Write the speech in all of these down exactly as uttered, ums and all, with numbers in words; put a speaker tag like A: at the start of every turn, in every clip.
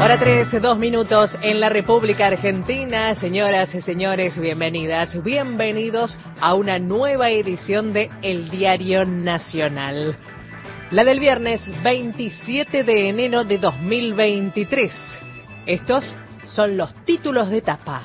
A: Hora trece, dos minutos en la República Argentina. Señoras y señores, bienvenidas, bienvenidos a una nueva edición de El Diario Nacional. La del viernes veintisiete de enero de dos mil veintitrés. Estos son los títulos de tapa.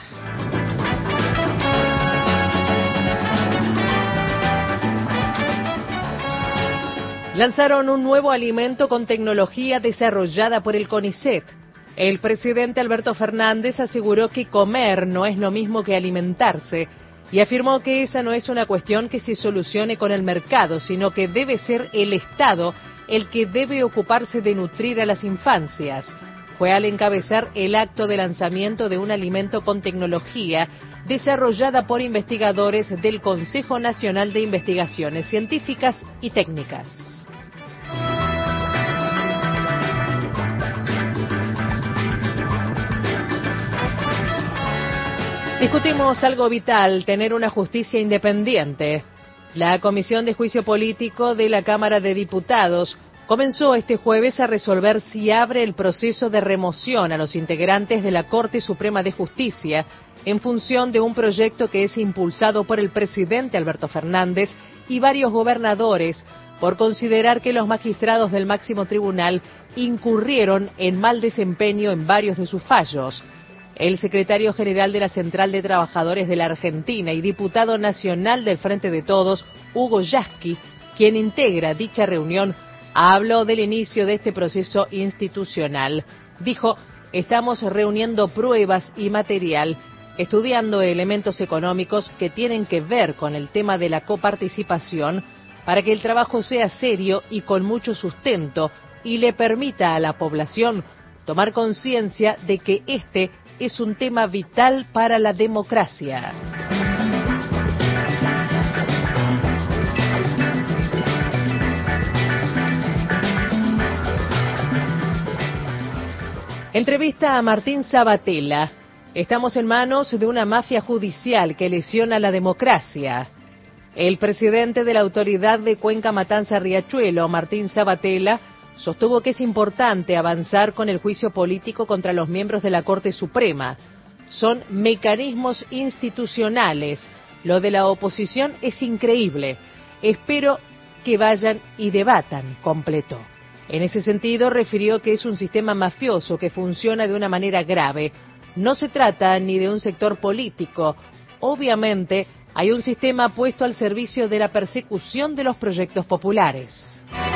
A: Lanzaron un nuevo alimento con tecnología desarrollada por el CONICET. El presidente Alberto Fernández aseguró que comer no es lo mismo que alimentarse y afirmó que esa no es una cuestión que se solucione con el mercado, sino que debe ser el Estado el que debe ocuparse de nutrir a las infancias. Fue al encabezar el acto de lanzamiento de un alimento con tecnología desarrollada por investigadores del Consejo Nacional de Investigaciones Científicas y Técnicas. Discutimos algo vital, tener una justicia independiente. La Comisión de Juicio Político de la Cámara de Diputados comenzó este jueves a resolver si abre el proceso de remoción a los integrantes de la Corte Suprema de Justicia en función de un proyecto que es impulsado por el presidente Alberto Fernández y varios gobernadores por considerar que los magistrados del máximo tribunal incurrieron en mal desempeño en varios de sus fallos. El secretario general de la Central de Trabajadores de la Argentina y diputado nacional del Frente de Todos, Hugo Yasky, quien integra dicha reunión, habló del inicio de este proceso institucional. Dijo, estamos reuniendo pruebas y material, estudiando elementos económicos que tienen que ver con el tema de la coparticipación, para que el trabajo sea serio y con mucho sustento y le permita a la población tomar conciencia de que este es un tema vital para la democracia. Entrevista a Martín Sabatella. Estamos en manos de una mafia judicial que lesiona la democracia. El presidente de la Autoridad de Cuenca Matanza Riachuelo, Martín Sabatella, sostuvo que es importante avanzar con el juicio político contra los miembros de la Corte Suprema. Son mecanismos institucionales. Lo de la oposición es increíble. Espero que vayan y debatan, completó. En ese sentido, refirió que es un sistema mafioso que funciona de una manera grave. No se trata ni de un sector político. Obviamente, hay un sistema puesto al servicio de la persecución de los proyectos populares.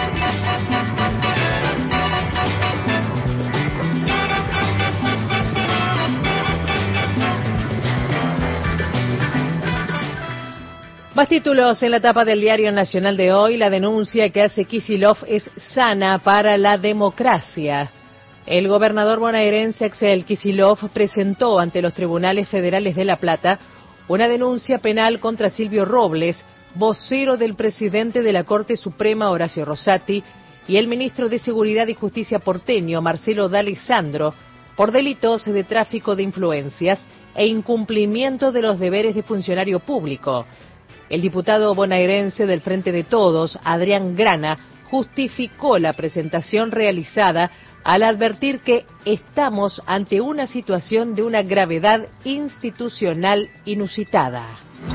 A: Más títulos en la tapa del Diario Nacional de hoy. La denuncia que hace Kicillof es sana para la democracia. El gobernador bonaerense Axel Kicillof presentó ante los tribunales federales de La Plata una denuncia penal contra Silvio Robles, vocero del presidente de la Corte Suprema Horacio Rosati y el ministro de Seguridad y Justicia porteño Marcelo D'Alessandro por delitos de tráfico de influencias e incumplimiento de los deberes de funcionario público. El diputado bonaerense del Frente de Todos, Adrián Grana, justificó la presentación realizada al advertir que estamos ante una situación de una gravedad institucional inusitada.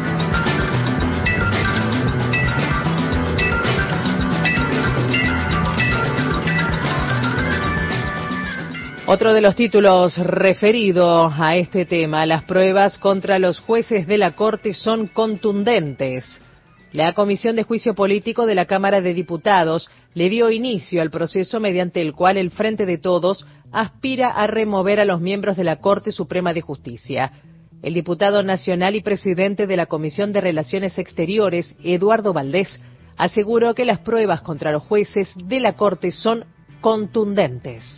A: Otro de los títulos referido a este tema, las pruebas contra los jueces de la Corte son contundentes. La Comisión de Juicio Político de la Cámara de Diputados le dio inicio al proceso mediante el cual el Frente de Todos aspira a remover a los miembros de la Corte Suprema de Justicia. El diputado nacional y presidente de la Comisión de Relaciones Exteriores, Eduardo Valdés, aseguró que las pruebas contra los jueces de la Corte son contundentes.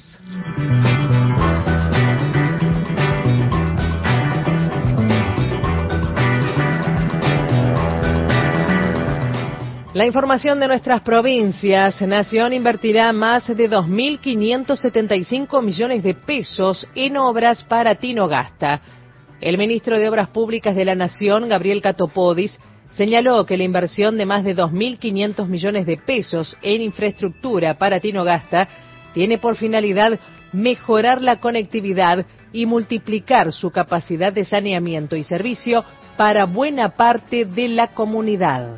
A: La información de nuestras provincias. Nación invertirá más de dos mil quinientos setenta y cinco millones de pesos en obras para Tinogasta. El ministro de Obras Públicas de la Nación, Gabriel Catopodis, señaló que la inversión de más de dos mil quinientos millones de pesos en infraestructura para Tinogasta tiene por finalidad mejorar la conectividad y multiplicar su capacidad de saneamiento y servicio para buena parte de la comunidad.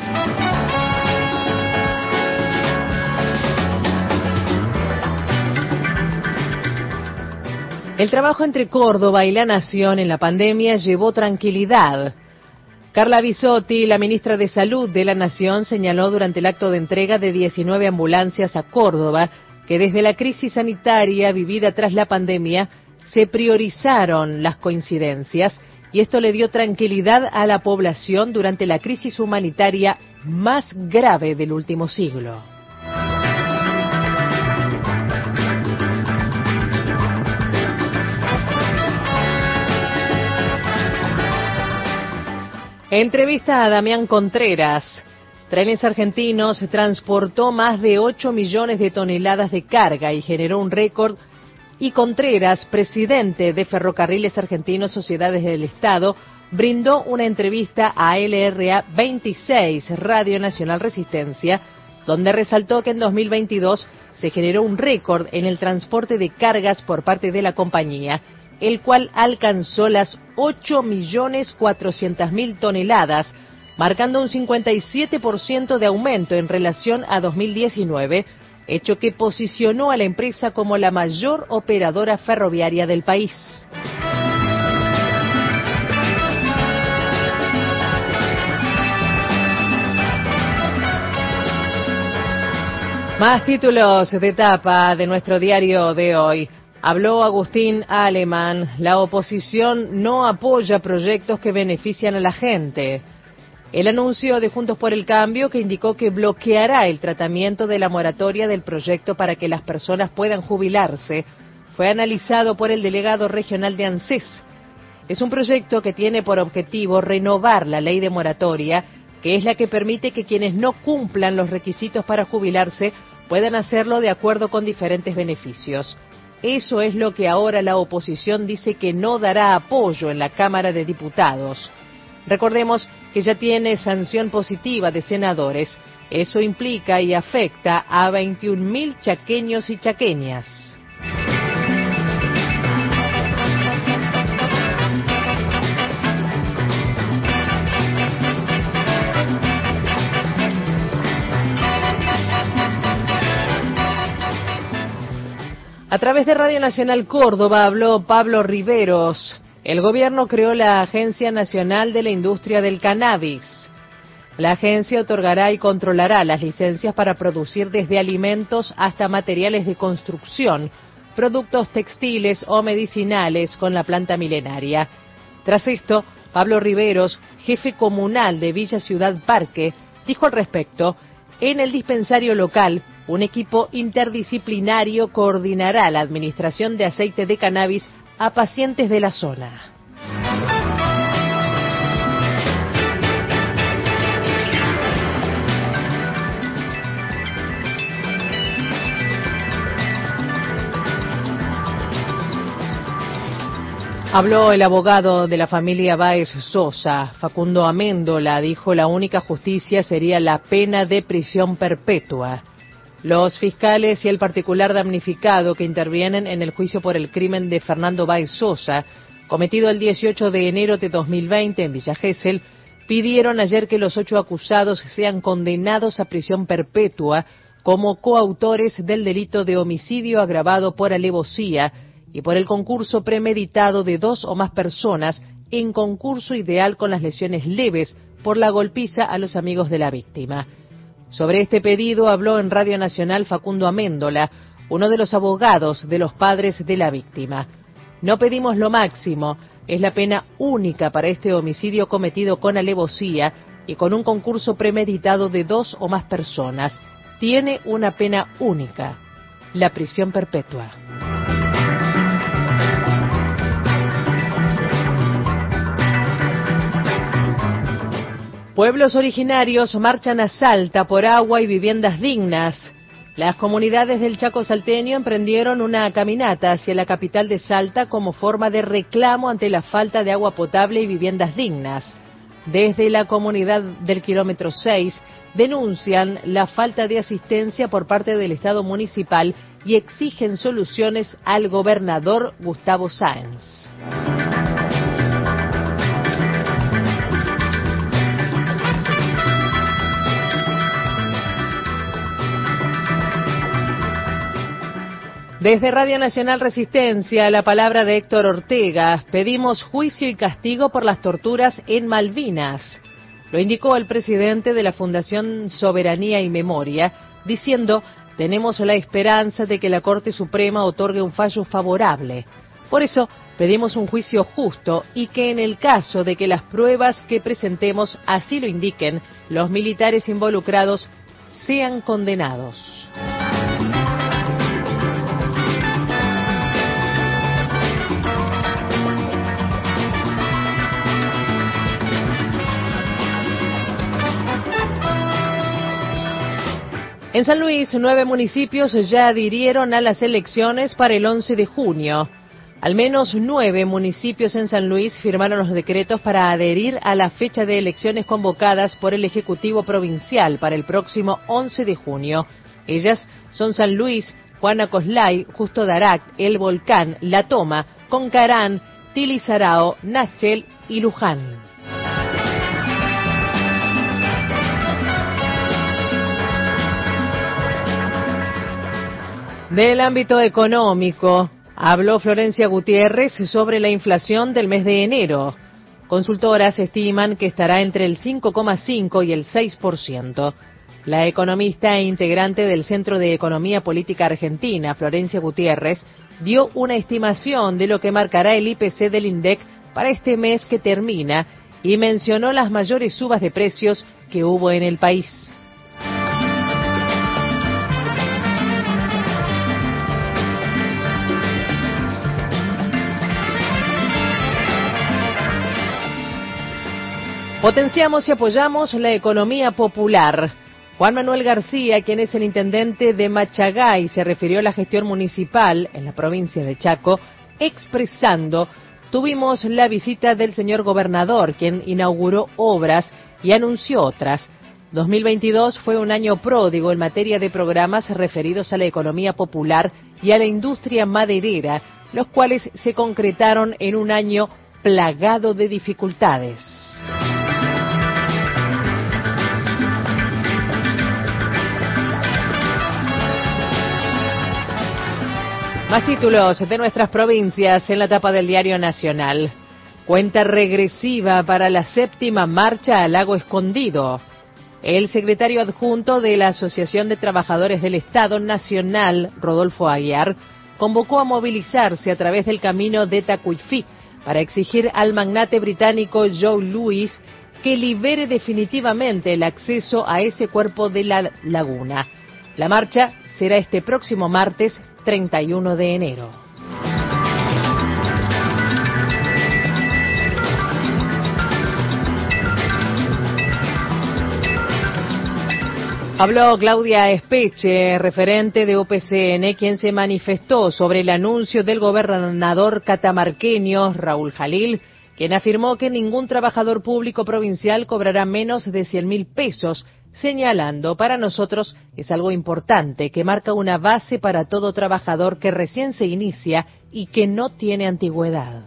A: El trabajo entre Córdoba y la Nación en la pandemia llevó tranquilidad. Carla Bisotti, la ministra de Salud de la Nación, señaló durante el acto de entrega de diecinueve ambulancias a Córdoba que desde la crisis sanitaria vivida tras la pandemia se priorizaron las coincidencias y esto le dio tranquilidad a la población durante la crisis humanitaria más grave del último siglo. Entrevista a Damián Contreras. Trenes Argentinos transportó más de ocho millones de toneladas de carga y generó un récord. Y Contreras, presidente de Ferrocarriles Argentinos Sociedades del Estado, brindó una entrevista a L R A veintiséis, Radio Nacional Resistencia, donde resaltó que en dos mil veintidós se generó un récord en el transporte de cargas por parte de la compañía, el cual alcanzó las ocho millones cuatrocientas mil toneladas, marcando un cincuenta y siete por ciento de aumento en relación a dos mil diecinueve, hecho que posicionó a la empresa como la mayor operadora ferroviaria del país. Más títulos de tapa de nuestro diario de hoy. Habló Agustín Alemán. La oposición no apoya proyectos que benefician a la gente. El anuncio de Juntos por el Cambio, que indicó que bloqueará el tratamiento de la moratoria del proyecto para que las personas puedan jubilarse, fue analizado por el delegado regional de ANSES. Es un proyecto que tiene por objetivo renovar la ley de moratoria, que es la que permite que quienes no cumplan los requisitos para jubilarse puedan hacerlo de acuerdo con diferentes beneficios. Eso es lo que ahora la oposición dice que no dará apoyo en la Cámara de Diputados. Recordemos que ya tiene sanción positiva de senadores. Eso implica y afecta a veintiún mil chaqueños y chaqueñas. A través de Radio Nacional Córdoba habló Pablo Riveros. El gobierno creó la Agencia Nacional de la Industria del Cannabis. La agencia otorgará y controlará las licencias para producir desde alimentos hasta materiales de construcción, productos textiles o medicinales con la planta milenaria. Tras esto, Pablo Riveros, jefe comunal de Villa Ciudad Parque, dijo al respecto: en el dispensario local, un equipo interdisciplinario coordinará la administración de aceite de cannabis a pacientes de la zona. Habló el abogado de la familia Báez Sosa, Facundo Améndola, dijo la única justicia sería la pena de prisión perpetua. Los fiscales y el particular damnificado que intervienen en el juicio por el crimen de Fernando Báez Sosa, cometido el dieciocho de enero de dos mil veinte en Villa Gesell, pidieron ayer que los ocho acusados sean condenados a prisión perpetua como coautores del delito de homicidio agravado por alevosía y por el concurso premeditado de dos o más personas en concurso ideal con las lesiones leves por la golpiza a los amigos de la víctima. Sobre este pedido habló en Radio Nacional Facundo Améndola, uno de los abogados de los padres de la víctima. No pedimos lo máximo, es la pena única para este homicidio cometido con alevosía y con un concurso premeditado de dos o más personas. Tiene una pena única, la prisión perpetua. Pueblos originarios marchan a Salta por agua y viviendas dignas. Las comunidades del Chaco salteño emprendieron una caminata hacia la capital de Salta como forma de reclamo ante la falta de agua potable y viviendas dignas. Desde la comunidad del kilómetro seis denuncian la falta de asistencia por parte del Estado municipal y exigen soluciones al gobernador Gustavo Sáenz. Desde Radio Nacional Resistencia, la palabra de Héctor Ortega: pedimos juicio y castigo por las torturas en Malvinas. Lo indicó el presidente de la Fundación Soberanía y Memoria, diciendo: tenemos la esperanza de que la Corte Suprema otorgue un fallo favorable. Por eso, pedimos un juicio justo y que en el caso de que las pruebas que presentemos así lo indiquen, los militares involucrados sean condenados. En San Luis, nueve municipios ya adhirieron a las elecciones para el once de junio. Al menos nueve municipios en San Luis firmaron los decretos para adherir a la fecha de elecciones convocadas por el Ejecutivo Provincial para el próximo once de junio. Ellas son San Luis, Juana Coslay, Justo Daract, El Volcán, La Toma, Concarán, Tilizarao, Nachel y Luján. Del ámbito económico, habló Florencia Gutiérrez sobre la inflación del mes de enero. Consultoras estiman que estará entre el cinco coma cinco y el seis por ciento. La economista e integrante del Centro de Economía Política Argentina, Florencia Gutiérrez, dio una estimación de lo que marcará el I P C del INDEC para este mes que termina y mencionó las mayores subas de precios que hubo en el país. Potenciamos y apoyamos la economía popular. Juan Manuel García, quien es el intendente de Machagay, se refirió a la gestión municipal en la provincia de Chaco, expresando: tuvimos la visita del señor gobernador, quien inauguró obras y anunció otras. dos mil veintidós fue un año pródigo en materia de programas referidos a la economía popular y a la industria maderera, los cuales se concretaron en un año plagado de dificultades. Más títulos de nuestras provincias en la tapa del Diario Nacional. Cuenta regresiva para la séptima marcha al Lago Escondido. El secretario adjunto de la Asociación de Trabajadores del Estado Nacional, Rodolfo Aguiar, convocó a movilizarse a través del camino de Tacuifí para exigir al magnate británico Joe Louis que libere definitivamente el acceso a ese cuerpo de la laguna. La marcha será este próximo martes treinta y uno de enero. Habló Claudia Espeche, referente de U P C N, quien se manifestó sobre el anuncio del gobernador catamarqueño Raúl Jalil, quien afirmó que ningún trabajador público provincial cobrará menos de cien mil pesos, señalando: para nosotros es algo importante que marca una base para todo trabajador que recién se inicia y que no tiene antigüedad.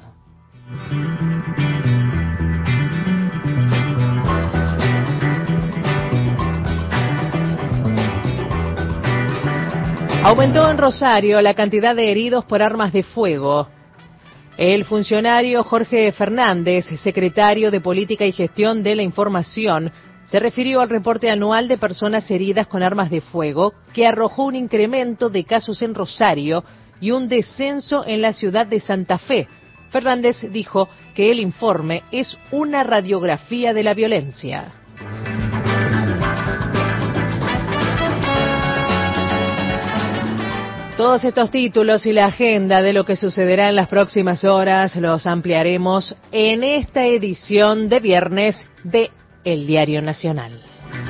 A: Aumentó en Rosario la cantidad de heridos por armas de fuego. El funcionario Jorge Fernández, secretario de Política y Gestión de la Información, se refirió al reporte anual de personas heridas con armas de fuego, que arrojó un incremento de casos en Rosario y un descenso en la ciudad de Santa Fe. Fernández dijo que el informe es una radiografía de la violencia. Todos estos títulos y la agenda de lo que sucederá en las próximas horas los ampliaremos en esta edición de viernes de El Diario Nacional.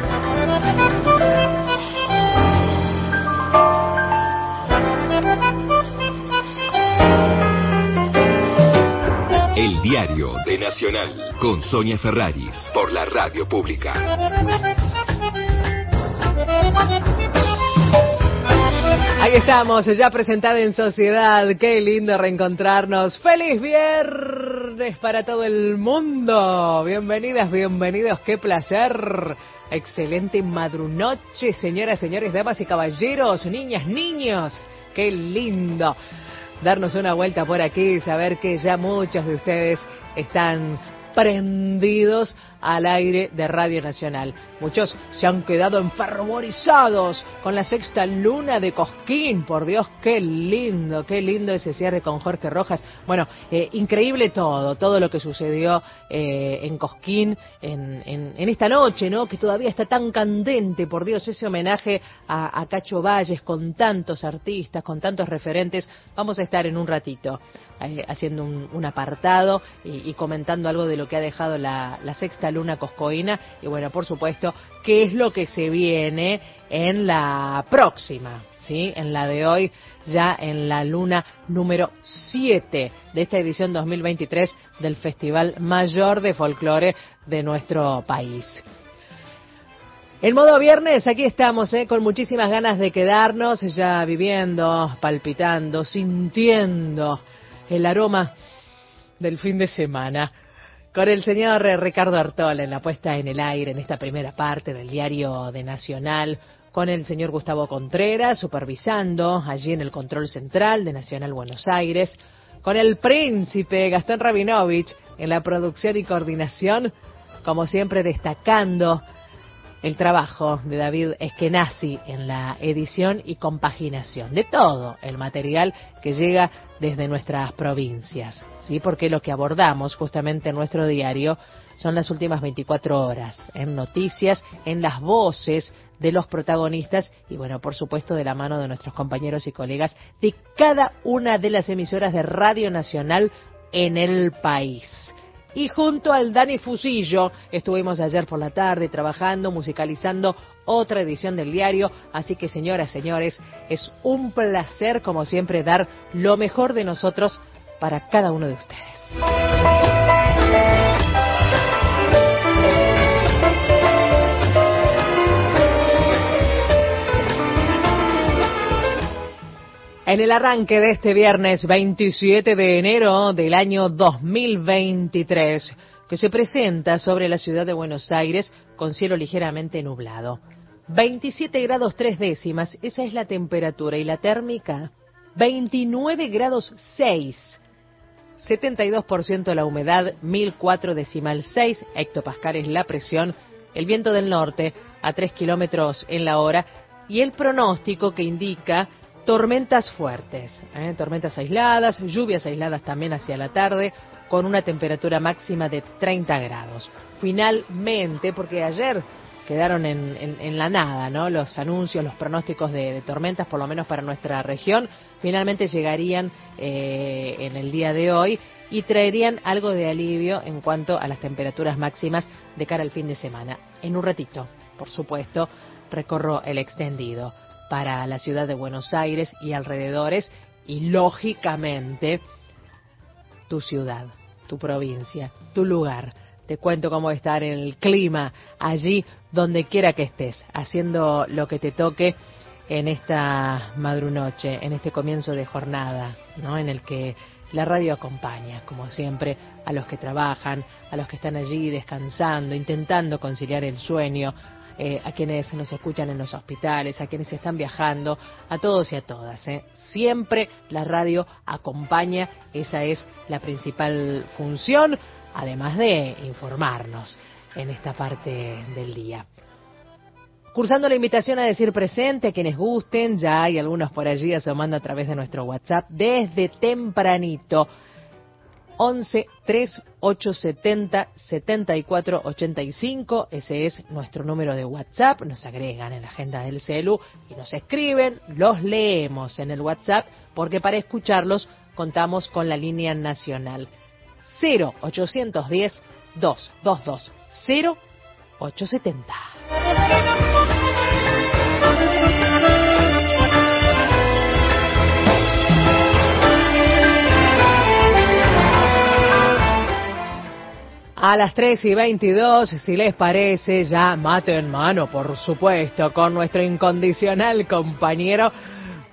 B: El Diario de Nacional, con Sonia Ferraris, por la Radio Pública.
A: Hay Ahí estamos, ya presentada en sociedad. Qué lindo reencontrarnos. ¡Feliz viernes para todo el mundo! Bienvenidas, bienvenidos, qué placer. Excelente madrunoche, señoras, señores, damas y caballeros, niñas, niños. Qué lindo darnos una vuelta por aquí y saber que ya muchos de ustedes están prendidos al aire de Radio Nacional. Muchos se han quedado enfervorizados con la sexta luna de Cosquín. Por Dios, qué lindo, qué lindo ese cierre con Jorge Rojas. Bueno, eh, increíble todo, todo lo que sucedió eh, en Cosquín en, en, en esta noche, ¿no? Que todavía está tan candente, por Dios, ese homenaje a, a Cacho Valles con tantos artistas, con tantos referentes. Vamos a estar en un ratito eh, haciendo un, un apartado y, y comentando algo de lo que ha dejado la, la sexta luna coscoína y bueno, por supuesto, qué es lo que se viene en la próxima, ¿sí? En la de hoy, ya en la luna número siete de esta edición dos mil veintitrés del Festival Mayor de Folclore de nuestro país. En modo viernes, aquí estamos, ¿eh? Con muchísimas ganas de quedarnos, ya viviendo, palpitando, sintiendo el aroma del fin de semana. Con el señor Ricardo Artola en la puesta en el aire en esta primera parte del Diario de Nacional, con el señor Gustavo Contreras supervisando allí en el control central de Nacional Buenos Aires, con el príncipe Gastón Rabinovich en la producción y coordinación, como siempre destacando el trabajo de David Eskenazi en la edición y compaginación de todo el material que llega desde nuestras provincias, ¿sí? Porque lo que abordamos justamente en nuestro diario son las últimas veinticuatro horas, en noticias, en las voces de los protagonistas y bueno, por supuesto de la mano de nuestros compañeros y colegas de cada una de las emisoras de Radio Nacional en el país. Y junto al Dani Fusillo estuvimos ayer por la tarde trabajando, musicalizando otra edición del diario. Así que, señoras, señores, es un placer, como siempre, dar lo mejor de nosotros para cada uno de ustedes. En el arranque de este viernes veintisiete de enero del año dos mil veintitrés, que se presenta sobre la ciudad de Buenos Aires con cielo ligeramente nublado. veintisiete grados tres décimas, esa es la temperatura, y la térmica, veintinueve grados seis. setenta y dos por ciento la humedad, mil cuatro decimal seis hectopascales la presión, el viento del norte a tres kilómetros en la hora, y el pronóstico que indica tormentas fuertes, ¿eh? tormentas aisladas, lluvias aisladas también hacia la tarde, con una temperatura máxima de treinta grados. Finalmente, porque ayer quedaron en, en, en la nada, ¿no? Los anuncios, los pronósticos de, de tormentas, por lo menos para nuestra región, finalmente llegarían eh, en el día de hoy y traerían algo de alivio en cuanto a las temperaturas máximas de cara al fin de semana. En un ratito, por supuesto, recorro el extendido para la ciudad de Buenos Aires y alrededores, y lógicamente tu ciudad, tu provincia, tu lugar. Te cuento cómo estar en el clima allí donde quiera que estés, haciendo lo que te toque en esta madrunoche, en este comienzo de jornada, ¿no? En el que la radio acompaña, como siempre, a los que trabajan, a los que están allí descansando, intentando conciliar el sueño, Eh, a quienes nos escuchan en los hospitales, a quienes están viajando, a todos y a todas. ¿eh? Siempre la radio acompaña, esa es la principal función, además de informarnos en esta parte del día. Cursando la invitación a decir presente a quienes gusten, ya hay algunos por allí asomando a través de nuestro WhatsApp desde tempranito. once tres ocho setenta setenta y cuatro ochenta y cinco, ese es nuestro número de WhatsApp. Nos agregan en la agenda del celu y nos escriben, los leemos en el WhatsApp, porque para escucharlos contamos con la línea nacional cero ochocientos diez, doscientos veintidós, cero ochocientos setenta. A las tres y veintidós, si les parece, ya mate en mano, por supuesto, con nuestro incondicional compañero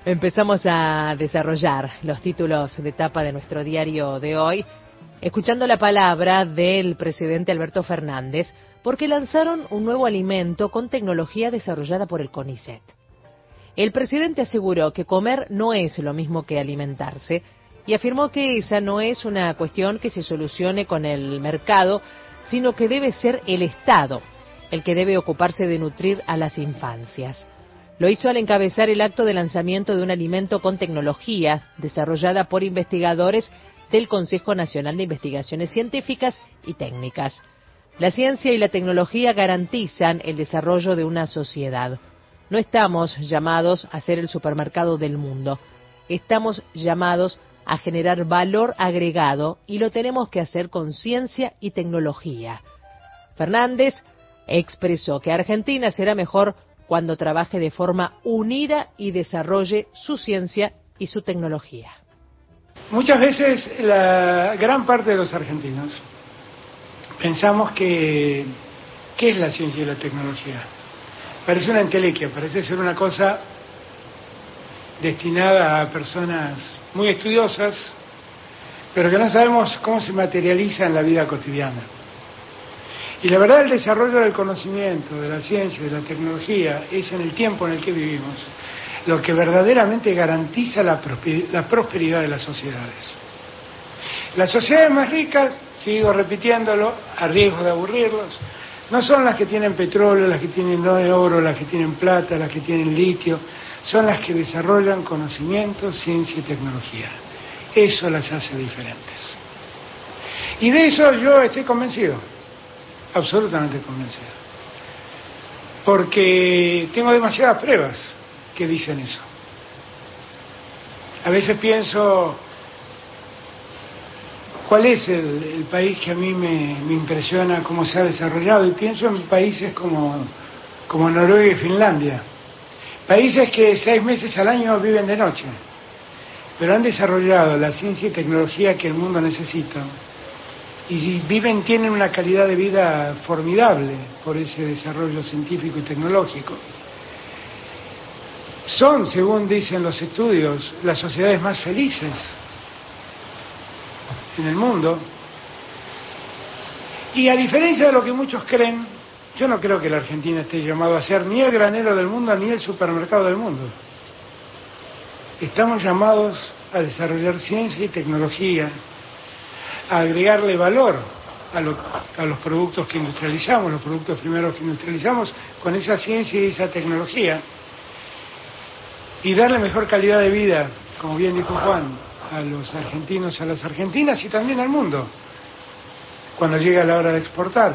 A: Empezamos a desarrollar los títulos de tapa de nuestro diario de hoy, escuchando la palabra del presidente Alberto Fernández, porque lanzaron un nuevo alimento con tecnología desarrollada por el CONICET. El presidente aseguró que comer no es lo mismo que alimentarse y afirmó que esa no es una cuestión que se solucione con el mercado, sino que debe ser el Estado el que debe ocuparse de nutrir a las infancias. Lo hizo al encabezar el acto de lanzamiento de un alimento con tecnología desarrollada por investigadores del Consejo Nacional de Investigaciones Científicas y Técnicas. La ciencia y la tecnología garantizan el desarrollo de una sociedad. No estamos llamados a ser el supermercado del mundo. Estamos llamados a generar valor agregado y lo tenemos que hacer con ciencia y tecnología. Fernández expresó que Argentina será mejor cuando trabaje de forma unida y desarrolle su ciencia y su tecnología.
C: Muchas veces la gran parte de los argentinos pensamos que ¿qué es la ciencia y la tecnología? Parece una entelequia, parece ser una cosa destinada a personas muy estudiosas, pero que no sabemos cómo se materializa en la vida cotidiana. Y la verdad, el desarrollo del conocimiento, de la ciencia, de la tecnología, es en el tiempo en el que vivimos lo que verdaderamente garantiza la prosperidad de las sociedades. Las sociedades más ricas, sigo repitiéndolo, a riesgo de aburrirlos, no son las que tienen petróleo, las que tienen oro, las que tienen plata, las que tienen litio, son las que desarrollan conocimiento, ciencia y tecnología. Eso las hace diferentes. Y de eso yo estoy convencido, absolutamente convencido. Porque tengo demasiadas pruebas que dicen eso. A veces pienso, ¿cuál es el, el país que a mí me, me impresiona cómo se ha desarrollado? Y pienso en países como, como Noruega y Finlandia. Países que seis meses al año viven de noche, pero han desarrollado la ciencia y tecnología que el mundo necesita y viven, tienen una calidad de vida formidable por ese desarrollo científico y tecnológico. Son, según dicen los estudios, las sociedades más felices en el mundo. Y a diferencia de lo que muchos creen, yo no creo que la Argentina esté llamado a ser ni el granero del mundo ni el supermercado del mundo. Estamos llamados a desarrollar ciencia y tecnología, a agregarle valor a, lo, a los productos que industrializamos, los productos primeros que industrializamos, con esa ciencia y esa tecnología, y darle mejor calidad de vida, como bien dijo Juan, a los argentinos, a las argentinas y también al mundo, cuando llega la hora de exportar.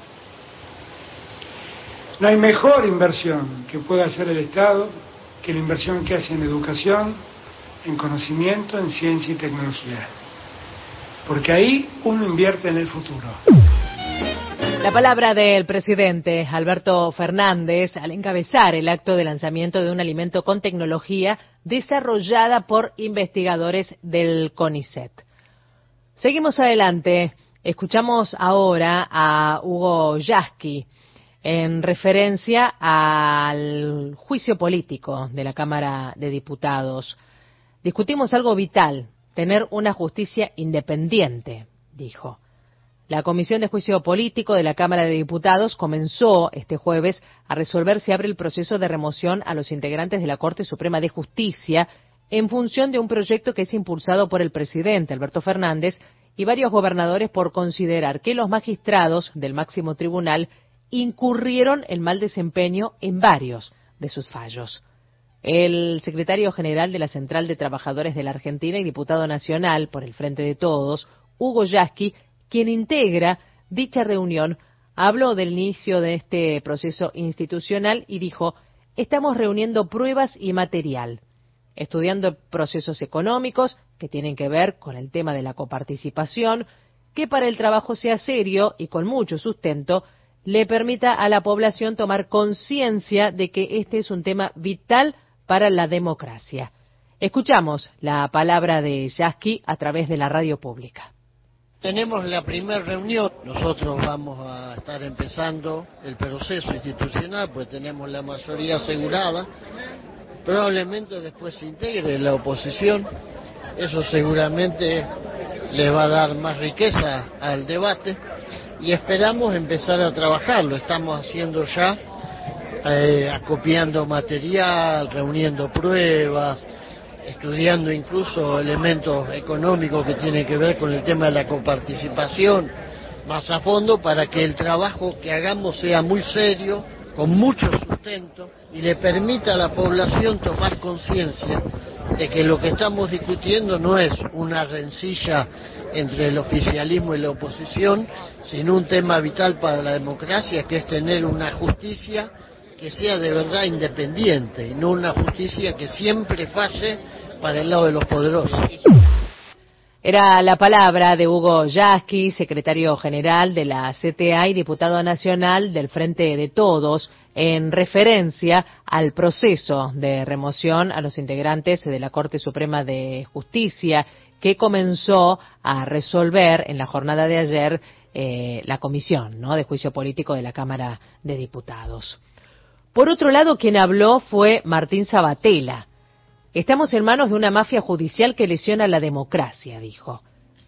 C: No hay mejor inversión que pueda hacer el Estado que la inversión que hace en educación, en conocimiento, en ciencia y tecnología. Porque ahí uno invierte en el futuro.
A: La palabra del presidente Alberto Fernández al encabezar el acto de lanzamiento de un alimento con tecnología desarrollada por investigadores del CONICET. Seguimos adelante. Escuchamos ahora a Hugo Yasky en referencia al juicio político de la Cámara de Diputados. Discutimos algo vital, tener una justicia independiente, dijo. La Comisión de Juicio Político de la Cámara de Diputados comenzó este jueves a resolver si abre el proceso de remoción a los integrantes de la Corte Suprema de Justicia en función de un proyecto que es impulsado por el presidente Alberto Fernández y varios gobernadores por considerar que los magistrados del máximo tribunal incurrieron en mal desempeño en varios de sus fallos. El secretario general de la Central de Trabajadores de la Argentina y diputado nacional por el Frente de Todos, Hugo Yasky, quien integra dicha reunión, habló del inicio de este proceso institucional y dijo: estamos reuniendo pruebas y material, estudiando procesos económicos que tienen que ver con el tema de la coparticipación, que para el trabajo sea serio y con mucho sustento, le permita a la población tomar conciencia de que este es un tema vital para la democracia. Escuchamos la palabra de Yasky a través de la radio pública.
D: Tenemos la primera reunión, nosotros vamos a estar empezando el proceso institucional, pues tenemos la mayoría asegurada, probablemente después se integre la oposición. Eso seguramente les va a dar más riqueza al debate y esperamos empezar a trabajarlo. Estamos haciendo ya, eh, acopiando material, reuniendo pruebas, estudiando incluso elementos económicos que tienen que ver con el tema de la coparticipación más a fondo, para que el trabajo que hagamos sea muy serio, con mucho sustento, y le permita a la población tomar conciencia de que lo que estamos discutiendo no es una rencilla entre el oficialismo y la oposición, sino un tema vital para la democracia, que es tener una justicia que sea de verdad independiente, y no una justicia que siempre falle para el lado de los poderosos.
A: Era la palabra de Hugo Yasky, secretario general de la C T A y diputado nacional del Frente de Todos, en referencia al proceso de remoción a los integrantes de la Corte Suprema de Justicia, que comenzó a resolver en la jornada de ayer eh, la Comisión, ¿no?, de Juicio Político de la Cámara de Diputados. Por otro lado, quien habló fue Martín Sabatella. Estamos en manos de una mafia judicial que lesiona la democracia, dijo.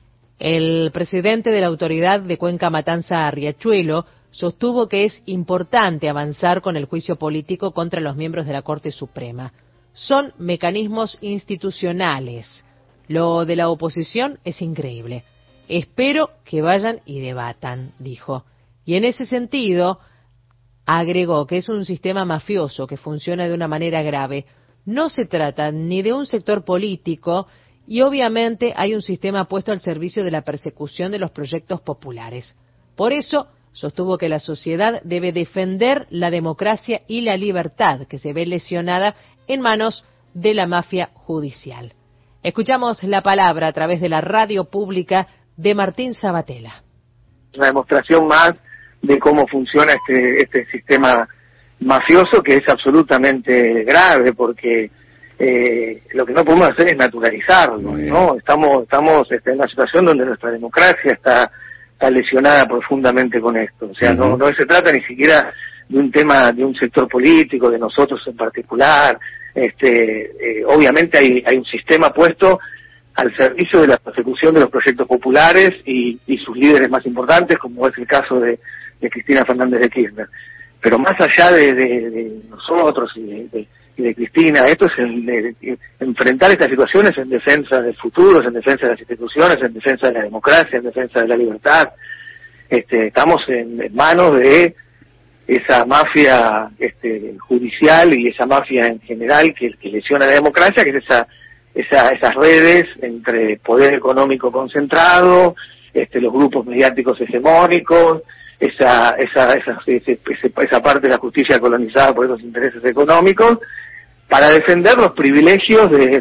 A: El presidente de la Autoridad de Cuenca Matanza Riachuelo sostuvo que es importante avanzar con el juicio político contra los miembros de la Corte Suprema. Son mecanismos institucionales. Lo de la oposición es increíble. Espero que vayan y debatan, dijo. Y en ese sentido, agregó que es un sistema mafioso que funciona de una manera grave. No se trata ni de un sector político y obviamente hay un sistema puesto al servicio de la persecución de los proyectos populares. Por eso, sostuvo que la sociedad debe defender la democracia y la libertad que se ve lesionada en manos de la mafia judicial. Escuchamos la palabra a través de la radio pública de Martín Sabatella.
E: Una demostración más de cómo funciona este, este sistema mafioso, que es absolutamente grave, porque eh, lo que no podemos hacer es naturalizarlo, ¿no? Estamos estamos este, en una situación donde nuestra democracia está, está lesionada profundamente con esto. O sea, no, no se trata ni siquiera de un tema de un sector político, de nosotros en particular. Este, eh, obviamente hay, hay un sistema puesto al servicio de la persecución de los proyectos populares y, y sus líderes más importantes, como es el caso de, de Cristina Fernández de Kirchner. Pero más allá de, de, de nosotros y de, de, y de Cristina, esto es el, de, de enfrentar estas situaciones en defensa del futuro, en defensa de las instituciones, en defensa de la democracia, en defensa de la libertad. Este, estamos en, en manos de esa mafia este, judicial y esa mafia en general que, que lesiona la democracia, que es esa, esa esas redes entre poder económico concentrado, este, los grupos mediáticos hegemónicos, esa esa esa, esa esa parte de la justicia colonizada por esos intereses económicos, para defender los privilegios de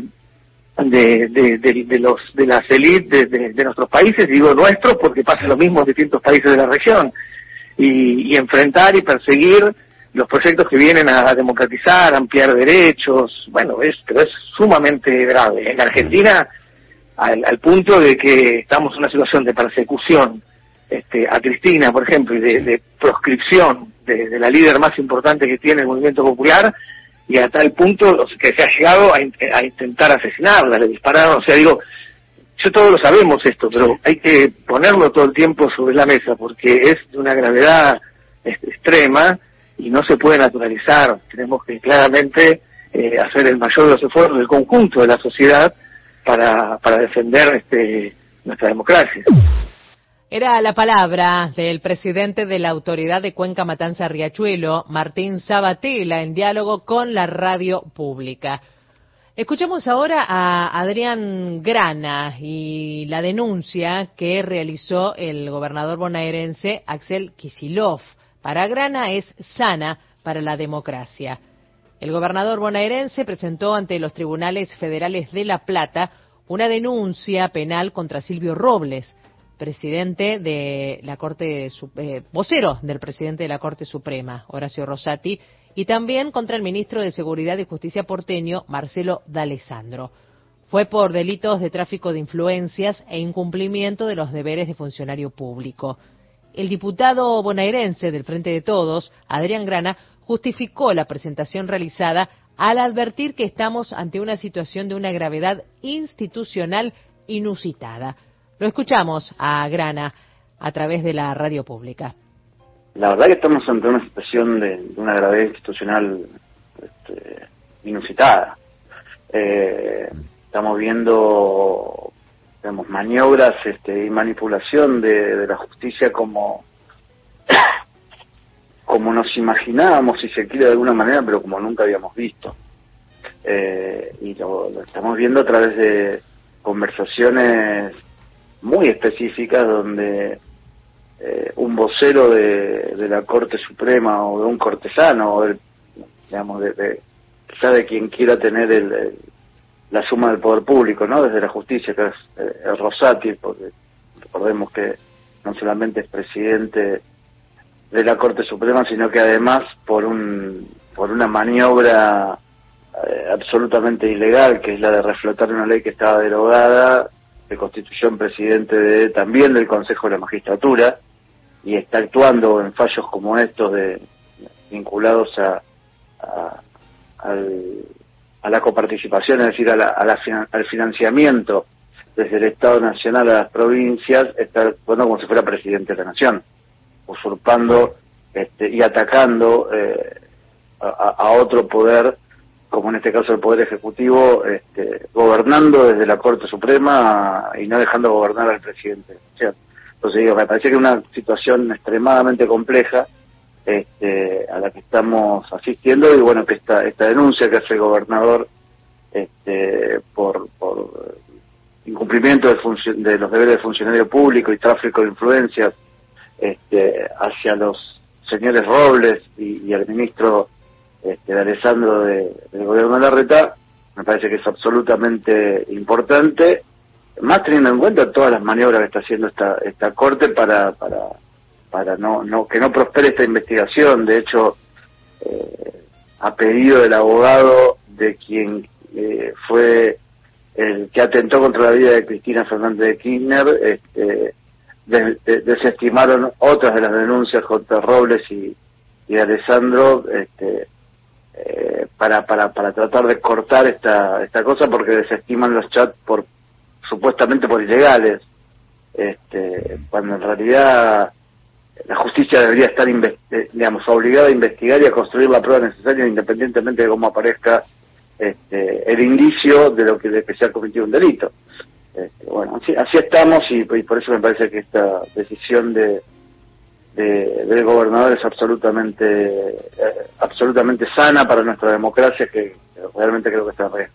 E: de de, de, de los de las élites de, de, de nuestros países, digo nuestros porque pasa lo mismo en distintos países de la región, y, y enfrentar y perseguir los proyectos que vienen a democratizar, ampliar derechos. Bueno, es pero es sumamente grave. En Argentina, al, al punto de que estamos en una situación de persecución Este, a Cristina, por ejemplo, y de, de proscripción de, de la líder más importante que tiene el movimiento popular, y a tal punto que se ha llegado a, a intentar asesinarla, le dispararon. O sea, digo, yo todos lo sabemos esto, pero hay que ponerlo todo el tiempo sobre la mesa, porque es de una gravedad este, extrema y no se puede naturalizar. Tenemos que claramente eh, hacer el mayor de los esfuerzos del conjunto de la sociedad para, para defender este, nuestra democracia.
A: Era la palabra del presidente de la Autoridad de Cuenca Matanza Riachuelo, Martín Sabatella, en diálogo con la radio pública. Escuchamos ahora a Adrián Grana y la denuncia que realizó el gobernador bonaerense Axel Kicillof. Para Grana es sana para la democracia. El gobernador bonaerense presentó ante los tribunales federales de La Plata una denuncia penal contra Silvio Robles, presidente de la Corte, eh, vocero del presidente de la Corte Suprema, Horacio Rosati, y también contra el ministro de Seguridad y Justicia porteño, Marcelo D'Alessandro. Fue por delitos de tráfico de influencias e incumplimiento de los deberes de funcionario público. El diputado bonaerense del Frente de Todos, Adrián Grana, justificó la presentación realizada al advertir que estamos ante una situación de una gravedad institucional inusitada. Lo escuchamos a Grana a través de la radio pública.
F: La verdad que estamos ante una situación de, de una gravedad institucional este, inusitada. Eh, estamos viendo, digamos, maniobras este, y manipulación de, de la justicia como como nos imaginábamos, si se quiere, de alguna manera, pero como nunca habíamos visto. Eh, y lo, lo estamos viendo a través de conversaciones muy específicas donde eh, un vocero de, de la Corte Suprema o de un cortesano, o del, digamos, de, de, quizá de quien quiera tener el, el, la suma del poder público, ¿no? Desde la justicia, que es eh, el Rosati, porque recordemos que no solamente es presidente de la Corte Suprema, sino que además por un por una maniobra eh, absolutamente ilegal, que es la de reflotar una ley que estaba derogada, se constituyó en presidente de, también del Consejo de la Magistratura, y está actuando en fallos como estos de vinculados a, a, al, a la coparticipación, es decir, a la, a la, al financiamiento desde el Estado Nacional a las provincias, está actuando como si fuera presidente de la Nación, usurpando este, y atacando eh, a, a otro poder, como en este caso el Poder Ejecutivo, este, gobernando desde la Corte Suprema y no dejando gobernar al presidente. Entonces digo, me parece que es una situación extremadamente compleja este, a la que estamos asistiendo, y bueno, que esta, esta denuncia que hace el gobernador este, por, por incumplimiento de, func- de los deberes de funcionario público y tráfico de influencias Este, hacia los señores Robles y, y al ministro este, de Alessandro de, del gobierno de Larreta, me parece que es absolutamente importante, más teniendo en cuenta todas las maniobras que está haciendo esta esta corte para para para no no que no prospere esta investigación. De hecho, eh, a pedido del abogado de quien eh, fue el que atentó contra la vida de Cristina Fernández de Kirchner, este, De, de, desestimaron otras de las denuncias contra Robles y, y de Alessandro este, eh, para, para, para tratar de cortar esta, esta cosa, porque desestiman los chats por supuestamente por ilegales, este, cuando en realidad la justicia debería estar digamos obligada a investigar y a construir la prueba necesaria independientemente de cómo aparezca este, el indicio de lo que, de que se ha cometido un delito. Este, bueno, así, así estamos, y, y por eso me parece que esta decisión de, de del gobernador es absolutamente eh, absolutamente sana para nuestra democracia, que, que realmente creo que está bien.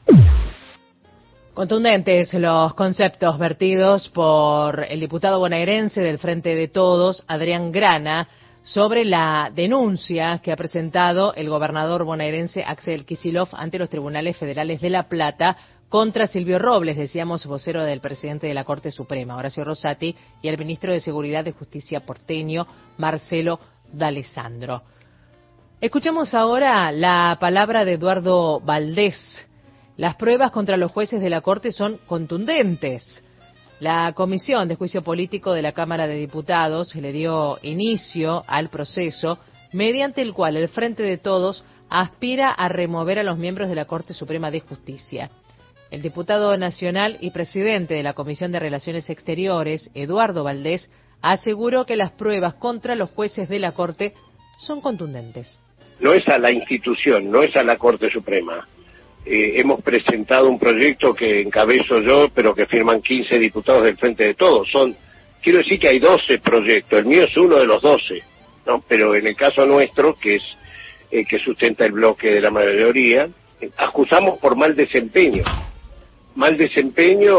A: Contundentes los conceptos vertidos por el diputado bonaerense del Frente de Todos, Adrián Grana, sobre la denuncia que ha presentado el gobernador bonaerense Axel Kicillof ante los tribunales federales de La Plata contra Silvio Robles, decíamos, vocero del presidente de la Corte Suprema, Horacio Rosati, y el ministro de Seguridad y Justicia porteño, Marcelo D'Alessandro. Escuchamos ahora la palabra de Eduardo Valdés. Las pruebas contra los jueces de la Corte son contundentes. La Comisión de Juicio Político de la Cámara de Diputados le dio inicio al proceso mediante el cual el Frente de Todos aspira a remover a los miembros de la Corte Suprema de Justicia. El diputado nacional y presidente de la Comisión de Relaciones Exteriores, Eduardo Valdés, aseguró que las pruebas contra los jueces de la Corte son contundentes.
G: No es a la institución, no es a la Corte Suprema. Eh, hemos presentado un proyecto que encabezo yo, pero que firman quince diputados del Frente de Todos. Son, quiero decir que hay doce proyectos, el mío es uno de los doce, ¿no? Pero en el caso nuestro, que es eh, que sustenta el bloque de la mayoría, eh, acusamos por mal desempeño. Mal desempeño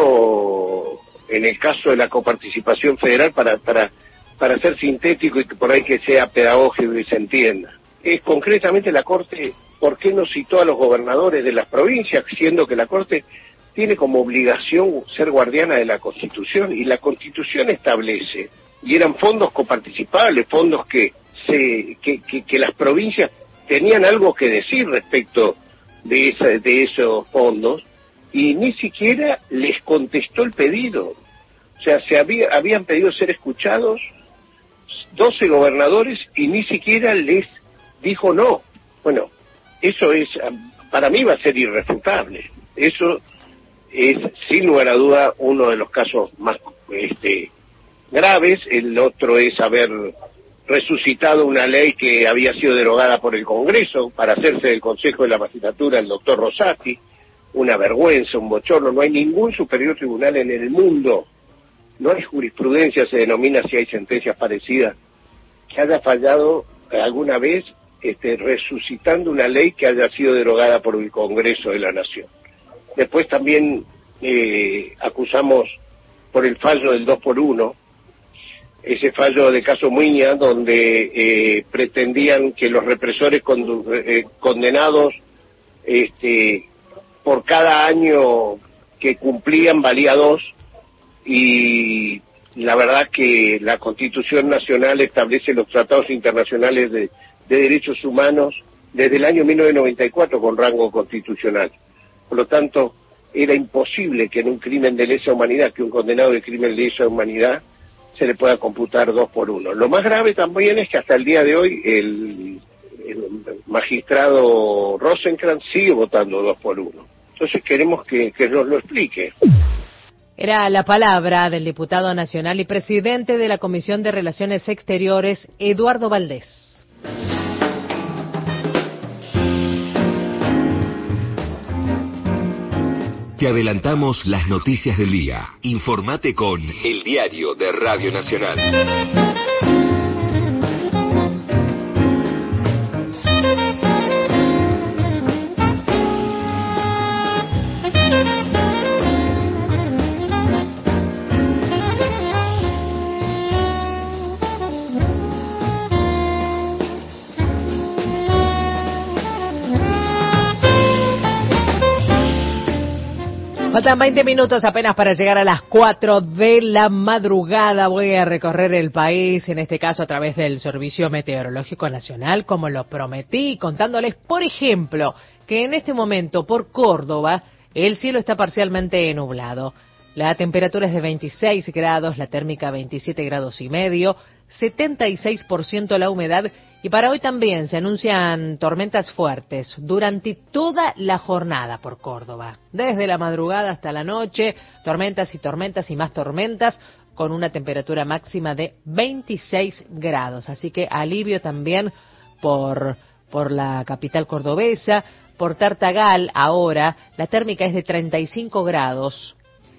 G: en el caso de la coparticipación federal, para para para ser sintético y que por ahí que sea pedagógico y se entienda. Es concretamente la Corte, ¿por qué no citó a los gobernadores de las provincias, siendo que la Corte tiene como obligación ser guardiana de la Constitución? Y la Constitución establece, y eran fondos coparticipables, fondos que se que, que, que las provincias tenían algo que decir respecto de esa, de esos fondos, y ni siquiera les contestó el pedido. O sea, se había, habían pedido ser escuchados doce gobernadores y ni siquiera les dijo no. Bueno, eso es, para mí va a ser irrefutable. Eso es, sin lugar a duda, uno de los casos más este, graves. El otro es haber resucitado una ley que había sido derogada por el Congreso para hacerse del Consejo de la Magistratura el doctor Rosati. Una vergüenza, un bochorno. No hay ningún superior tribunal en el mundo, no hay jurisprudencia, se denomina si hay sentencias parecidas, que haya fallado alguna vez este, resucitando una ley que haya sido derogada por el Congreso de la Nación. Después también eh, acusamos por el fallo del dos por uno, ese fallo de caso Muiña, donde eh, pretendían que los represores condu- eh, condenados este, por cada año que cumplían valía dos, y la verdad que la Constitución Nacional establece los tratados internacionales de, de derechos humanos desde el año mil novecientos noventa y cuatro con rango constitucional. Por lo tanto, era imposible que en un crimen de lesa humanidad, que un condenado de crimen de lesa humanidad, se le pueda computar dos por uno. Lo más grave también es que hasta el día de hoy el, el magistrado Rosenkrantz sigue votando dos por uno. Entonces queremos que, que nos lo explique.
A: Era la palabra del diputado nacional y presidente de la Comisión de Relaciones Exteriores, Eduardo Valdés.
B: Te adelantamos las noticias del día. Informate con El Diario de Radio Nacional.
A: Faltan veinte minutos apenas para llegar a las cuatro de la madrugada. Voy a recorrer el país, en este caso a través del Servicio Meteorológico Nacional, como lo prometí, contándoles, por ejemplo, que en este momento por Córdoba el cielo está parcialmente nublado. La temperatura es de veintiséis grados, la térmica veintisiete grados y medio, setenta y seis por ciento la humedad, y para hoy también se anuncian tormentas fuertes durante toda la jornada por Córdoba. Desde la madrugada hasta la noche, tormentas y tormentas y más tormentas, con una temperatura máxima de veintiséis grados. Así que alivio también por, por la capital cordobesa. Por Tartagal ahora la térmica es de treinta y cinco grados.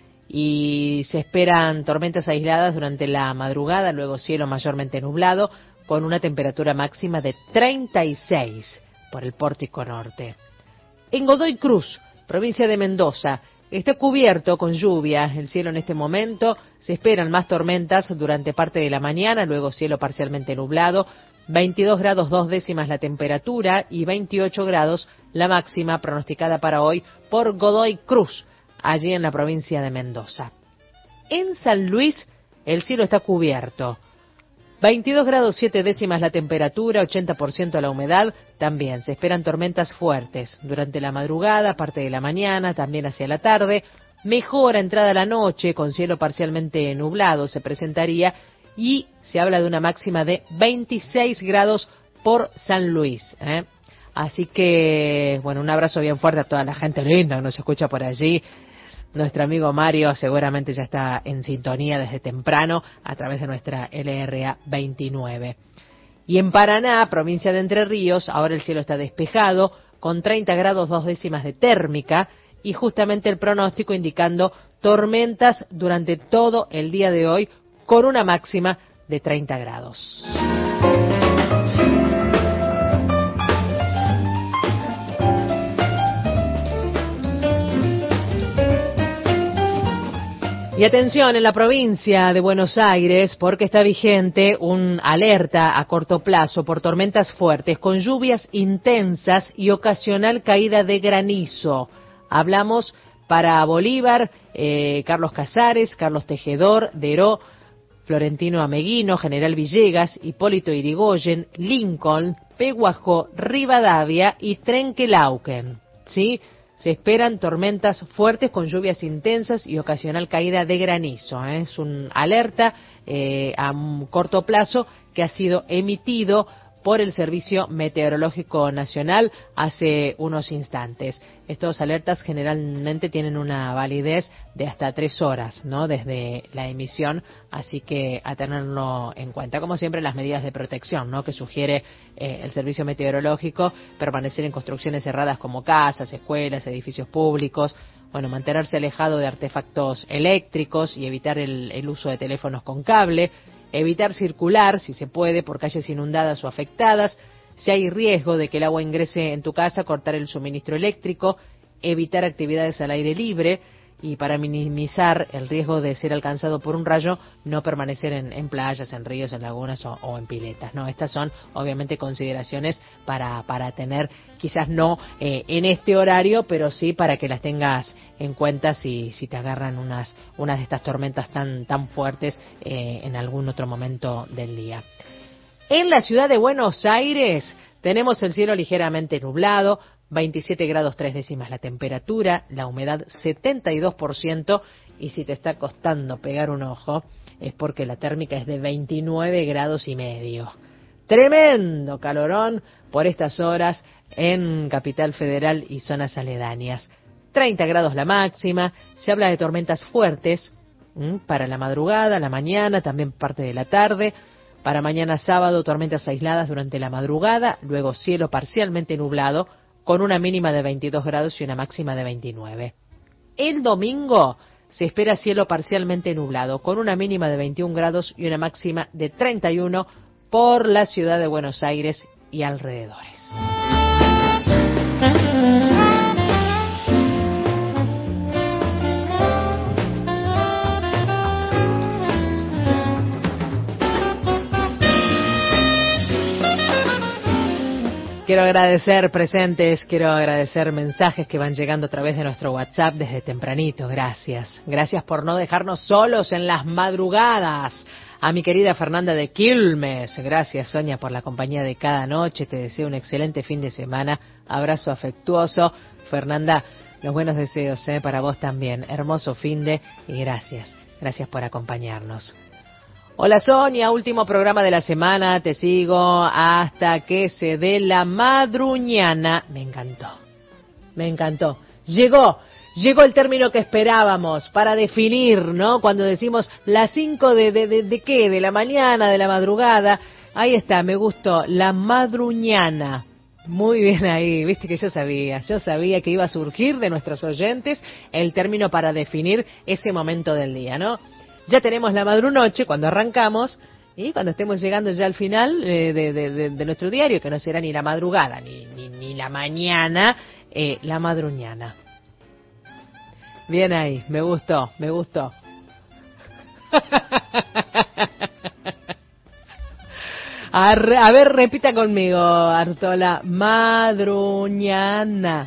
A: Y se esperan tormentas aisladas durante la madrugada, luego cielo mayormente nublado, con una temperatura máxima de treinta y seis por el Pórtico Norte. En Godoy Cruz, provincia de Mendoza, está cubierto con lluvia el cielo en este momento. Se esperan más tormentas durante parte de la mañana, luego cielo parcialmente nublado. veintidós grados dos décimas la temperatura y veintiocho grados la máxima pronosticada para hoy por Godoy Cruz, allí en la provincia de Mendoza. En San Luis el cielo está cubierto. veintidós grados siete décimas la temperatura, ochenta por ciento la humedad. También se esperan tormentas fuertes durante la madrugada, parte de la mañana, también hacia la tarde. Mejora entrada la noche, con cielo parcialmente nublado se presentaría, y se habla de una máxima de veintiséis grados por San Luis, ¿eh? Así que, bueno, un abrazo bien fuerte a toda la gente linda que nos escucha por allí. Nuestro amigo Mario seguramente ya está en sintonía desde temprano a través de nuestra L R A veintinueve. Y en Paraná, provincia de Entre Ríos, ahora el cielo está despejado, con treinta grados dos décimas de térmica, y justamente el pronóstico indicando tormentas durante todo el día de hoy, con una máxima de treinta grados. Y atención, en la provincia de Buenos Aires, porque está vigente un alerta a corto plazo por tormentas fuertes, con lluvias intensas y ocasional caída de granizo. Hablamos para Bolívar, eh, Carlos Casares, Carlos Tejedor, Deró, Florentino Ameguino, General Villegas, Hipólito Yrigoyen, Lincoln, Peguajó, Rivadavia y Trenquelauquen, ¿sí? Se esperan tormentas fuertes con lluvias intensas y ocasional caída de granizo, ¿eh? Es un alerta eh, a un corto plazo que ha sido emitido por el Servicio Meteorológico Nacional hace unos instantes. Estos alertas generalmente tienen una validez de hasta tres horas, ¿no?, desde la emisión, así que a tenerlo en cuenta. Como siempre, las medidas de protección, ¿no?, que sugiere eh, el Servicio Meteorológico: permanecer en construcciones cerradas como casas, escuelas, edificios públicos, bueno, mantenerse alejado de artefactos eléctricos y evitar el, el uso de teléfonos con cable, evitar circular, si se puede, por calles inundadas o afectadas. Si hay riesgo de que el agua ingrese en tu casa, cortar el suministro eléctrico, evitar actividades al aire libre, y para minimizar el riesgo de ser alcanzado por un rayo, no permanecer en, en playas, en ríos, en lagunas o, o en piletas, ¿no? Estas son obviamente consideraciones para, para tener, quizás no eh, en este horario, pero sí para que las tengas en cuenta si, si te agarran unas, unas de estas tormentas tan, tan fuertes eh, en algún otro momento del día. En la ciudad de Buenos Aires tenemos el cielo ligeramente nublado, veintisiete grados tres décimas la temperatura, la humedad setenta y dos por ciento, y si te está costando pegar un ojo es porque la térmica es de veintinueve grados y medio. Tremendo calorón por estas horas en Capital Federal y zonas aledañas. treinta grados la máxima, se habla de tormentas fuertes ¿m? para la madrugada, la mañana, también parte de la tarde. Para mañana sábado, tormentas aisladas durante la madrugada, luego cielo parcialmente nublado, con una mínima de veintidós grados y una máxima de veintinueve. El domingo se espera cielo parcialmente nublado, con una mínima de veintiún grados y una máxima de treinta y uno por la ciudad de Buenos Aires y alrededores. Quiero agradecer presentes, quiero agradecer mensajes que van llegando a través de nuestro WhatsApp desde tempranito. Gracias. Gracias por no dejarnos solos en las madrugadas. A mi querida Fernanda de Quilmes. Gracias, Sonia, por la compañía de cada noche. Te deseo un excelente fin de semana. Abrazo afectuoso. Fernanda, los buenos deseos ¿eh? para vos también. Hermoso fin de y gracias. Gracias por acompañarnos. Hola Sonia, último programa de la semana, te sigo hasta que se dé la madruñana. Me encantó, me encantó. Llegó, llegó el término que esperábamos para definir, ¿no? Cuando decimos las cinco de, de, de, de qué, de la mañana, de la madrugada. Ahí está, me gustó, la madruñana. Muy bien ahí, viste que yo sabía, yo sabía que iba a surgir de nuestros oyentes el término para definir ese momento del día, ¿no? Ya tenemos la madrunoche cuando arrancamos y cuando estemos llegando ya al final eh, de, de, de, de nuestro diario, que no será ni la madrugada ni, ni, ni la mañana, eh, la madruñana. Bien ahí, me gustó, me gustó. A, a ver, repita conmigo, Artola. Madruñana.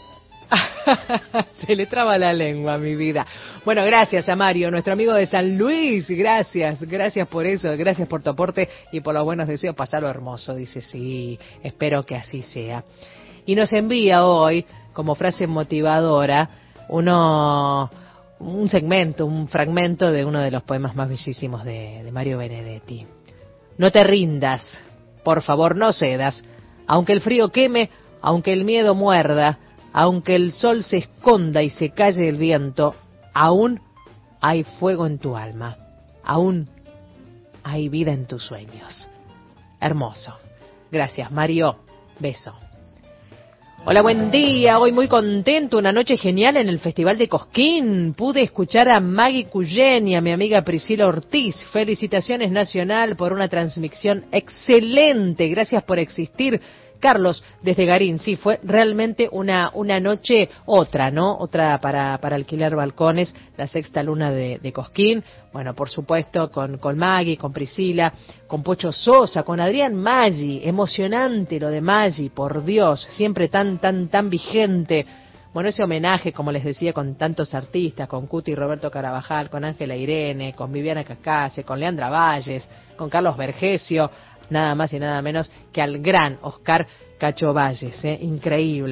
A: Se le traba la lengua, mi vida. Bueno, gracias a Mario, nuestro amigo de San Luis. Gracias, gracias por eso, gracias por tu aporte y por los buenos deseos. Pasalo hermoso, dice, sí, espero que así sea. Y nos envía hoy, como frase motivadora, uno, un segmento, un fragmento de uno de los poemas más bellísimos de, de Mario Benedetti. No te rindas, por favor no cedas, aunque el frío queme, aunque el miedo muerda, aunque el sol se esconda y se calle el viento, aún hay fuego en tu alma, aún hay vida en tus sueños. Hermoso. Gracias, Mario. Beso. Hola, buen día. Hoy muy contento, una noche genial en el Festival de Cosquín. Pude escuchar a Maggie Cuyén y a mi amiga Priscila Ortiz. Felicitaciones nacional por una transmisión excelente. Gracias por existir. Carlos, desde Garín, sí, fue realmente una una noche otra, ¿no? Otra para para alquilar balcones, la sexta luna de, de Cosquín. Bueno, por supuesto, con, con Maggie, con Priscila, con Pocho Sosa, con Adrián Maggi. Emocionante lo de Maggi, por Dios, siempre tan, tan, tan vigente. Bueno, ese homenaje, como les decía, con tantos artistas, con Cuti y Roberto Carabajal, con Ángela Irene, con Viviana Cacase, con Leandra Valles, con Carlos Vergesio, nada más y nada menos que al gran Oscar Cacho Valles, ¿eh? Increíble.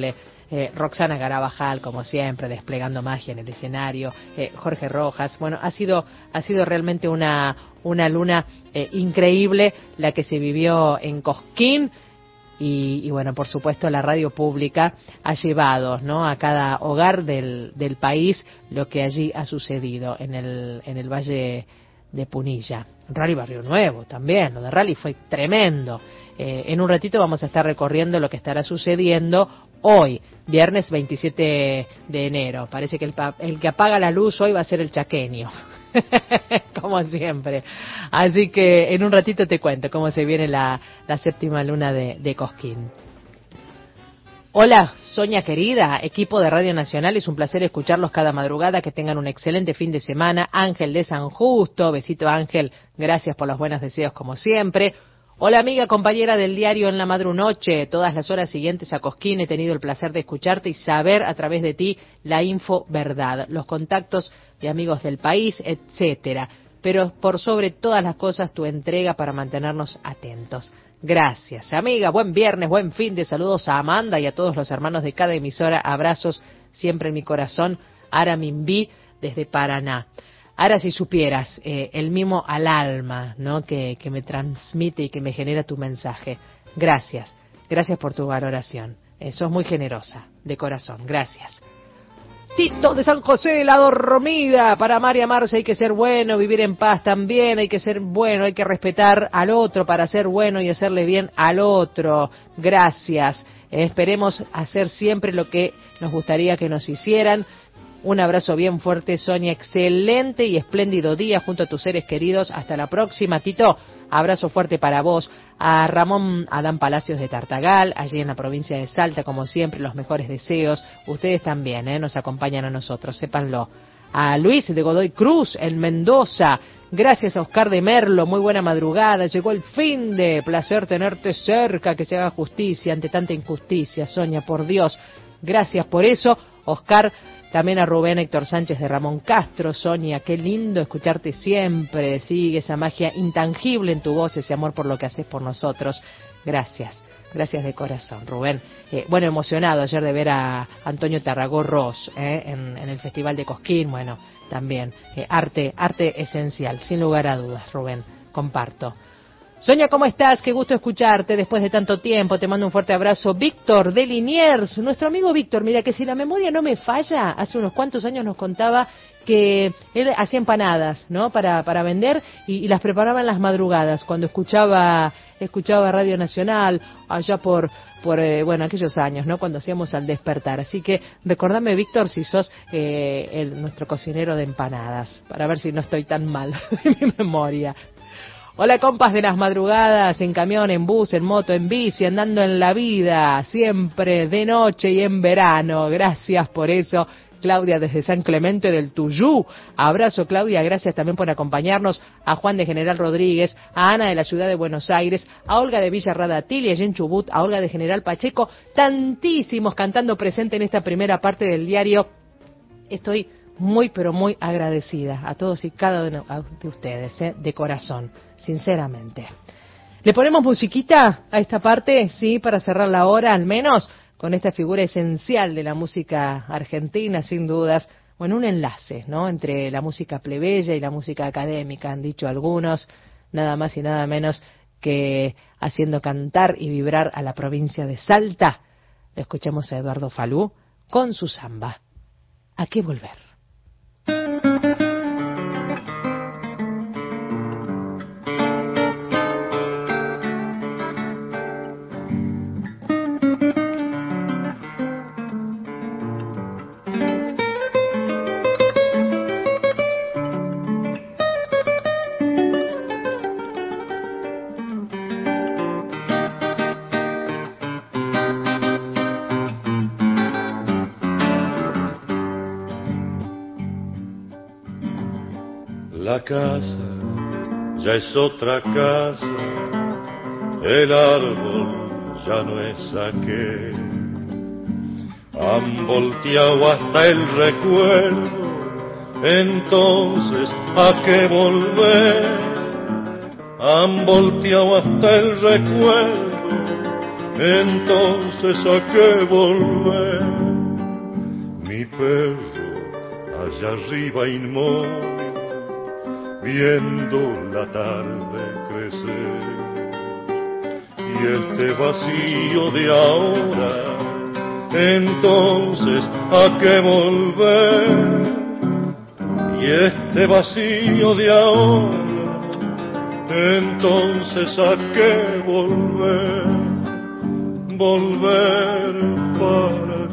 A: eh, Roxana Garabajal, como siempre, desplegando magia en el escenario, eh, Jorge Rojas. Bueno, ha sido ha sido realmente una una luna eh, increíble la que se vivió en Cosquín. Y, y bueno, por supuesto, la radio pública ha llevado, ¿no?, a cada hogar del, del país lo que allí ha sucedido en el en el Valle de Punilla. Rally Barrio Nuevo también, lo de Rally fue tremendo. Eh, en un ratito vamos a estar recorriendo lo que estará sucediendo hoy, viernes veintisiete de enero. Parece que el, el que apaga la luz hoy va a ser el chaqueño. Como siempre. Así que en un ratito te cuento cómo se viene la, la séptima luna de, de Cosquín. Hola, Sonia querida, equipo de Radio Nacional, es un placer escucharlos cada madrugada, que tengan un excelente fin de semana. Ángel de San Justo, besito Ángel, gracias por los buenos deseos como siempre. Hola amiga, compañera del diario En la Madrunoche, todas las horas siguientes a Cosquín he tenido el placer de escucharte y saber a través de ti la info verdad, los contactos de amigos del país, etcétera. Pero por sobre todas las cosas tu entrega para mantenernos atentos. Gracias, amiga, buen viernes, buen fin de saludos a Amanda y a todos los hermanos de cada emisora, abrazos siempre en mi corazón. Ara Minví desde Paraná. Ahora, si supieras eh, el mimo al alma, ¿no?, que, que me transmite y que me genera tu mensaje. Gracias, gracias por tu valoración. Eh, sos muy generosa, de corazón, gracias. Tito de San José de la Dormida, para amar y amarse hay que ser bueno, vivir en paz también, hay que ser bueno, hay que respetar al otro para ser bueno y hacerle bien al otro. Gracias, eh, esperemos hacer siempre lo que nos gustaría que nos hicieran. Un abrazo bien fuerte, Sonia. Excelente y espléndido día junto a tus seres queridos. Hasta la próxima, Tito. Abrazo fuerte para vos. A Ramón Adán Palacios de Tartagal, allí en la provincia de Salta, como siempre, los mejores deseos. Ustedes también, ¿eh? Nos acompañan a nosotros, sépanlo. A Luis de Godoy Cruz, en Mendoza. Gracias a Oscar de Merlo, muy buena madrugada. Llegó el fin de placer tenerte cerca, que se haga justicia ante tanta injusticia. Sonia, por Dios. Gracias por eso, Oscar. También a Rubén Héctor Sánchez de Ramón Castro. Sonia, qué lindo escucharte siempre. Sigue esa magia intangible en tu voz, ese amor por lo que haces por nosotros. Gracias, gracias de corazón, Rubén. Eh, bueno, emocionado ayer de ver a Antonio Tarragó Ross eh, en, en el Festival de Cosquín. Bueno, también eh, arte, arte esencial, sin lugar a dudas, Rubén, comparto. Sonia, ¿cómo estás? Qué gusto escucharte después de tanto tiempo. Te mando un fuerte abrazo. Víctor de Liniers, nuestro amigo Víctor. Mira, que si la memoria no me falla, hace unos cuantos años nos contaba que él hacía empanadas, ¿no?, para para vender y, y las preparaba en las madrugadas cuando escuchaba escuchaba Radio Nacional allá por por eh, bueno, aquellos años, ¿no?, cuando hacíamos Al Despertar. Así que recordame, Víctor, si sos eh, el, nuestro cocinero de empanadas, para ver si no estoy tan mal de mi memoria. Hola, compas de las madrugadas, en camión, en bus, en moto, en bici, andando en la vida, siempre de noche y en verano. Gracias por eso, Claudia desde San Clemente del Tuyú. Abrazo, Claudia, gracias también por acompañarnos. A Juan de General Rodríguez, a Ana de la ciudad de Buenos Aires, a Olga de Villa Radatil y allí en Chubut, a Olga de General Pacheco. Tantísimos cantando presente en esta primera parte del diario. Estoy muy, pero muy agradecida a todos y cada uno de ustedes, ¿eh?, de corazón, sinceramente. ¿Le ponemos musiquita a esta parte? Sí, para cerrar la hora, al menos, con esta figura esencial de la música argentina, sin dudas. Bueno, un enlace, ¿no?, entre la música plebeya y la música académica, han dicho algunos, nada más y nada menos que haciendo cantar y vibrar a la provincia de Salta. Le escuchamos a Eduardo Falú con su samba. ¿A qué volver?
H: La casa ya es otra casa, el árbol ya no es aquel. Han volteado hasta el recuerdo, entonces ¿a qué volver? Han volteado hasta el recuerdo, entonces a qué volver. Mi perro allá arriba inmóvil, viendo la tarde crecer, y este vacío de ahora, entonces a qué volver. Y este vacío de ahora, entonces a qué volver. Volver para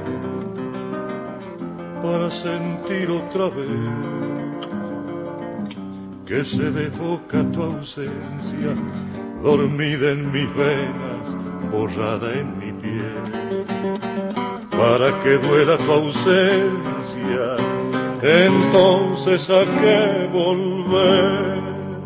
H: qué, para sentir otra vez que se desboca tu ausencia, dormida en mis venas, borrada en mi piel. Para que duela tu ausencia, entonces a qué volver.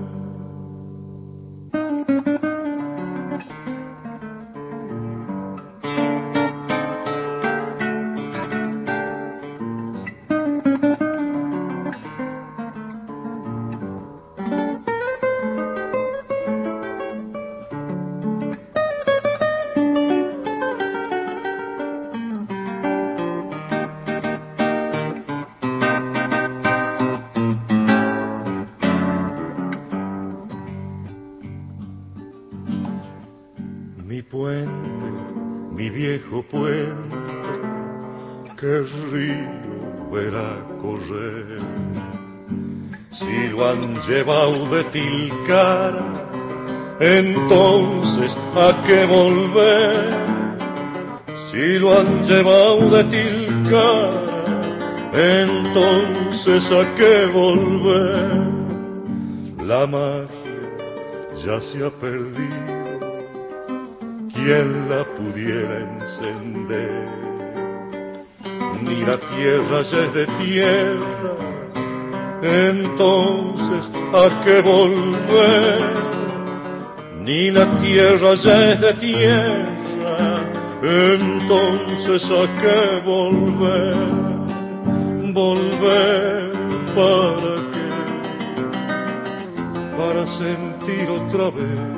H: Llevado de Tilcara, entonces a qué volver. Si lo han llevado de Tilcara, entonces a qué volver. La magia ya se ha perdido, ¿quién la pudiera encender? Ni la tierra ya es de tierra, entonces a qué volver. Ni la tierra ya es de tierra, entonces a qué volver. Volver para qué, para sentir otra vez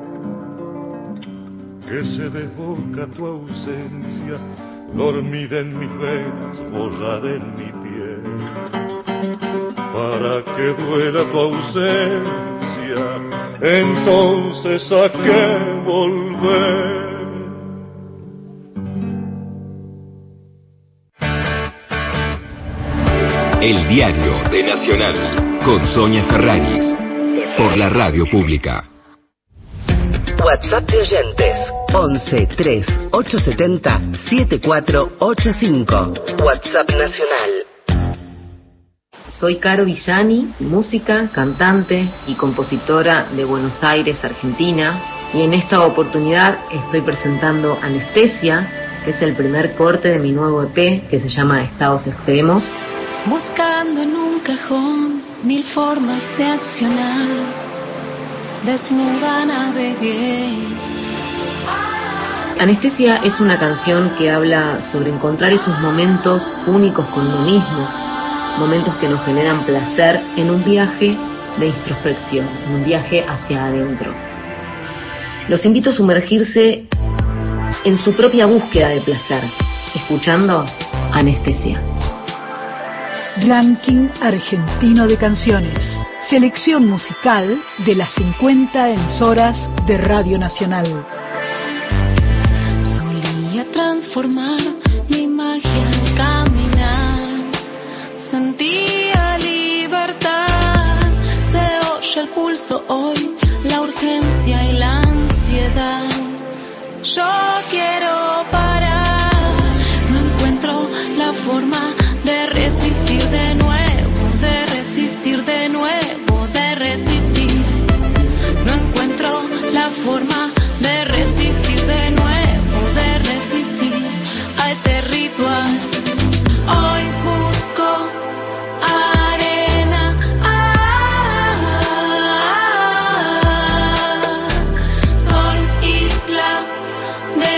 H: que se desboca tu ausencia, dormida en mis venas, borrada en mi piel. Para que duela tu ausencia, entonces a qué volver.
B: El diario de Nacional, con Sonia Ferraris, por la radio pública.
I: WhatsApp de oyentes once tres ocho siete cero siete cuatro ocho cinco. WhatsApp Nacional.
J: Soy Caro Villani, música, cantante y compositora de Buenos Aires, Argentina, y en esta oportunidad estoy presentando Anestesia, que es el primer corte de mi nuevo E P que se llama Estados Extremos.
K: Buscando en un cajón mil formas de accionar, desnuda navegué.
J: Anestesia es una canción que habla sobre encontrar esos momentos únicos con uno mismo, momentos que nos generan placer en un viaje de introspección, en un viaje hacia adentro. Los invito a sumergirse en su propia búsqueda de placer, escuchando Anestesia.
L: Ranking argentino de canciones. Selección musical de las cincuenta emisoras de Radio Nacional.
K: Solía transformar mi magia al caminar. Sentía libertad. Se oye el pulso hoy, la urgencia y la ansiedad. Yo quiero parar. No encuentro la forma de resistir de nuevo, de resistir de nuevo, de resistir. No encuentro la forma de resistir de nuevo, de resistir a este ritual. Hoy busco arena, ah, soy isla de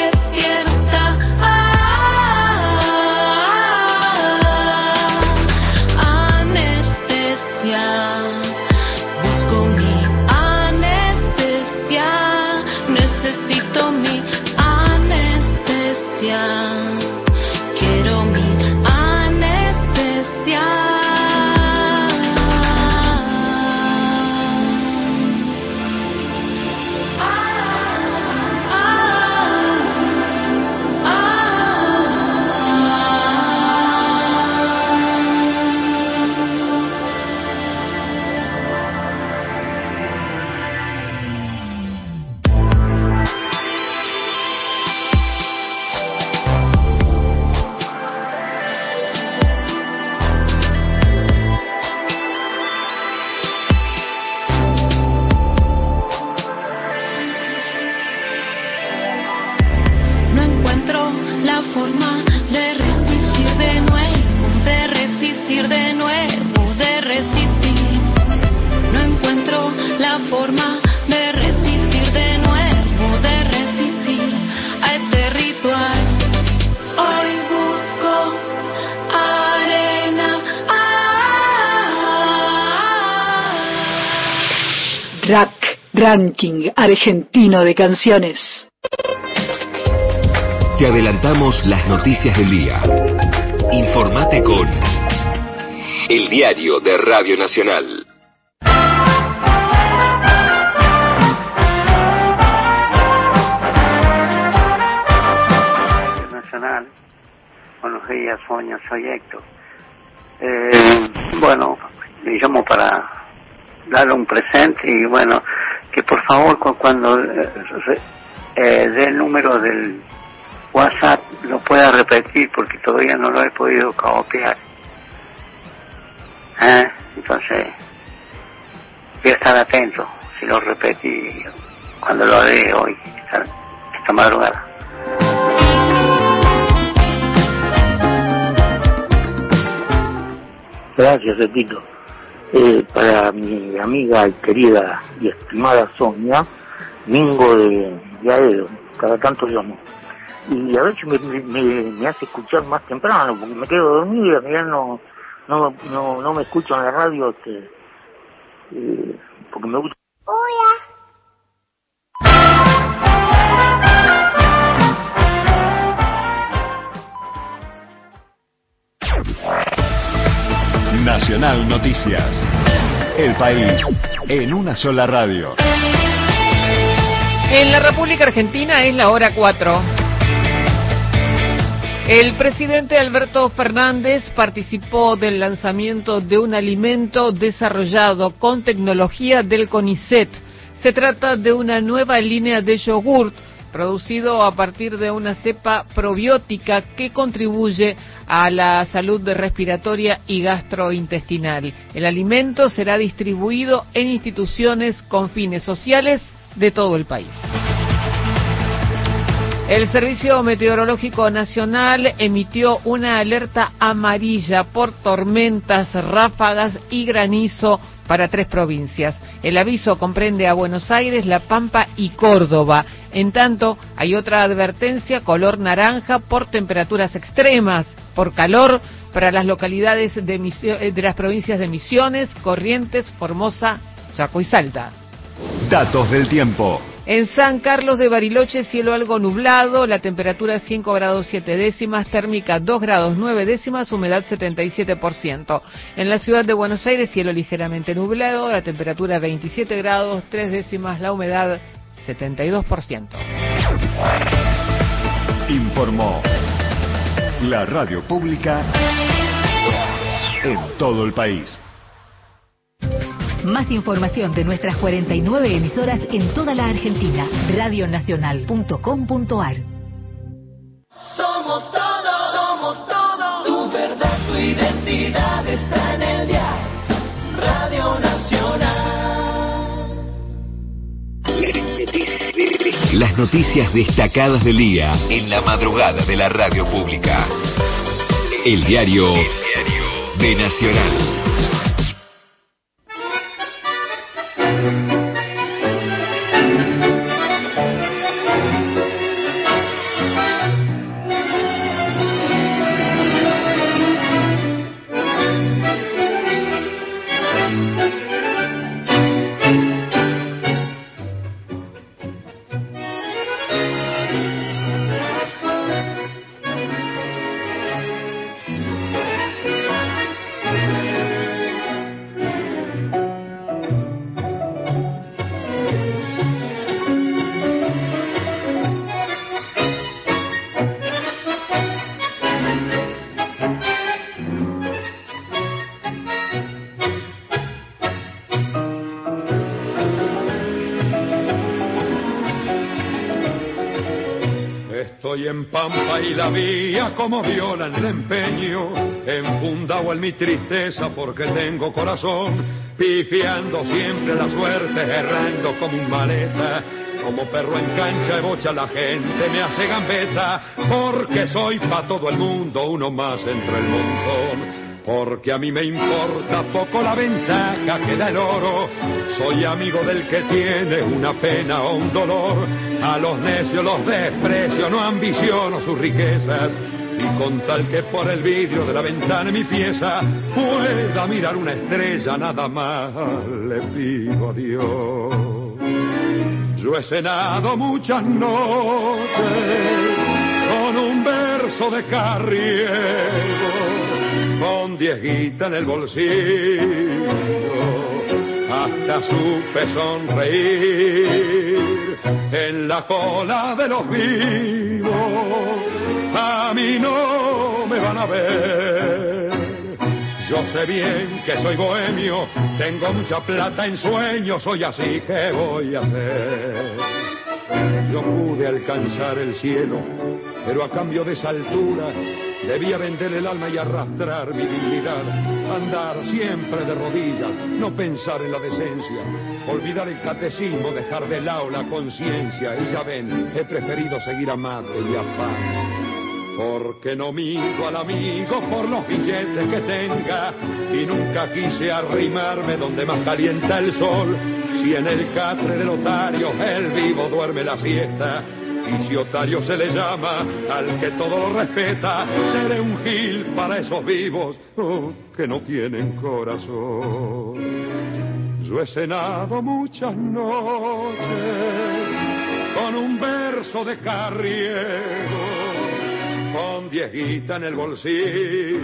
L: R A C, Ranking Argentino de Canciones.
B: Te adelantamos las noticias del día. Informate con El Diario de Radio Nacional.
M: Nacional. Buenos días, Sonia, soy Héctor. Eh, bueno, le llamo para darle un presente y bueno, que por favor cuando eh, eh, dé el número del WhatsApp lo pueda repetir porque todavía no lo he podido copiar. ¿Eh? Entonces, voy a estar atento si lo repetí cuando lo haré hoy, esta, esta madrugada.
N: Gracias, repito. Eh, para mi amiga y querida y estimada Sonia, Mingo de, de Aedo, cada tanto llamo. Y a ver si me, me, me hace escuchar más temprano, porque me quedo dormida, ya no, no, no, no me escucho en la radio, este, eh, porque me gusta.
O: Hola.
B: Nacional Noticias. El país en una sola radio.
A: En la República Argentina es la hora cuatro. El presidente Alberto Fernández participó del lanzamiento de un alimento desarrollado con tecnología del CONICET. Se trata de una nueva línea de yogurt producido a partir de una cepa probiótica que contribuye a la salud respiratoria y gastrointestinal. El alimento será distribuido en instituciones con fines sociales de todo el país. El Servicio Meteorológico Nacional emitió una alerta amarilla por tormentas, ráfagas y granizo para tres provincias. El aviso comprende a Buenos Aires, La Pampa y Córdoba. En tanto, hay otra advertencia color naranja por temperaturas extremas, por calor para las localidades de, Misio- de las provincias de Misiones, Corrientes, Formosa, Chaco y Salta.
B: Datos del tiempo.
A: En San Carlos de Bariloche, cielo algo nublado, la temperatura cinco grados siete décimas, térmica dos grados nueve décimas, humedad setenta y siete por ciento. En la ciudad de Buenos Aires, cielo ligeramente nublado, la temperatura veintisiete grados tres décimas, la humedad setenta y dos por ciento.
B: Informó la radio pública en todo el país.
P: Más información de nuestras cuarenta y nueve emisoras en toda la Argentina. radio nacional punto com punto ar.
K: Somos todos, somos todos. Tu verdad, tu identidad está en el diario. Radio Nacional.
B: Las noticias destacadas del día en la madrugada de la radio pública. El diario, El diario de Nacional.
H: Estoy en Pampa y la vía como viola en el empeño, enfundado en mi tristeza porque tengo corazón, pifiando siempre la suerte, errando como un maleta, como perro en cancha de bocha la gente me hace gambeta, porque soy pa' todo el mundo uno más entre el montón. Porque a mí me importa poco la ventaja que da el oro. Soy amigo del que tiene una pena o un dolor. A los necios los desprecio, no ambiciono sus riquezas. y con tal que por el vidrio de la ventana de mi pieza pueda mirar una estrella, nada más le pido a Dios. Yo he cenado muchas noches con un verso de Carriego, con diez guitas en el bolsillo, hasta supe sonreír en la cola de los vivos. A mí no me van a ver, yo sé bien que soy bohemio, tengo mucha plata en sueños, soy así, ¿qué voy a hacer? Yo pude alcanzar el cielo, pero a cambio de esa altura debía vender el alma y arrastrar mi dignidad, andar siempre de rodillas, no pensar en la decencia, olvidar el catecismo, dejar de lado la conciencia, y ya ven, he preferido seguir a mate y a pan. Porque no mido al amigo por los billetes que tenga, y nunca quise arrimarme donde más calienta el sol. Si en el catre del otario el vivo duerme la siesta, y si otario se le llama al que todo lo respeta, seré un gil para esos vivos oh, que no tienen corazón. Yo he cenado muchas noches con un verso de Carriego, con diez guitas en el bolsillo,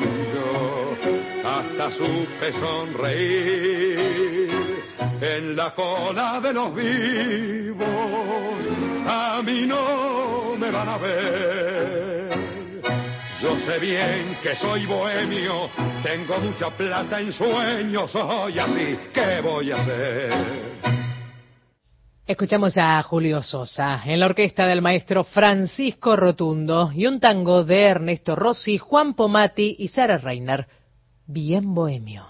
H: hasta supe sonreír en la cola de los vivos. A mí no me van a ver, yo sé bien que soy bohemio, tengo mucha plata en sueños, soy así, ¿qué voy a hacer?
A: Escuchamos a Julio Sosa en la orquesta del maestro Francisco Rotundo y un tango de Ernesto Rossi, Juan Pomati y Sara Reiner, Bien Bohemio.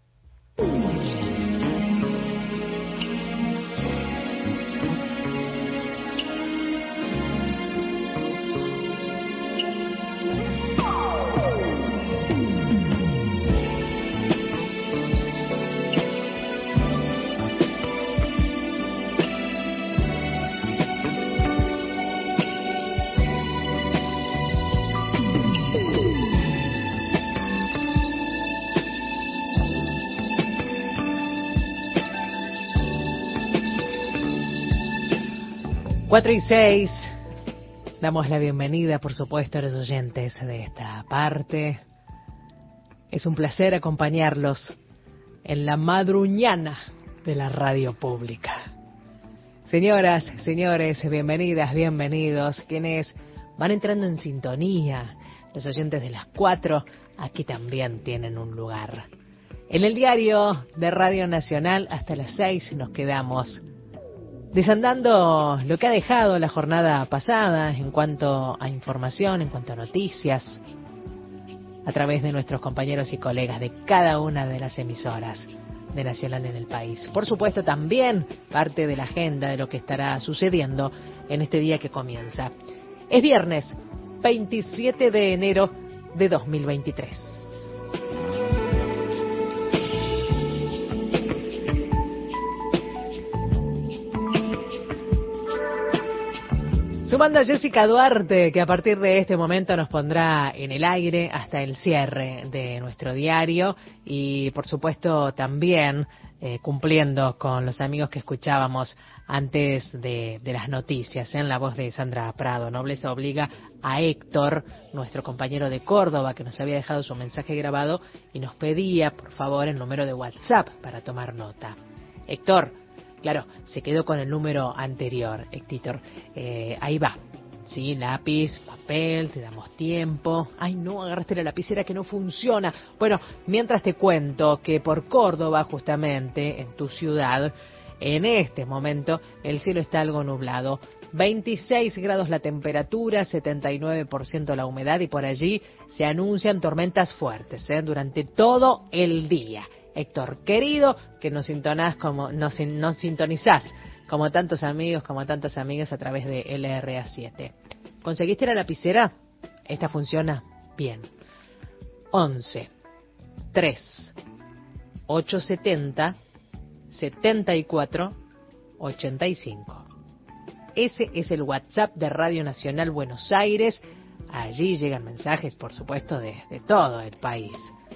A: Cuatro y seis, damos la bienvenida, por supuesto, a los oyentes de esta parte. Es un placer acompañarlos en la madruñana de la radio pública. Señoras, señores, bienvenidas, bienvenidos. Quienes van entrando en sintonía, los oyentes de las cuatro, aquí también tienen un lugar. En el diario de Radio Nacional hasta las seis nos quedamos desandando lo que ha dejado la jornada pasada en cuanto a información, en cuanto a noticias, a través de nuestros compañeros y colegas de cada una de las emisoras de Nacional en el país. Por supuesto, también parte de la agenda de lo que estará sucediendo en este día que comienza. Es viernes, veintisiete de enero de dos mil veintitrés. Sumando a Jessica Duarte, que a partir de este momento nos pondrá en el aire hasta el cierre de nuestro diario, y por supuesto también eh, cumpliendo con los amigos que escuchábamos antes de, de las noticias, en la voz de Sandra Prado. Nobleza obliga a Héctor, nuestro compañero de Córdoba, que nos había dejado su mensaje grabado y nos pedía, por favor, el número de WhatsApp para tomar nota. Héctor, claro, se quedó con el número anterior, Héctor. Eh, ahí va. Sí, lápiz, papel, te damos tiempo. Ay, no, agarraste la lapicera que no funciona. Bueno, mientras te cuento que por Córdoba, justamente, en tu ciudad, en este momento, el cielo está algo nublado. veintiséis grados la temperatura, setenta y nueve por ciento la humedad, y por allí se anuncian tormentas fuertes, ¿eh? durante todo el día. Héctor, querido, que nos sintonás como nos, nos sintonizás como tantos amigos, como tantas amigas a través de L R A siete. ¿Conseguiste la lapicera? Esta funciona bien. once, tres, ochocientos setenta, setenta y cuatro, ochenta y cinco. Ese es el WhatsApp de Radio Nacional Buenos Aires, Allí llegan mensajes, por supuesto, de, de todo el país.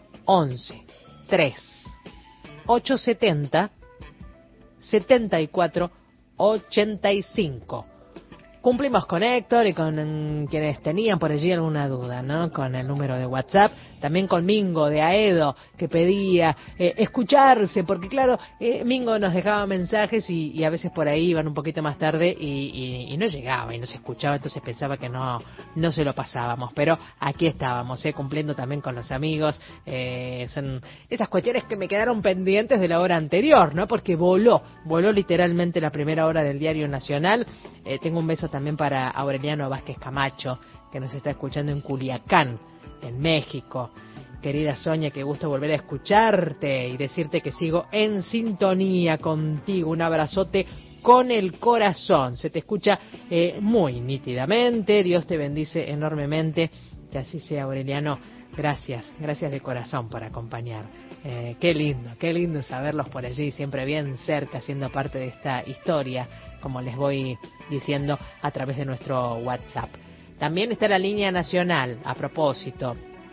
A: once, tres, ochocientos setenta, setenta y cuatro ochenta y cinco. Cumplimos con Héctor y con quienes tenían por allí alguna duda, ¿no? Con el número de WhatsApp, también con Mingo de Aedo, que pedía eh, escucharse, porque claro, eh, Mingo nos dejaba mensajes y, y a veces por ahí iban un poquito más tarde y, y, y no llegaba y no se escuchaba, entonces pensaba que no no se lo pasábamos, pero aquí estábamos, eh, cumpliendo también con los amigos. Eh, son esas cuestiones que me quedaron pendientes de la hora anterior, ¿no? Porque voló, voló literalmente la primera hora del Diario Nacional. Eh, tengo un beso también para Aureliano Vázquez Camacho, que nos está escuchando en Culiacán, en México. Querida Sonia, qué gusto volver a escucharte y decirte que sigo en sintonía contigo. Un abrazote con el corazón. Se te escucha eh, muy nítidamente. Dios te bendice enormemente. Que así sea, Aureliano. Gracias, gracias de corazón por acompañar. Eh, qué lindo, qué lindo saberlos por allí, siempre bien cerca, siendo parte de esta historia, como les voy diciendo a través de nuestro WhatsApp. También está la línea nacional, a propósito,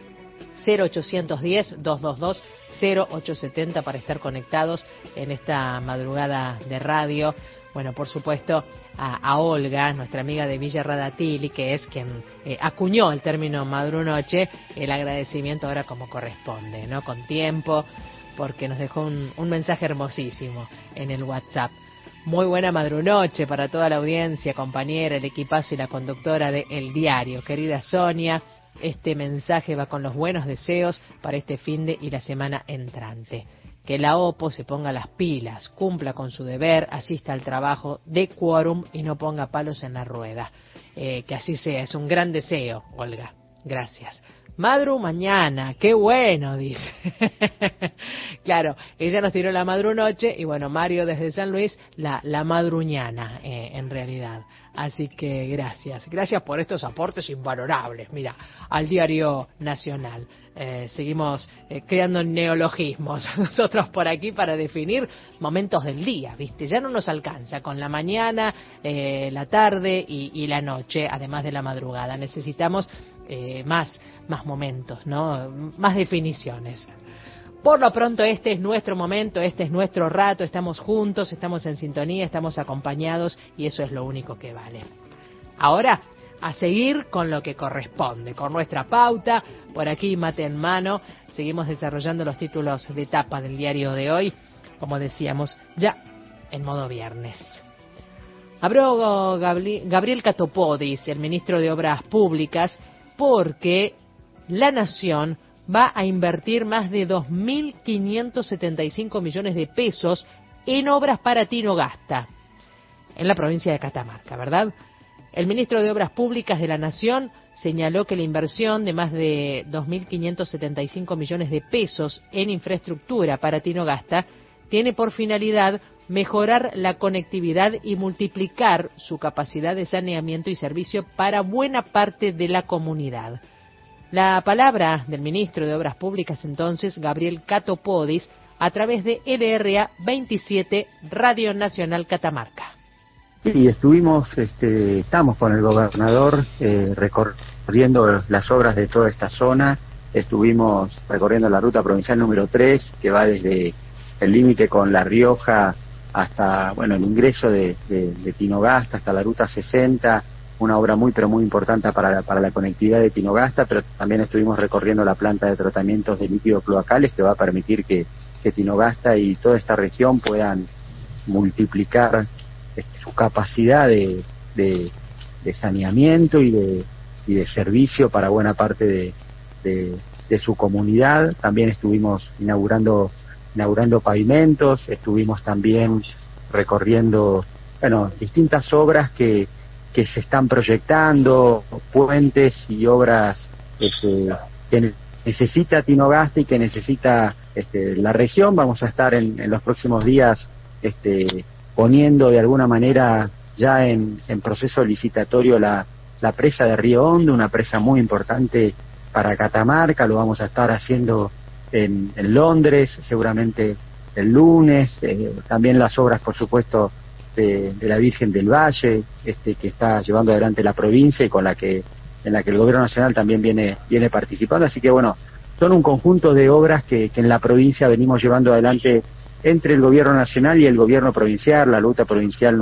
A: cero ochocientos diez, doscientos veintidós, cero ochocientos setenta para estar conectados en esta madrugada de radio. Bueno, por supuesto, a, a Olga, nuestra amiga de Villa Radatili, que es quien eh, acuñó el término madrunoche, el agradecimiento ahora como corresponde, ¿no? Con tiempo, porque nos dejó un, un mensaje hermosísimo en el WhatsApp. Muy buena madrunoche para toda la audiencia, compañera, el equipazo y la conductora de El Diario. Querida Sonia, este mensaje va con los buenos deseos para este finde y la semana entrante. Que la OPO se ponga las pilas, cumpla con su deber, asista al trabajo de quórum y no ponga palos en la rueda. Eh, que así sea, es un gran deseo, Olga. Gracias. Madru mañana, qué bueno, dice. Claro, ella nos tiró la madrunoche y bueno, Mario desde San Luis, la, la madruñana, eh, en realidad. Así que gracias, gracias por estos aportes invalorables, mira, al Diario Nacional. Eh, seguimos eh, creando neologismos nosotros por aquí para definir momentos del día, ¿viste? Ya no nos alcanza con la mañana, eh, la tarde y, y la noche, además de la madrugada. Necesitamos eh, más, más momentos, ¿no? Más definiciones. Por lo pronto este es nuestro momento, este es nuestro rato, estamos juntos, estamos en sintonía, estamos acompañados y eso es lo único que vale. Ahora, a seguir con lo que corresponde, con nuestra pauta, por aquí mate en mano, seguimos desarrollando los títulos de tapa del diario de hoy, como decíamos, ya en modo viernes. Habló Gabriel Catopodis, el ministro de Obras Públicas, porque La Nación va a invertir más de dos mil quinientos setenta y cinco millones de pesos en obras para Tinogasta, en la provincia de Catamarca, ¿verdad? El ministro de Obras Públicas de la Nación señaló que la inversión de más de dos mil quinientos setenta y cinco millones de pesos en infraestructura para Tinogasta tiene por finalidad mejorar la conectividad y multiplicar su capacidad de saneamiento y servicio para buena parte de la comunidad. La palabra del ministro de Obras Públicas entonces, Gabriel Catopodis, a través de L R A veintisiete, Radio Nacional Catamarca.
O: Sí, estuvimos, este, estamos con el gobernador eh, recorriendo las obras de toda esta zona. Estuvimos recorriendo la ruta provincial número tres, que va desde el límite con La Rioja hasta, bueno, el ingreso de, de, de Tinogasta, hasta la ruta sesenta, una obra muy pero muy importante para la, para la conectividad de Tinogasta, pero también estuvimos recorriendo la planta de tratamientos de líquidos cloacales que va a permitir que, que Tinogasta y toda esta región puedan multiplicar este, su capacidad de, de, de saneamiento y de, y de servicio para buena parte de, de, de su comunidad. También estuvimos inaugurando inaugurando pavimentos, estuvimos también recorriendo, bueno, distintas obras que que se están proyectando, puentes y obras este, que necesita Tinogasta y que necesita este, la región. Vamos a estar en, en los próximos días este, poniendo de alguna manera ya en, en proceso licitatorio la, la presa de Río Hondo, una presa muy importante para Catamarca. Lo vamos a estar haciendo en, en Londres, seguramente el lunes. Eh, también las obras, por supuesto, De, de la Virgen del Valle, este, que está llevando adelante la provincia y con la que en la que el gobierno nacional también viene viene participando, así que bueno, son un conjunto de obras que, que en la provincia venimos llevando adelante entre el gobierno nacional y el gobierno provincial, la ruta provincial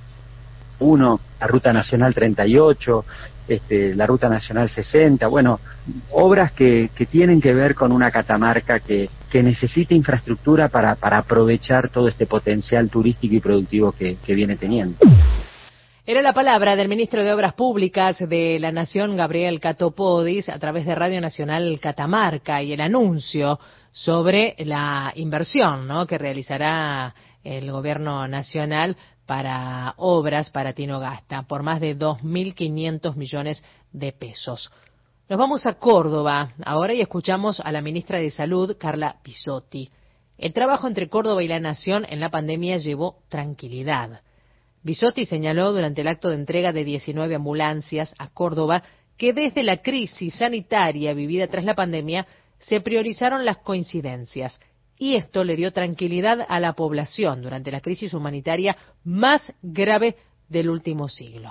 O: uno, la ruta nacional treinta y ocho, este, la ruta nacional sesenta, bueno, obras que, que tienen que ver con una Catamarca que, que necesita infraestructura para, para aprovechar todo este potencial turístico y productivo que, que viene teniendo.
A: Era la palabra del ministro de Obras Públicas de la Nación, Gabriel Catopodis, a través de Radio Nacional Catamarca, y el anuncio sobre la inversión, ¿no?, que realizará el gobierno nacional para obras para Tinogasta, por más de dos mil quinientos millones de pesos. Nos vamos a Córdoba ahora y escuchamos a la ministra de Salud, Carla Bisotti. El trabajo entre Córdoba y la Nación en la pandemia llevó tranquilidad. Bisotti señaló durante el acto de entrega de diecinueve ambulancias a Córdoba que desde la crisis sanitaria vivida tras la pandemia se priorizaron las coincidencias, y esto le dio tranquilidad a la población durante la crisis humanitaria más grave del último siglo.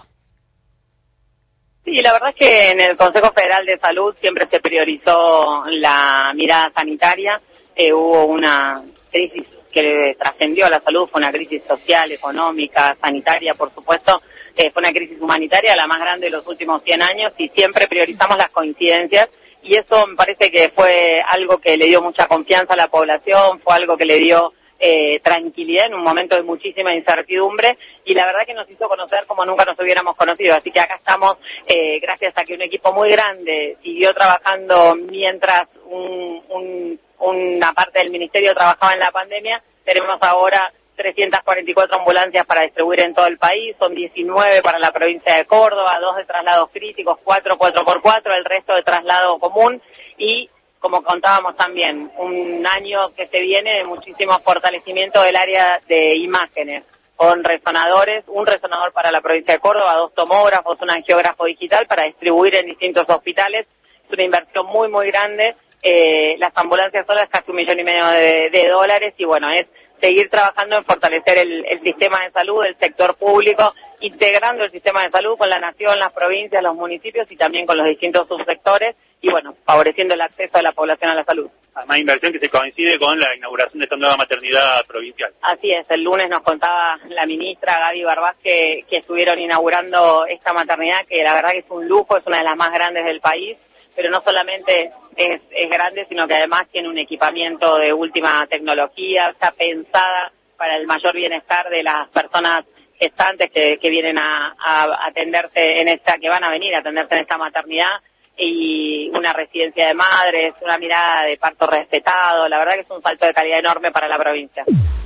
Q: Sí, la verdad es que en el Consejo Federal de Salud siempre se priorizó la mirada sanitaria. Eh, hubo una crisis que trascendió a la salud, fue una crisis social, económica, sanitaria, por supuesto. Eh, fue una crisis humanitaria, la más grande de los últimos cien años, y siempre priorizamos las coincidencias. Y eso me parece que fue algo que le dio mucha confianza a la población, fue algo que le dio eh, tranquilidad en un momento de muchísima incertidumbre, y la verdad que nos hizo conocer como nunca nos hubiéramos conocido. Así que acá estamos eh, gracias a que un equipo muy grande siguió trabajando mientras un, un, una parte del ministerio trabajaba en la pandemia. Tenemos ahora trescientas cuarenta y cuatro ambulancias para distribuir en todo el país, son diecinueve para la provincia de Córdoba, dos de traslados críticos, cuatro cuatro por cuatro, el resto de traslado común, y como contábamos también, un año que se viene de muchísimo fortalecimiento del área de imágenes, con resonadores, un resonador para la provincia de Córdoba, dos tomógrafos, un angiógrafo digital para distribuir en distintos hospitales. Es una inversión muy, muy grande. Eh, las ambulancias solas casi un millón y medio de, de dólares, y bueno, es seguir trabajando en fortalecer el, el sistema de salud, el sector público, integrando el sistema de salud con la nación, las provincias, los municipios y también con los distintos subsectores, y bueno, favoreciendo el acceso de la población a la salud.
R: Además, inversión que se coincide con la inauguración de esta nueva maternidad provincial.
Q: Así es, el lunes nos contaba la ministra Gaby Barbás que, que estuvieron inaugurando esta maternidad, que la verdad que es un lujo, es una de las más grandes del país, pero no solamente es, es grande, sino que además tiene un equipamiento de última tecnología, está pensada para el mayor bienestar de las personas gestantes que, que vienen a, a atenderse en esta, que van a venir a atenderse en esta maternidad, y una residencia de madres, una mirada de parto respetado. La verdad que es un salto de calidad enorme para la provincia.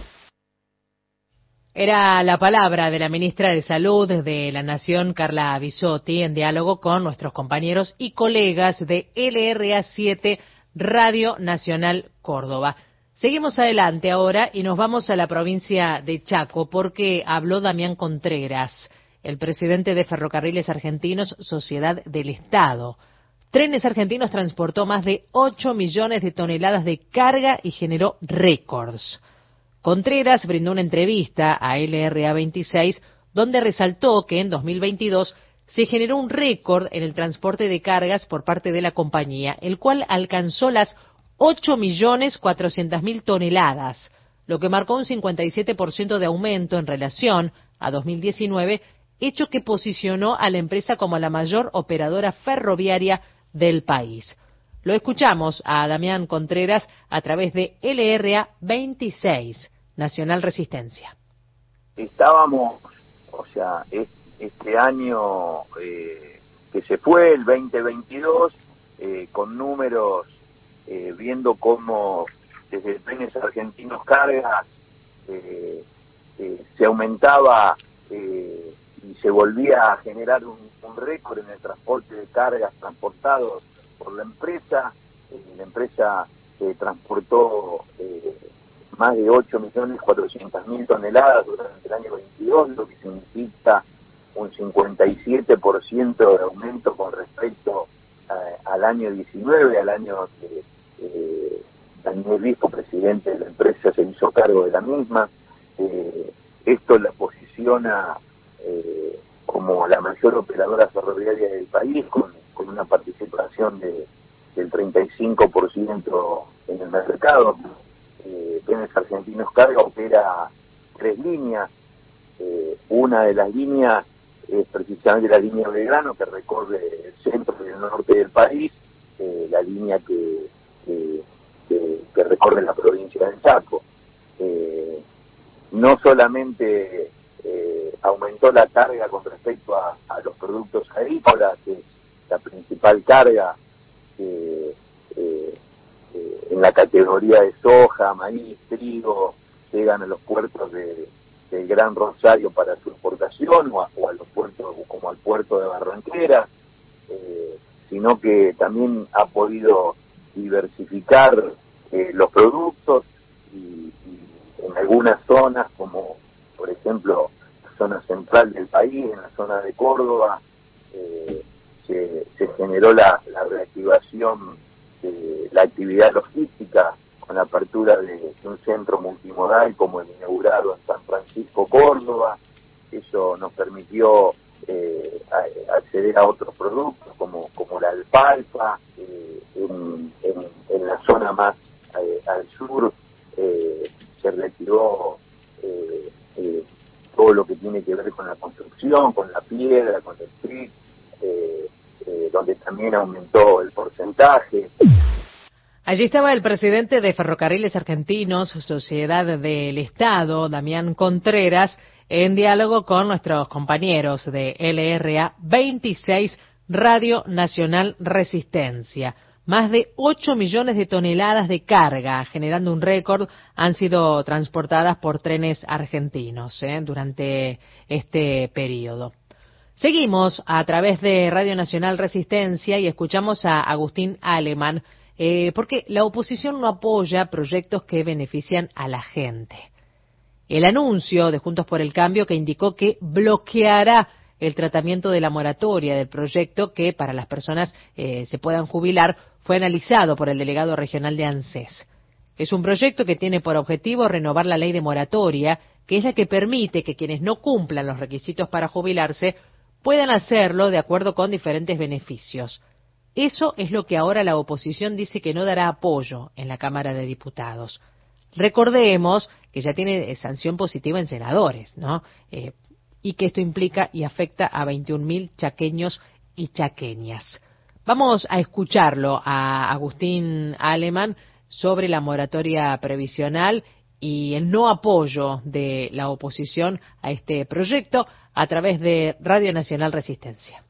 A: Era la palabra de la ministra de Salud de la Nación, Carla Bisotti, en diálogo con nuestros compañeros y colegas de L R A siete Radio Nacional Córdoba. Seguimos adelante ahora y nos vamos a la provincia de Chaco, porque habló Damián Contreras, el presidente de Ferrocarriles Argentinos, Sociedad del Estado. Trenes Argentinos transportó más de ocho millones de toneladas de carga y generó récords. Contreras brindó una entrevista a L R A veintiséis donde resaltó que en dos mil veintidós se generó un récord en el transporte de cargas por parte de la compañía, el cual alcanzó las ocho millones cuatrocientas mil toneladas, lo que marcó un cincuenta y siete por ciento de aumento en relación a dos mil diecinueve, hecho que posicionó a la empresa como la mayor operadora ferroviaria del país. Lo escuchamos a Damián Contreras a través de L R A veintiséis, Nacional Resistencia.
S: Estábamos, o sea, es, este año eh, que se fue, el veinte veintidós, eh, con números, eh, viendo cómo desde Trenes Argentinos Cargas eh, eh, se aumentaba eh, y se volvía a generar un, un récord en el transporte de cargas transportados por la empresa. Eh, la empresa eh, transportó eh, más de ocho millones cuatrocientas mil toneladas durante el año veintidós, lo que significa un cincuenta y siete por ciento de aumento con respecto a, al año diecinueve, al año que eh, Daniel Visco, presidente de la empresa, se hizo cargo de la misma. Eh, esto la posiciona eh, como la mayor operadora ferroviaria del país, con con una participación de, del treinta y cinco por ciento en el mercado. Eh, Trenes Argentinos Carga opera tres líneas. Eh, una de las líneas es precisamente la línea Belgrano, que recorre el centro y el norte del país, eh, la línea que, que, que, que recorre la provincia del Chaco. Eh, no solamente eh, aumentó la carga con respecto a, a los productos agrícolas, que es la principal carga que eh, eh, en la categoría de soja, maíz, trigo, llegan a los puertos de, del Gran Rosario para su exportación, o a, o a los puertos, como al puerto de Barranquera, eh, sino que también ha podido diversificar eh, los productos y, y en algunas zonas, como por ejemplo la zona central del país, en la zona de Córdoba, eh, se, se generó la, la reactivación de la actividad logística con la apertura de un centro multimodal como el inaugurado en San Francisco, Córdoba. Eso nos permitió eh, a, acceder a otros productos como, como la alfalfa, eh, en, en, en la zona más eh, al sur eh, se retiró eh, eh, todo lo que tiene que ver con la construcción, con la piedra, con el street, eh, eh, donde también aumentó el porcentaje.
A: Allí estaba el presidente de Ferrocarriles Argentinos, Sociedad del Estado, Damián Contreras, en diálogo con nuestros compañeros de L R A veintiséis Radio Nacional Resistencia. Más de ocho millones de toneladas de carga, generando un récord, han sido transportadas por trenes argentinos ¿eh? durante este periodo. Seguimos a través de Radio Nacional Resistencia y escuchamos a Agustín Alemán, eh, porque la oposición no apoya proyectos que benefician a la gente. El anuncio de Juntos por el Cambio, que indicó que bloqueará el tratamiento de la moratoria del proyecto que para las personas eh, se puedan jubilar, fue analizado por el delegado regional de ANSES. Es un proyecto que tiene por objetivo renovar la ley de moratoria, que es la que permite que quienes no cumplan los requisitos para jubilarse puedan hacerlo de acuerdo con diferentes beneficios. Eso es lo que ahora la oposición dice que no dará apoyo en la Cámara de Diputados. Recordemos que ya tiene sanción positiva en senadores, ¿no? Eh, y que esto implica y afecta a veintiún mil chaqueños y chaqueñas. Vamos a escucharlo a Agustín Alemán sobre la moratoria previsional y el no apoyo de la oposición a este proyecto a través de Radio Nacional Resistencia.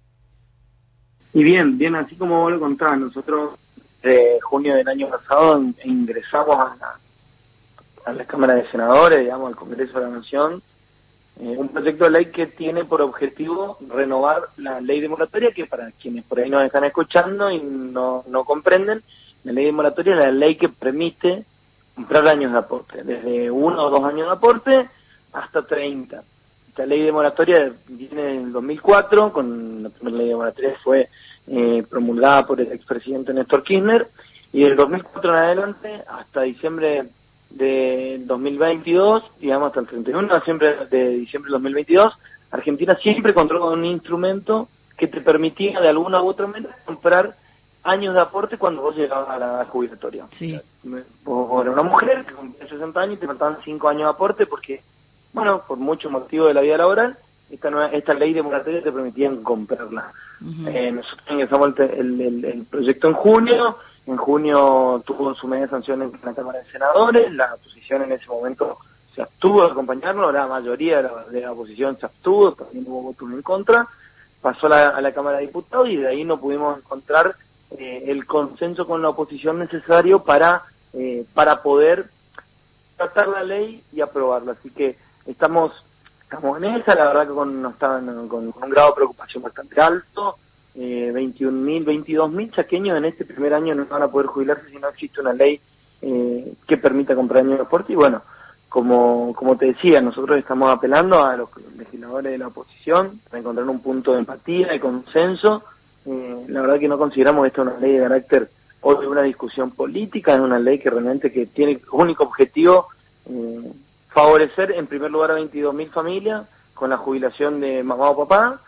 T: Y bien, bien, así como vos lo contabas, nosotros de junio del año pasado ingresamos a la, a la Cámara de Senadores, digamos, al Congreso de la Nación, eh, un proyecto de ley que tiene por objetivo renovar la ley de moratoria, que para quienes por ahí nos están escuchando y no, no comprenden, la ley de moratoria es la ley que permite comprar años de aporte, desde uno o dos años de aporte hasta treinta. Esta ley de moratoria viene del dos mil cuatro, con la primera ley de moratoria fue eh, promulgada por el expresidente Néstor Kirchner, y del dos mil cuatro en adelante hasta diciembre de dos mil veintidós, digamos hasta el treinta y uno de diciembre de diciembre de dos mil veintidós, Argentina siempre contó con un instrumento que te permitía de alguna u otra manera comprar años de aporte cuando vos llegabas a la edad jubilatoria. Sí. Vos eras una mujer que cumplía sesenta años y te faltaban cinco años de aporte porque, bueno, por muchos motivos de la vida laboral, esta nueva, esta ley de moratoria te permitían comprarla. Uh-huh. Eh, nosotros ingresamos el, el, el, el proyecto en junio, en junio tuvo su media sanción en la Cámara de Senadores, la oposición en ese momento se abstuvo de acompañarlo, la mayoría de la, de la oposición se abstuvo, también hubo votos en contra, pasó a la, a la Cámara de Diputados y de ahí no pudimos encontrar eh, el consenso con la oposición necesario para, eh, para poder tratar la ley y aprobarla. Así que estamos estamos en esa, la verdad que con, nos estaban con, con un grado de preocupación bastante alto. eh, veintiún mil, veintidós mil chaqueños en este primer año no van a poder jubilarse si no existe una ley eh, que permita comprar años de aporte. Y bueno, como como te decía, nosotros estamos apelando a los legisladores de la oposición para encontrar un punto de empatía y consenso. Eh, la verdad que no consideramos esta una ley de carácter o de una discusión política, es una ley que realmente que tiene como único objetivo eh, favorecer en primer lugar a veintidós mil familias con la jubilación de mamá o papá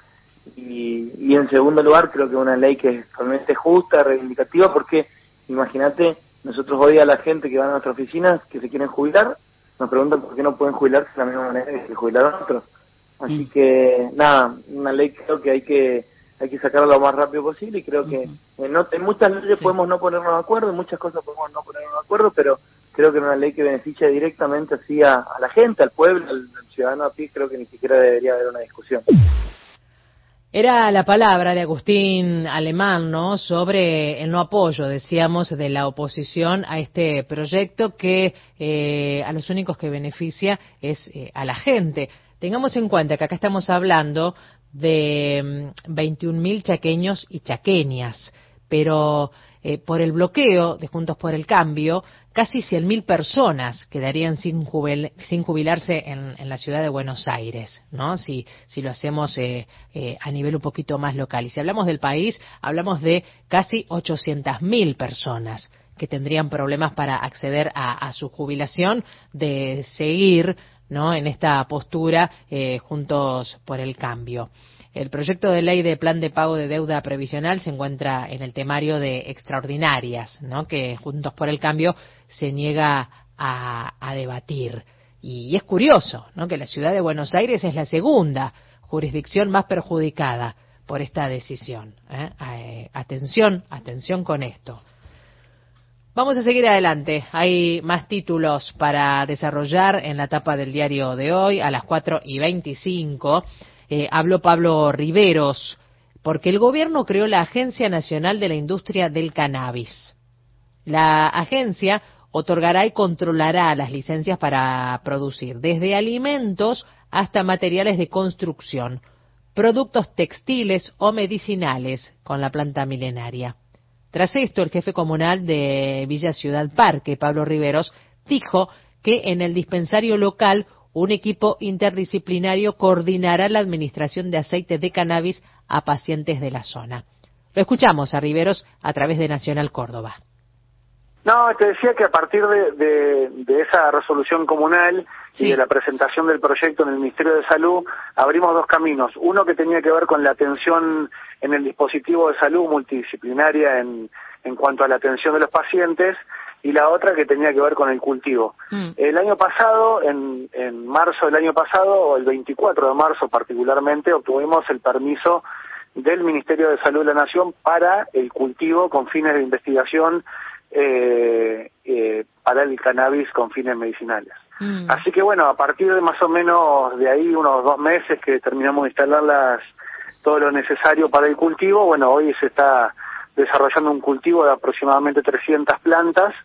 T: Y, y en segundo lugar, creo que una ley que es totalmente justa, reivindicativa, porque imagínate, nosotros hoy a la gente que va a nuestras oficinas, que se quieren jubilar, nos preguntan por qué no pueden jubilarse de la misma manera que se jubilaron otros. Así mm. que, nada, una ley creo que hay que hay que sacarla lo más rápido posible, y creo que mm. en, no, en muchas leyes sí. podemos no ponernos de acuerdo, en muchas cosas podemos no ponernos de acuerdo, pero creo que una ley que beneficia directamente así a, a la gente, al pueblo, al, al ciudadano a pie, creo que ni siquiera debería haber una discusión.
A: Era la palabra de Agustín Alemán, ¿no?, sobre el no apoyo, decíamos, de la oposición a este proyecto que eh, a los únicos que beneficia es eh, a la gente. Tengamos en cuenta que acá estamos hablando de veintiún mil chaqueños y chaqueñas, pero eh, por el bloqueo de Juntos por el Cambio, casi cien mil personas quedarían sin, jubil, sin jubilarse en, en la ciudad de Buenos Aires, ¿no? Si, si lo hacemos eh, eh, a nivel un poquito más local. Y si hablamos del país, hablamos de casi ochocientas mil personas que tendrían problemas para acceder a, a su jubilación, de seguir, ¿no?, en esta postura eh, Juntos por el Cambio. El proyecto de ley de plan de pago de deuda previsional se encuentra en el temario de extraordinarias, ¿no?, que Juntos por el Cambio se niega a, a debatir. Y, y es curioso, ¿no?, que la ciudad de Buenos Aires es la segunda jurisdicción más perjudicada por esta decisión. ¿eh? Eh, atención, atención con esto. Vamos a seguir adelante. Hay más títulos para desarrollar en la tapa del diario de hoy. A las cuatro y veinticinco eh, habló Pablo Riveros, porque el gobierno creó la Agencia Nacional de la Industria del Cannabis. La agencia otorgará y controlará las licencias para producir desde alimentos hasta materiales de construcción, productos textiles o medicinales con la planta milenaria. Tras esto, el jefe comunal de Villa Ciudad Parque, Pablo Riveros, dijo que en el dispensario local un equipo interdisciplinario coordinará la administración de aceite de cannabis a pacientes de la zona. Lo escuchamos a Riveros a través de Nacional Córdoba.
U: No, te decía que a partir de, de, de esa resolución comunal sí. y de la presentación del proyecto en el Ministerio de Salud, abrimos dos caminos. Uno que tenía que ver con la atención en el dispositivo de salud multidisciplinaria en, en cuanto a la atención de los pacientes, y la otra que tenía que ver con el cultivo. Mm. El año pasado, en, en marzo del año pasado, o el veinticuatro de marzo particularmente, obtuvimos el permiso del Ministerio de Salud de la Nación para el cultivo con fines de investigación eh, eh, para el cannabis con fines medicinales. Mm. Así que bueno, a partir de más o menos de ahí, unos dos meses que terminamos de instalar las, todo lo necesario para el cultivo, bueno, hoy se está desarrollando un cultivo de aproximadamente trescientas plantas,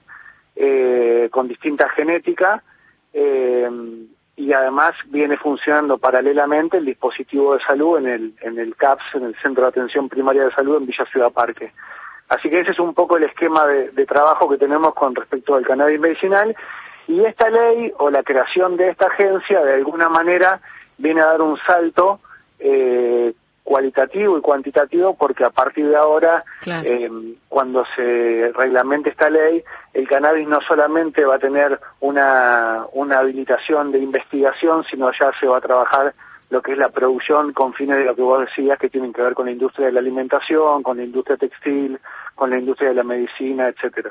U: eh, con distinta genética, eh, y además viene funcionando paralelamente el dispositivo de salud en el, en el C A P S, en el Centro de Atención Primaria de Salud en Villa Ciudad Parque. Así que ese es un poco el esquema de, de trabajo que tenemos con respecto al cannabis medicinal, y esta ley o la creación de esta agencia de alguna manera viene a dar un salto eh, cualitativo y cuantitativo, porque a partir de ahora, claro. eh, cuando se reglamente esta ley, el cannabis no solamente va a tener una, una habilitación de investigación, sino ya se va a trabajar lo que es la producción con fines de lo que vos decías, que tienen que ver con la industria de la alimentación, con la industria textil, con la industria de la medicina, etcétera.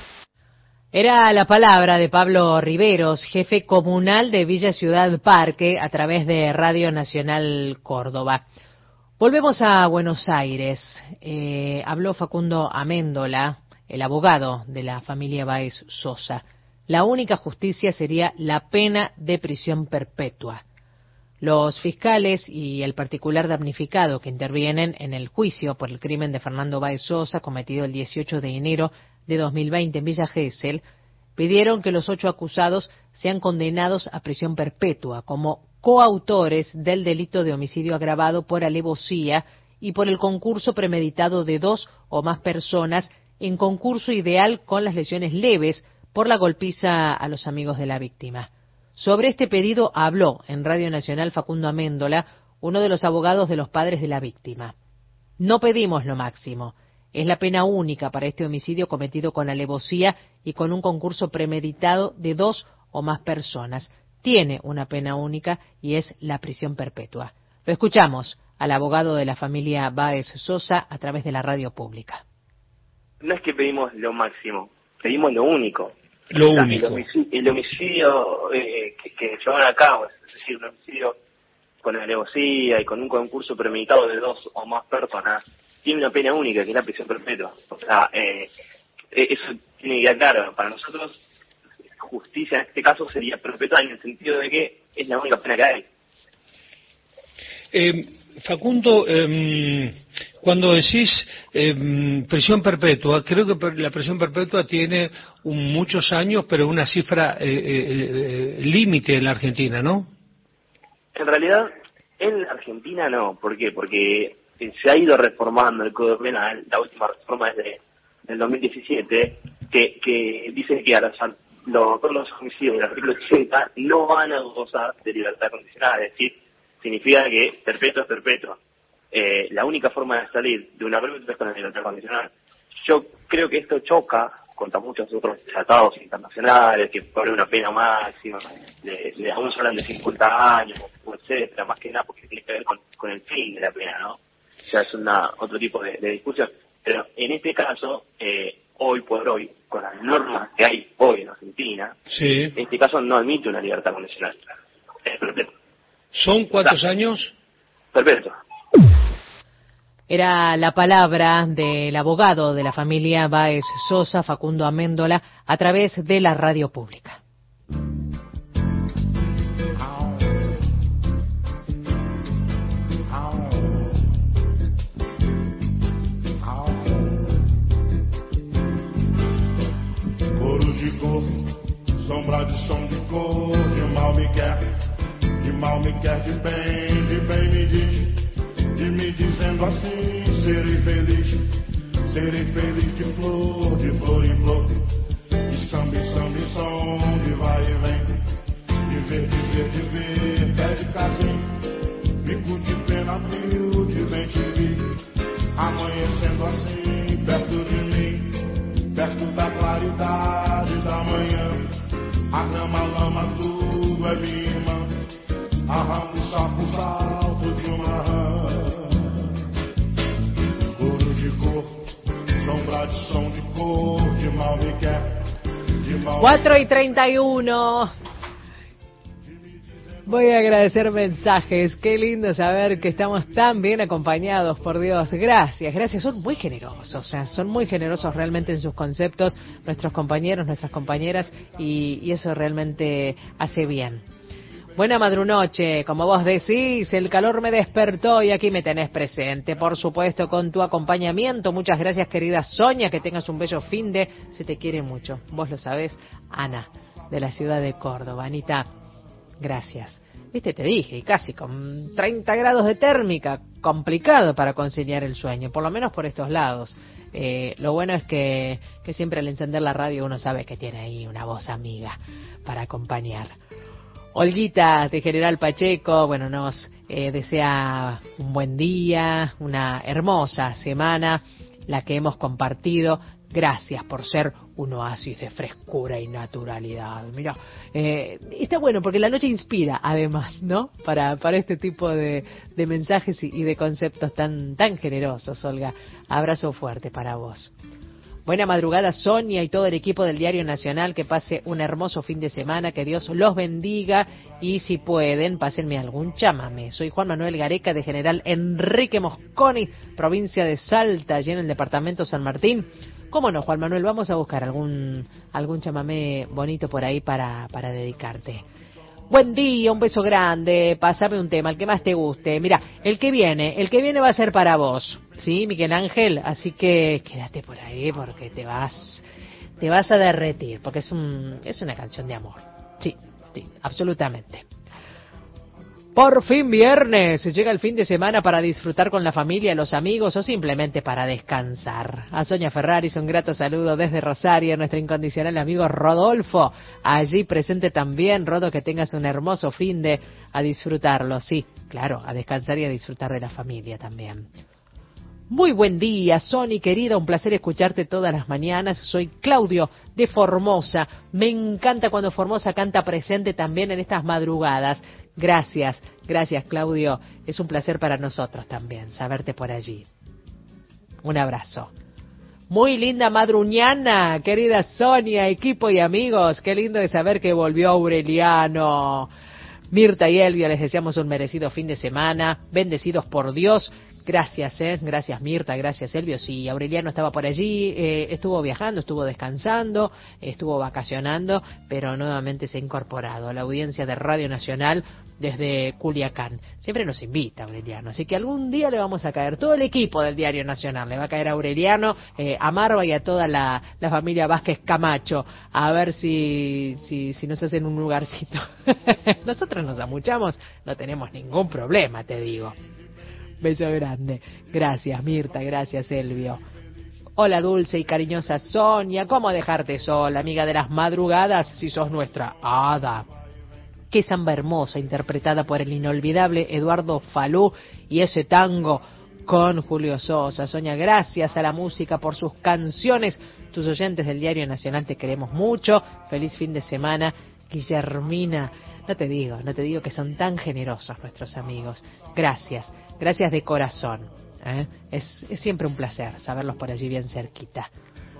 A: Era la palabra de Pablo Riveros, jefe comunal de Villa Ciudad Parque, a través de Radio Nacional Córdoba. Volvemos a Buenos Aires. Eh, habló Facundo Améndola, el abogado de la familia Báez Sosa. La única justicia sería la pena de prisión perpetua. Los fiscales y el particular damnificado que intervienen en el juicio por el crimen de Fernando Báez Sosa, cometido el dieciocho de enero de dos mil veinte en Villa Gesell, pidieron que los ocho acusados sean condenados a prisión perpetua como coautores del delito de homicidio agravado por alevosía y por el concurso premeditado de dos o más personas en concurso ideal con las lesiones leves por la golpiza a los amigos de la víctima. Sobre este pedido habló en Radio Nacional Facundo Améndola, uno de los abogados de los padres de la víctima. No pedimos lo máximo. Es la pena única para este homicidio cometido con alevosía y con un concurso premeditado de dos o más personas. Tiene una pena única y es la prisión perpetua. Lo escuchamos al abogado de la familia Báez Sosa a través de la radio pública.
C: No es que pedimos lo máximo, pedimos lo único.
V: Lo
C: O sea,
V: único.
C: El homicidio, el homicidio eh, que, que llevan a cabo, es decir, un homicidio con alevosía y con un concurso premeditado de dos o más personas, tiene una pena única, que es la prisión perpetua. O sea, eh, eso tiene que quedar claro. Para nosotros, justicia en este caso sería perpetua en el sentido de que es la única pena que hay.
V: Eh, Facundo, eh, cuando decís eh, prisión perpetua, creo que per- la prisión perpetua tiene un, muchos años, pero una cifra eh, eh, eh, límite en la Argentina, ¿no?
C: En realidad, en la Argentina no. ¿Por qué? Porque se ha ido reformando el Código Penal, la última reforma es de, del dos mil diecisiete, que, que dice que a los, los, todos los homicidios del artículo ochenta no van a gozar de libertad condicional, es decir, significa que perpetuo es perpetuo. Eh, la única forma de salir de una perpetua es con la libertad condicional. Yo creo que esto choca contra muchos otros tratados internacionales que ponen una pena máxima, de, de aún hablan de cincuenta años, etcétera, más que nada porque tiene que ver con, con el fin de la pena, ¿no? O sea, es una, otro tipo de, de discusión. Pero en este caso, eh, hoy por hoy, con las normas que hay hoy en Argentina,
V: Sí.
C: en este caso no admite una libertad condicional. Es perpetua.
V: ¿Son cuántos años?
C: Perpetua.
A: Era la palabra del abogado de la familia Báez Sosa, Facundo Améndola, a través de la radio pública.
W: Coro de cor, sombra de som de cor, de mal me quer, de mal me quer, de bem, de bem me diz, de me dizendo assim, serei feliz, serei feliz de flor, de flor em flor, de samba em samba em som, de vai e vem, de ver, de ver, de ver, pé de capim, bico de pena frio, de bem te vi, amanhecendo assim, perto de mim. Perto da claridade da manhã, a grama, a lama, tudo é minha irmã. Arranco, sapo, salto de uma rã. Coro de cor, sombra de som de cor, de mal me quer, de mal
A: cuatro y treinta y uno. Voy a agradecer mensajes. Qué lindo saber que estamos tan bien acompañados, por Dios. Gracias, gracias. Son muy generosos, o sea, son muy generosos realmente en sus conceptos, nuestros compañeros, nuestras compañeras, y, y eso realmente hace bien. Buena madrunoche, como vos decís, el calor me despertó y aquí me tenés presente, por supuesto, con tu acompañamiento. Muchas gracias, querida Sonia, que tengas un bello fin de... Se te quiere mucho, vos lo sabés. Ana, de la ciudad de Córdoba. Anita, gracias. Viste, te dije, y casi con treinta grados de térmica, complicado para conciliar el sueño, por lo menos por estos lados. Eh, lo bueno es que, que siempre al encender la radio uno sabe que tiene ahí una voz amiga para acompañar. Olguita de General Pacheco, bueno, nos eh, desea un buen día, una hermosa semana, la que hemos compartido. Gracias por ser un oasis de frescura y naturalidad. Mira, eh, está bueno porque la noche inspira, además, ¿no? Para para este tipo de, de mensajes y, y de conceptos tan tan generosos, Olga. Abrazo fuerte para vos. Buena madrugada, Sonia y todo el equipo del Diario Nacional. Que pase un hermoso fin de semana, que Dios los bendiga. Y si pueden, pásenme algún chamamé. Soy Juan Manuel Gareca, de General Enrique Mosconi, provincia de Salta, allí en el departamento San Martín. ¿Cómo no, Juan Manuel? Vamos a buscar algún algún chamamé bonito por ahí para, para dedicarte. Buen día, un beso grande, pásame un tema, el que más te guste. Mira, el que viene, el que viene va a ser para vos, ¿sí, Miguel Ángel? Así que quédate por ahí porque te vas te vas a derretir, porque es un es una canción de amor. Sí, sí, absolutamente. Por fin viernes, llega el fin de semana para disfrutar con la familia, los amigos o simplemente para descansar. A Sonia Ferraris un grato saludo desde Rosario, nuestro incondicional amigo Rodolfo, allí presente también. Rodo, que tengas un hermoso fin de a disfrutarlo, sí, claro, a descansar y a disfrutar de la familia también. Muy buen día, Sony querida, un placer escucharte todas las mañanas. Soy Claudio de Formosa. Me encanta cuando Formosa canta presente también en estas madrugadas. Gracias, gracias Claudio. Es un placer para nosotros también saberte por allí. Un abrazo. Muy linda madruñana, querida Sonia, equipo y amigos. Qué lindo de saber que volvió Aureliano. Mirta y Elvia, les deseamos un merecido fin de semana. Bendecidos por Dios. Gracias, eh, gracias Mirta, gracias Elvio. Sí, Aureliano estaba por allí, eh, estuvo viajando, estuvo descansando, estuvo vacacionando, pero nuevamente se ha incorporado a la audiencia de Radio Nacional desde Culiacán. Siempre nos invita Aureliano, así que algún día le vamos a caer, todo el equipo del Diario Nacional, le va a caer a Aureliano, eh, a Marva y a toda la, la familia Vázquez Camacho, a ver si, si, si nos hacen un lugarcito. Nosotros nos amuchamos, no tenemos ningún problema, te digo. Beso grande. Gracias, Mirta. Gracias, Elvio. Hola, dulce y cariñosa Sonia. ¿Cómo dejarte sola, amiga de las madrugadas, si sos nuestra hada? Qué samba hermosa, interpretada por el inolvidable Eduardo Falú, y ese tango con Julio Sosa. Sonia, gracias a la música por sus canciones. Tus oyentes del Diario Nacional te queremos mucho. Feliz fin de semana. Guillermina, no te digo, no te digo que son tan generosos nuestros amigos. Gracias, gracias de corazón. ¿eh? Es, es siempre un placer saberlos por allí bien cerquita.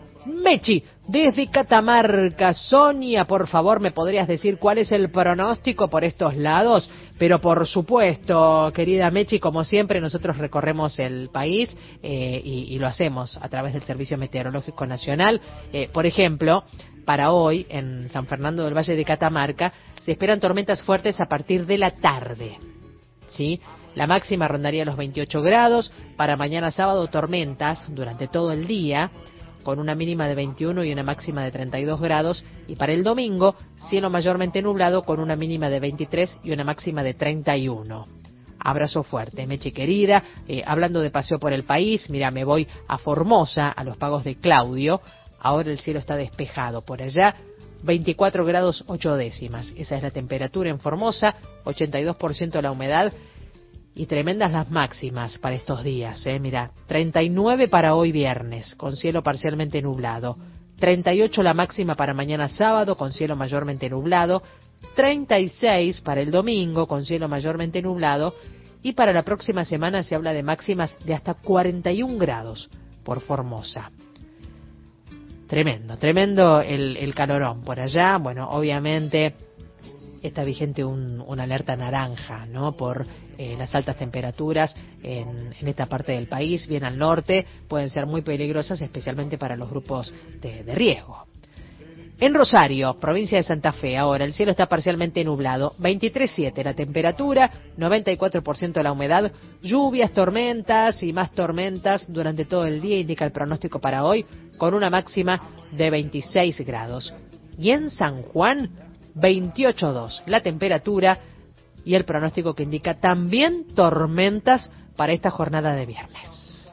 A: Mechi, desde Catamarca. Sonia, por favor, ¿me podrías decir cuál es el pronóstico por estos lados? Pero por supuesto, querida Mechi, como siempre, nosotros recorremos el país eh, y, y lo hacemos a través del Servicio Meteorológico Nacional. Eh, por ejemplo, para hoy, en San Fernando del Valle de Catamarca, se esperan tormentas fuertes a partir de la tarde. ¿Sí? La máxima rondaría los veintiocho grados. Para mañana sábado, tormentas durante todo el día, con una mínima de veintiuno y una máxima de treinta y dos grados. Y para el domingo, cielo mayormente nublado, con una mínima de veintitrés y una máxima de treinta y uno. Abrazo fuerte, Mechi querida. Eh, hablando de paseo por el país, mira, me voy a Formosa, a los pagos de Claudio. Ahora el cielo está despejado por allá, veinticuatro grados ocho décimas. Esa es la temperatura en Formosa, ochenta y dos por ciento la humedad y tremendas las máximas para estos días. ¿eh? Mira, treinta y nueve para hoy viernes, con cielo parcialmente nublado. treinta y ocho la máxima para mañana sábado, con cielo mayormente nublado. treinta y seis para el domingo, con cielo mayormente nublado. Y para la próxima semana se habla de máximas de hasta cuarenta y un grados por Formosa. Tremendo, tremendo el, el calorón por allá. Bueno, obviamente está vigente un, una alerta naranja, ¿no? Por eh, las altas temperaturas en, en esta parte del país, bien al norte, pueden ser muy peligrosas, especialmente para los grupos de, de riesgo. En Rosario, provincia de Santa Fe, ahora el cielo está parcialmente nublado, veintitrés punto siete la temperatura, noventa y cuatro por ciento la humedad, lluvias, tormentas y más tormentas durante todo el día, indica el pronóstico para hoy, con una máxima de veintiséis grados. Y en San Juan, veintiocho punto dos la temperatura y el pronóstico que indica también tormentas para esta jornada de viernes.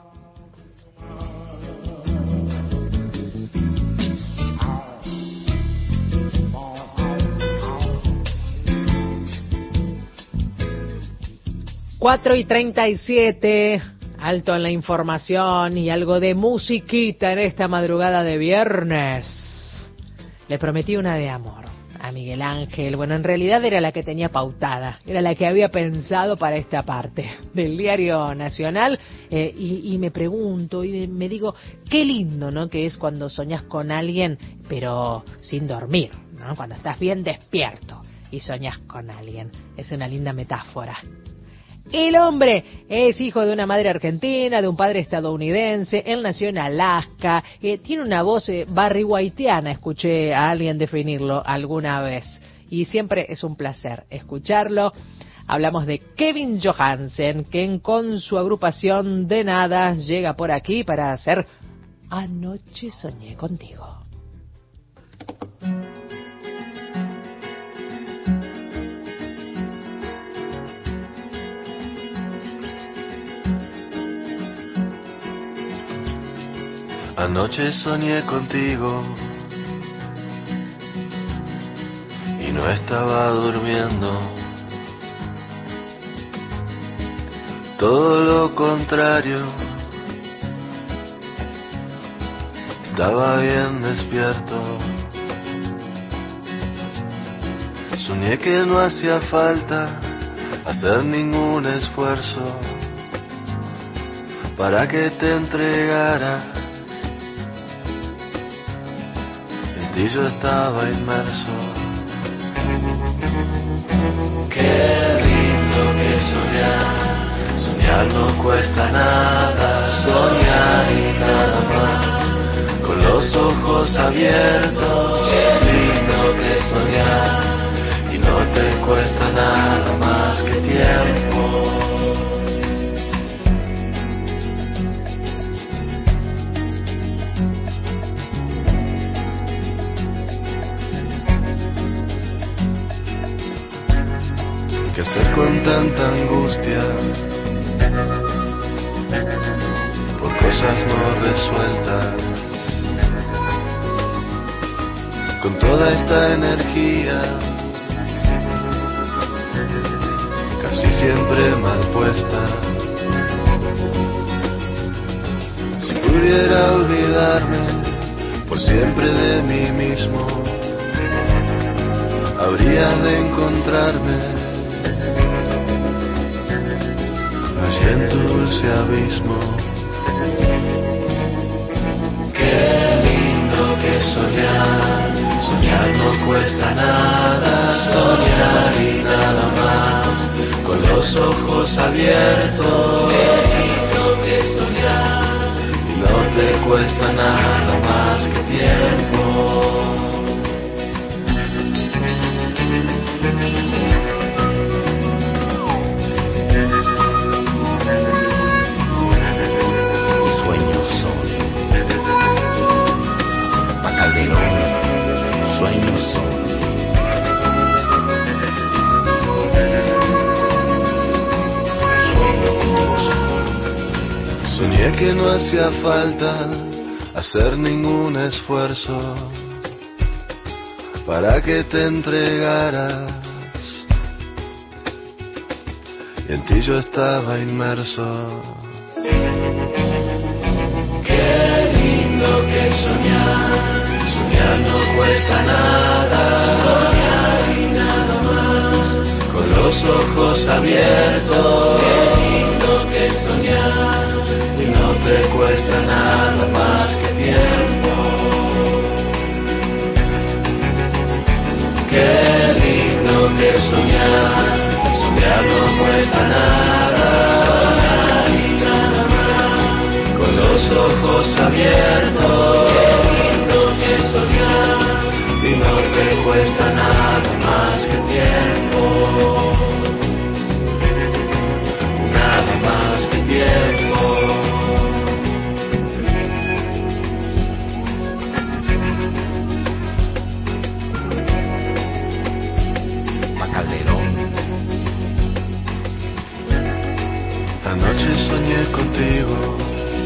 A: cuatro y treinta y siete, alto en la información y algo de musiquita en esta madrugada de viernes. Le prometí una de amor a Miguel Ángel. Bueno, en realidad era la que tenía pautada, era la que había pensado para esta parte del Diario Nacional. Eh, y, y me pregunto y me, me digo, qué lindo, ¿no? Que es cuando soñás con alguien, pero sin dormir, ¿no? Cuando estás bien despierto y soñás con alguien. Es una linda metáfora. El hombre es hijo de una madre argentina, de un padre estadounidense, él nació en Alaska, eh, tiene una voz eh, barry-whiteana, escuché a alguien definirlo alguna vez, y siempre es un placer escucharlo. Hablamos de Kevin Johansen, quien con su agrupación de nada llega por aquí para hacer Anoche soñé contigo.
D: Anoche soñé contigo y no estaba durmiendo. Todo lo contrario, estaba bien despierto. Soñé que no hacía falta hacer ningún esfuerzo para que te entregaras. En ti yo estaba inmerso. Qué lindo que soñar, soñar no cuesta nada, soñar y nada más, con los ojos abiertos. Qué lindo que soñar, y no te cuesta nada más que tiempo. ¿Qué hacer con tanta angustia por cosas no resueltas? Con toda esta energía casi siempre mal puesta. Si pudiera olvidarme por siempre de mí mismo, habría de encontrarme allí en tu dulce abismo. Qué lindo que soñar, soñar no cuesta nada, soñar y nada más, con los ojos abiertos. Qué lindo que soñar, y no te cuesta nada más que tiempo. Soñé que no hacía falta hacer ningún esfuerzo para que te entregaras, y en ti yo estaba inmerso. Qué lindo que soñar, soñar no cuesta nada, soñar y nada más, con los ojos abiertos. Qué lindo que soñar, y no te cuesta nada más que tiempo. Qué lindo que soñar, soñar no cuesta nada, soñar y nada más, con los ojos abiertos. Qué lindo que soñar, y no te cuesta nada más que tiempo. Nada más que tiempo. Anoche soñé contigo.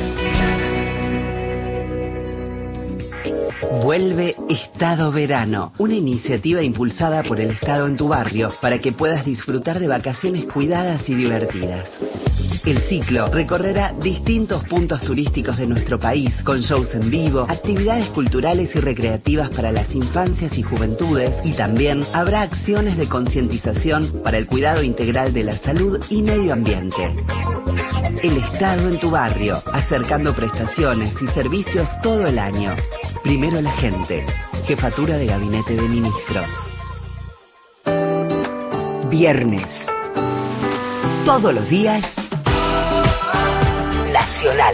I: Vuelve Estado Verano, una iniciativa impulsada por el Estado en tu barrio para que puedas disfrutar de vacaciones cuidadas y divertidas. El ciclo recorrerá distintos puntos turísticos de nuestro país, con shows en vivo, actividades culturales y recreativas para las infancias y juventudes, y también habrá acciones de concientización para el cuidado integral de la salud y medio ambiente. El Estado en tu barrio, acercando prestaciones y servicios todo el año. Primero la gente. Jefatura de Gabinete de Ministros. Viernes. Todos los días. Nacional.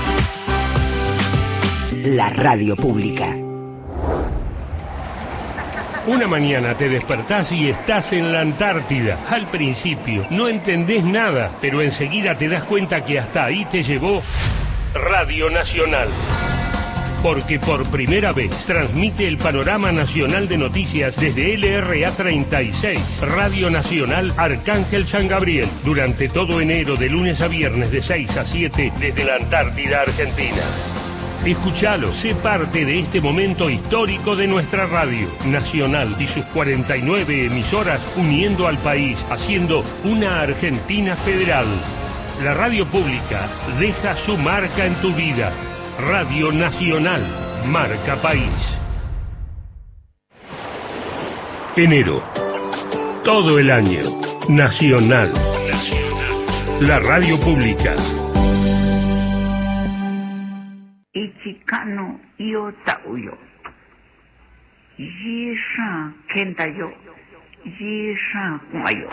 I: La radio pública.
V: Una mañana te despertás y estás en la Antártida. Al principio no entendés nada, pero enseguida te das cuenta que hasta ahí te llevó Radio Nacional. Porque por primera vez transmite el panorama nacional de noticias desde L R A treinta y seis, Radio Nacional Arcángel San Gabriel, durante todo enero de lunes a viernes de seis a siete desde la Antártida Argentina. Escuchalo, sé parte de este momento histórico de nuestra radio nacional y sus cuarenta y nueve emisoras uniendo al país, haciendo una Argentina federal. La radio pública deja su marca en tu vida. Radio Nacional,
E: Marca País. Enero. Todo el año. Nacional. La radio pública.
F: Ichikano Yotauyo. Yisha Kentayo. Yisha Kumayo.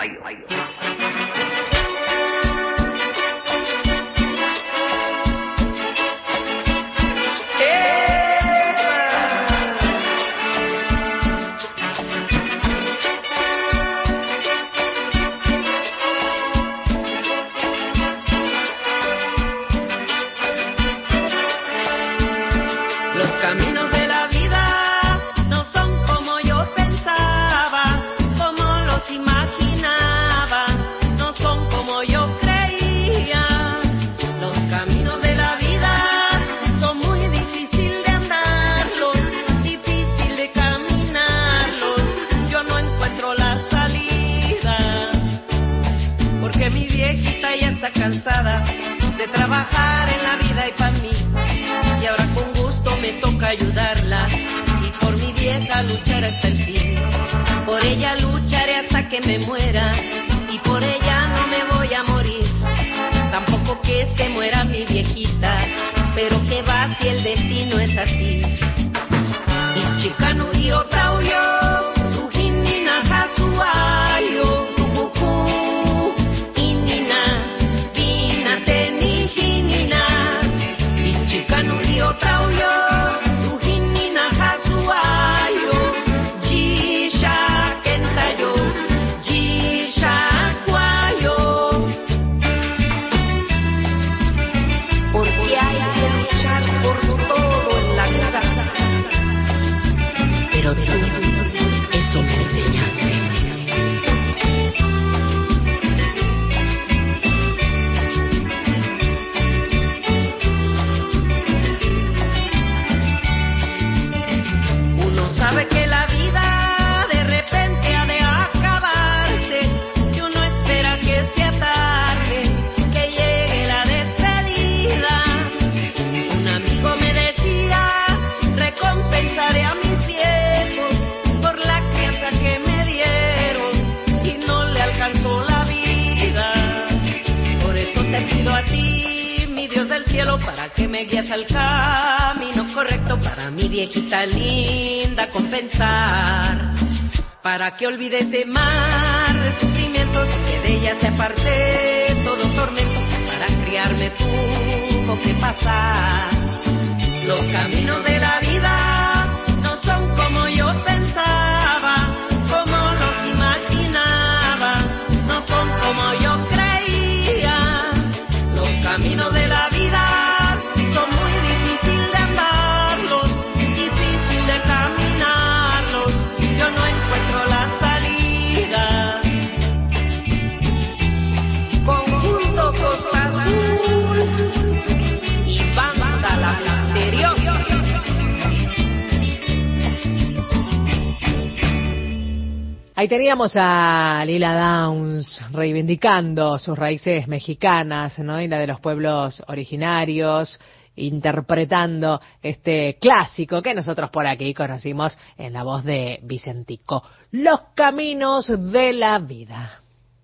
G: Cansada de trabajar en la vida y para mí, y ahora con gusto me toca ayudarla, y por mi vieja luchar hasta el fin. Por ella lucharé hasta que me muera, y por ella no me voy a morir. Tampoco que se muera mi viejita, pero que va si el destino es así. Y chicano y otra yo, su jinina jasuayo, tu cucú, y nina. Otra yo, tu jinina hasuayo, jisha kentayo, jisha kuayo. Porque hay que luchar por todo en la vida, pero de todo eso me enseñaste. Sabe que la vida de repente ha de acabarse, y uno espera que sea tarde, que llegue la despedida. Un amigo me decía, recompensaré a mis viejos por la crianza que me dieron, y no le alcanzó la vida. Por eso te pido a ti, mi Dios del cielo, para que me guíes al camino correcto, para mi viejita linda compensar, para que olvide ese mar de sufrimientos, que de ella se aparte todo tormento, para criarme tuvo que pasar. Los caminos de la vida no son como yo pensaba, como los imaginaba, no son como yo creía. Los caminos de la vida son muy difíciles de andarlos, difícil de caminarlos, yo no encuentro la salida. Conjunto Costa Azul y banda La Anterior.
A: Ahí teníamos a Lila Downs reivindicando sus raíces mexicanas, ¿no? Y la de los pueblos originarios, interpretando este clásico que nosotros por aquí conocimos en la voz de Vicentico. Los caminos de la vida.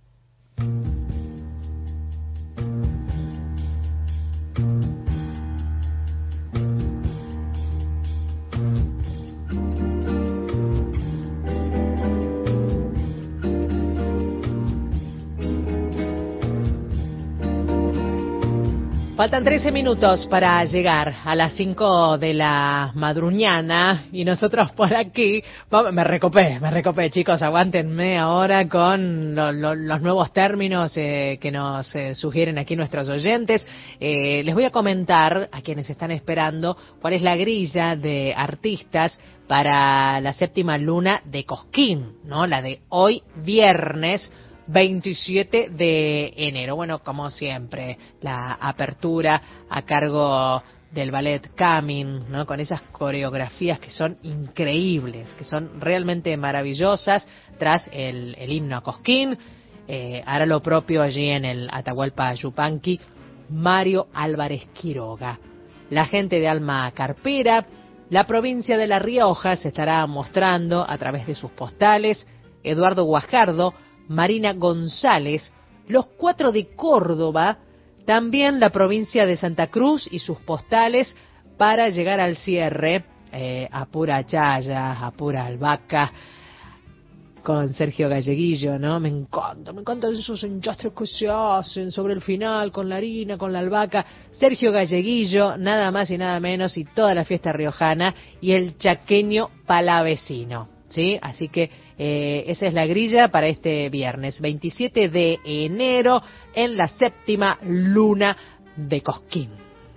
A: Faltan trece minutos para llegar a las cinco de la madruñana y nosotros por aquí, me recopé, me recopé chicos, aguántenme ahora con lo, lo, los nuevos términos eh, que nos eh, sugieren aquí nuestros oyentes. Eh, les voy a comentar a quienes están esperando cuál es la grilla de artistas para la séptima luna de Cosquín, ¿no? La de hoy viernes veintisiete de enero. Bueno, como siempre, la apertura a cargo del ballet Camin, ¿no? Con esas coreografías que son increíbles, que son realmente maravillosas, tras el, el himno a Cosquín. Eh, hará lo propio allí en el Atahualpa Yupanqui Mario Álvarez Quiroga. La gente de Alma Carpera, La provincia de La Rioja se estará mostrando a través de sus postales, Eduardo Guajardo, Marina González, los cuatro de Córdoba, también la provincia de Santa Cruz y sus postales para llegar al cierre, eh, a pura chaya, a pura albahaca, con Sergio Galleguillo, ¿no? Me encanta, me encantan esos enchastres que se hacen sobre el final, con la harina, con la albahaca. Sergio Galleguillo, nada más y nada menos, y toda la fiesta riojana, y el chaqueño palavecino, ¿sí? Así que eh, esa es la grilla para este viernes, veintisiete de enero, en la séptima luna de Cosquín.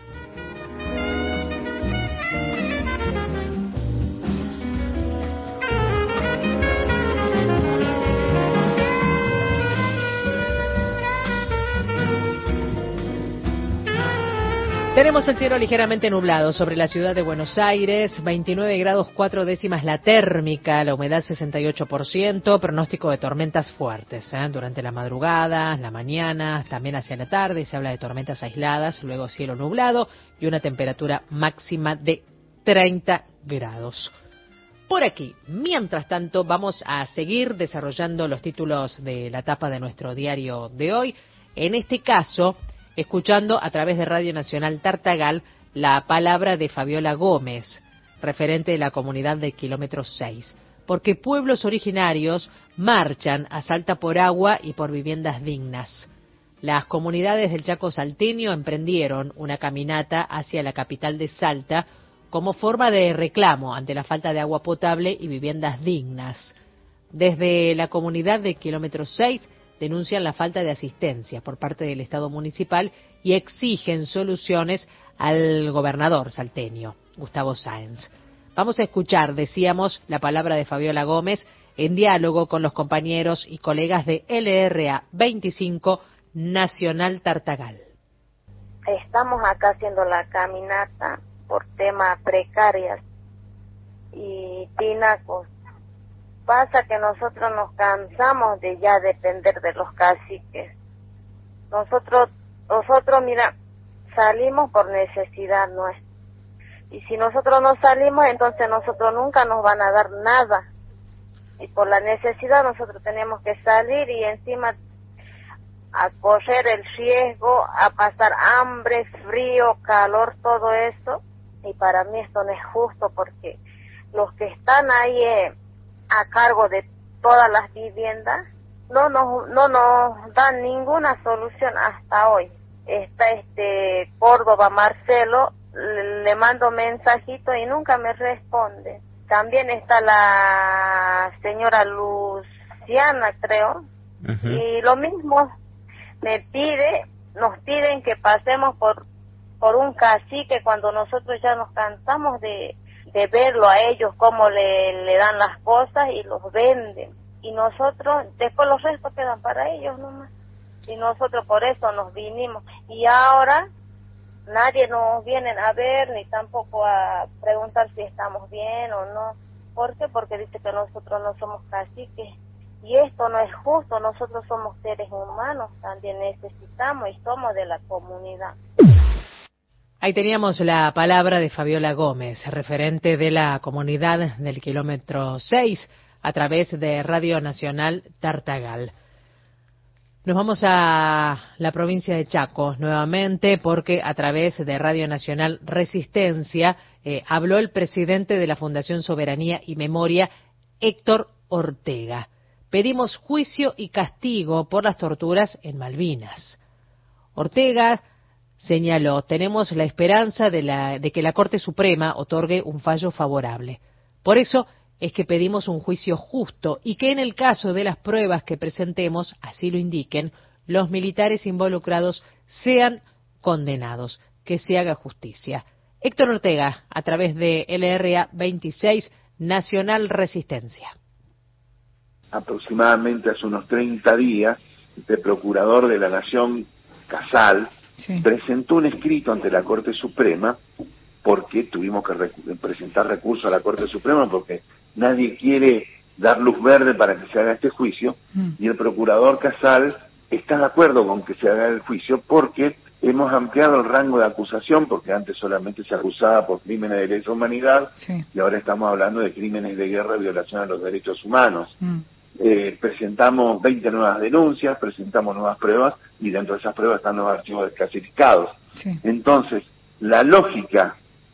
A: Tenemos el cielo ligeramente nublado sobre la ciudad de Buenos Aires, veintinueve grados cuatro décimas la térmica, la humedad sesenta y ocho por ciento, pronóstico de tormentas fuertes, ¿eh? Durante la madrugada, la mañana, también hacia la tarde se habla de tormentas aisladas, luego cielo nublado y una temperatura máxima de treinta grados. Por aquí, mientras tanto, vamos a seguir desarrollando los títulos de la tapa de nuestro diario de hoy, en este caso escuchando a través de Radio Nacional Tartagal la palabra de Fabiola Gómez, referente de la comunidad de Kilómetro seis, porque pueblos originarios marchan a Salta por agua y por viviendas dignas. Las comunidades del Chaco salteño emprendieron una caminata hacia la capital de Salta como forma de reclamo ante la falta de agua potable y viviendas dignas. Desde la comunidad de Kilómetro seis denuncian la falta de asistencia por parte del Estado municipal y exigen soluciones al gobernador salteño, Gustavo Sáenz. Vamos a escuchar, decíamos, la palabra de Fabiola Gómez en diálogo con los compañeros y colegas de L R A veinticinco Nacional Tartagal.
J: Estamos acá haciendo la caminata por temas precarios y tinacos. Pasa que nosotros nos cansamos de ya depender de los caciques. Nosotros, nosotros, mira, salimos por necesidad nuestra. Y si nosotros no salimos, entonces nosotros nunca nos van a dar nada. Y por la necesidad nosotros tenemos que salir y encima a correr el riesgo, a pasar hambre, frío, calor, todo eso. Y para mí esto no es justo porque los que están ahí eh, a cargo de todas las viviendas no nos no nos dan ninguna solución hasta hoy. Está este Córdoba Marcelo, le, le mando mensajito y nunca me responde. También está la señora Luciana, creo, uh-huh. Y lo mismo me pide, nos piden que pasemos por por un cacique cuando nosotros ya nos cansamos de de verlo a ellos cómo le, le dan las cosas y los venden. Y nosotros, después los restos quedan para ellos nomás. Y nosotros por eso nos vinimos. Y ahora nadie nos viene a ver ni tampoco a preguntar si estamos bien o no. ¿Por qué? Porque dice que nosotros no somos caciques. Y esto no es justo, nosotros somos seres humanos, también necesitamos y somos de la comunidad.
A: Ahí teníamos la palabra de Fabiola Gómez, referente de la comunidad del Kilómetro seis, a través de Radio Nacional Tartagal. Nos vamos a la provincia de Chaco nuevamente, porque a través de Radio Nacional Resistencia eh, habló el presidente de la Fundación Soberanía y Memoria, Héctor Ortega. Pedimos juicio y castigo por las torturas en Malvinas. Ortega señaló, tenemos la esperanza de, la, de que la Corte Suprema otorgue un fallo favorable. Por eso es que pedimos un juicio justo y que en el caso de las pruebas que presentemos, así lo indiquen, los militares involucrados sean condenados, que se haga justicia. Héctor Ortega, a través de L R A veintiséis, Nacional Resistencia.
L: Aproximadamente hace unos treinta días, el procurador de la Nación, Casal, sí, presentó un escrito ante la Corte Suprema, porque tuvimos que recu- presentar recursos a la Corte Suprema porque nadie quiere dar luz verde para que se haga este juicio, mm. y el procurador Casal está de acuerdo con que se haga el juicio porque hemos ampliado el rango de acusación, porque antes solamente se acusaba por crímenes de lesa humanidad,
M: sí.
L: y ahora estamos hablando de crímenes de guerra y violación a los derechos humanos.
M: Mm.
L: Eh, presentamos veinte nuevas denuncias, presentamos nuevas pruebas, y dentro de esas pruebas están los archivos desclasificados.
M: Sí.
L: Entonces, la lógica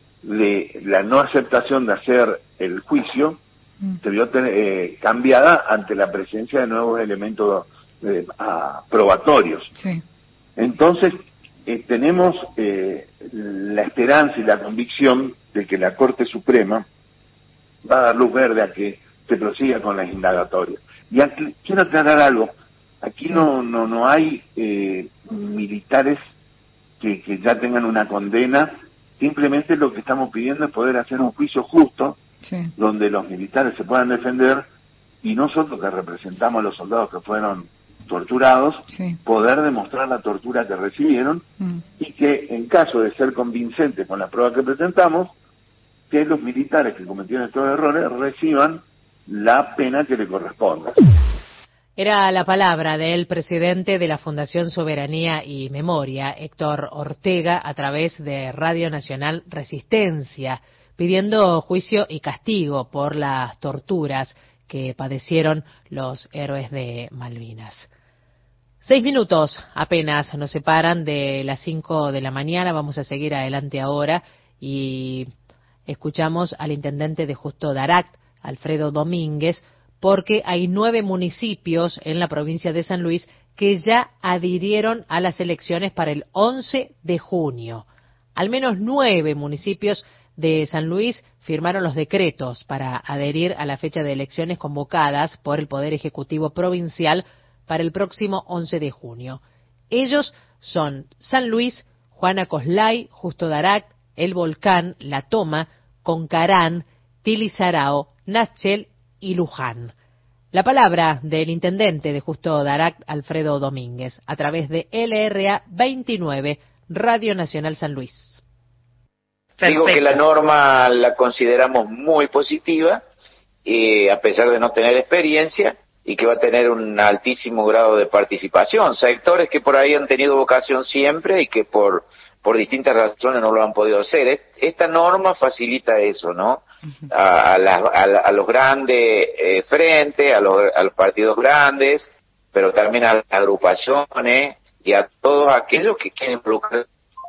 L: de la no aceptación de hacer el juicio mm. se vio eh, cambiada ante la presencia de nuevos elementos eh, a, probatorios.
M: Sí.
L: Entonces, eh, tenemos eh, la esperanza y la convicción de que la Corte Suprema va a dar luz verde a que se prosiga con las indagatorias. Y aquí, quiero aclarar algo, aquí sí. no no no hay eh, militares que, que ya tengan una condena, simplemente lo que estamos pidiendo es poder hacer un juicio justo,
M: sí.
L: donde los militares se puedan defender, y nosotros que representamos a los soldados que fueron torturados,
M: sí.
L: poder demostrar la tortura que recibieron,
M: mm.
L: y que en caso de ser convincente con la prueba que presentamos, que los militares que cometieron estos errores reciban la pena que le corresponda.
A: Era la palabra del presidente de la Fundación Soberanía y Memoria, Héctor Ortega, a través de Radio Nacional Resistencia, pidiendo juicio y castigo por las torturas que padecieron los héroes de Malvinas. Seis minutos apenas nos separan de las cinco de la mañana. Vamos a seguir adelante ahora y escuchamos al intendente de Justo Daract, Alfredo Domínguez, porque hay nueve municipios en la provincia de San Luis que ya adhirieron a las elecciones para el once de junio. Al menos nueve municipios de San Luis firmaron los decretos para adherir a la fecha de elecciones convocadas por el Poder Ejecutivo Provincial para el próximo once de junio. Ellos son San Luis, Juana Coslay, Justo Daract, El Volcán, La Toma, Concarán, Tilizarao, Natchel y Luján. La palabra del intendente de Justo Daract, Alfredo Domínguez, a través de L R A veintinueve, Radio Nacional San Luis.
N: Digo que la norma la consideramos muy positiva, eh, a pesar de no tener experiencia, y que va a tener un altísimo grado de participación. Sectores que por ahí han tenido vocación siempre y que por por distintas razones no lo han podido hacer. Esta norma facilita eso, ¿no? A, a, la, a, a los grandes eh, frentes, a los, a los partidos grandes, pero también a las agrupaciones y a todos aquellos que quieren involucrar.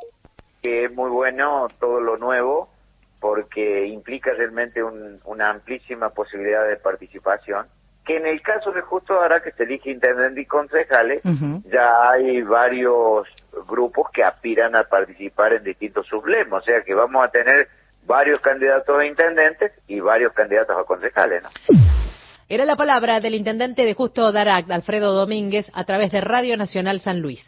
N: Es muy bueno todo lo nuevo porque implica realmente un, una amplísima posibilidad de participación, que en el caso de Justo Daract, que se elige intendente y concejales, uh-huh. ya hay varios grupos que aspiran a participar en distintos sublemas, o sea que vamos a tener varios candidatos a intendentes y varios candidatos a concejales, ¿no?
A: Era la palabra del intendente de Justo Daract, Alfredo Domínguez, a través de Radio Nacional San Luis.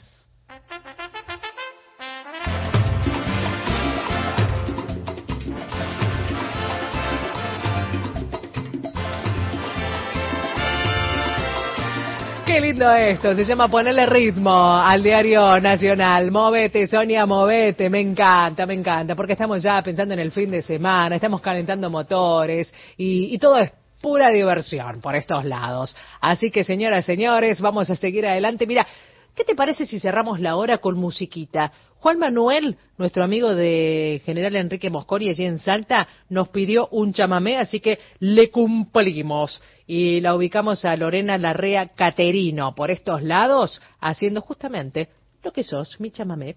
A: Qué lindo esto, se llama ponerle ritmo al diario nacional. Movete, Sonia, movete, me encanta, me encanta, porque estamos ya pensando en el fin de semana, estamos calentando motores y, y todo es pura diversión por estos lados. Así que, señoras, señores, vamos a seguir adelante. Mira, ¿qué te parece si cerramos la hora con musiquita? Juan Manuel, nuestro amigo de General Enrique Mosconi allí en Salta, nos pidió un chamamé, así que le cumplimos. Y la ubicamos a Lorena Larrea Caterino por estos lados, haciendo justamente lo que sos, mi chamamé.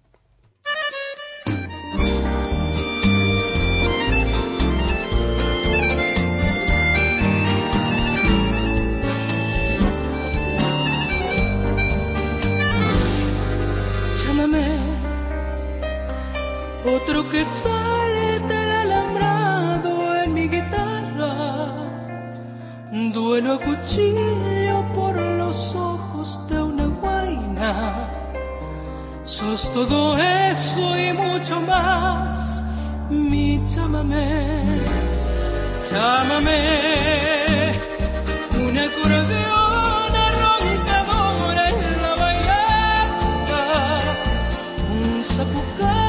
K: Otro que sale del alambrado en mi guitarra, duelo a cuchillo por los ojos de una guaina. Sos todo eso y mucho más, mi chamamé, chamamé, un acordeón roncadora en la bailanta, un zapucay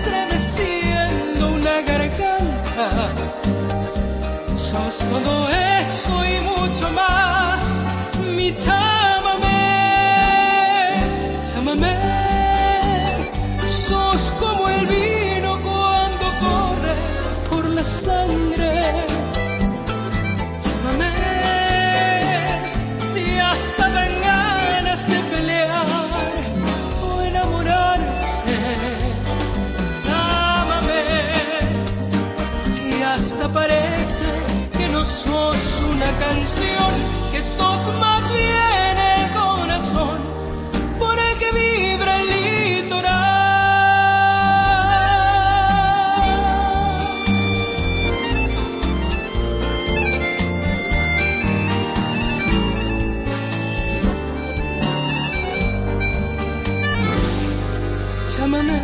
K: sos todo eso y mucho más, mi chamamé, chamamé,
G: canción, que sos más bien el corazón por el que vibra el litoral. Llámame,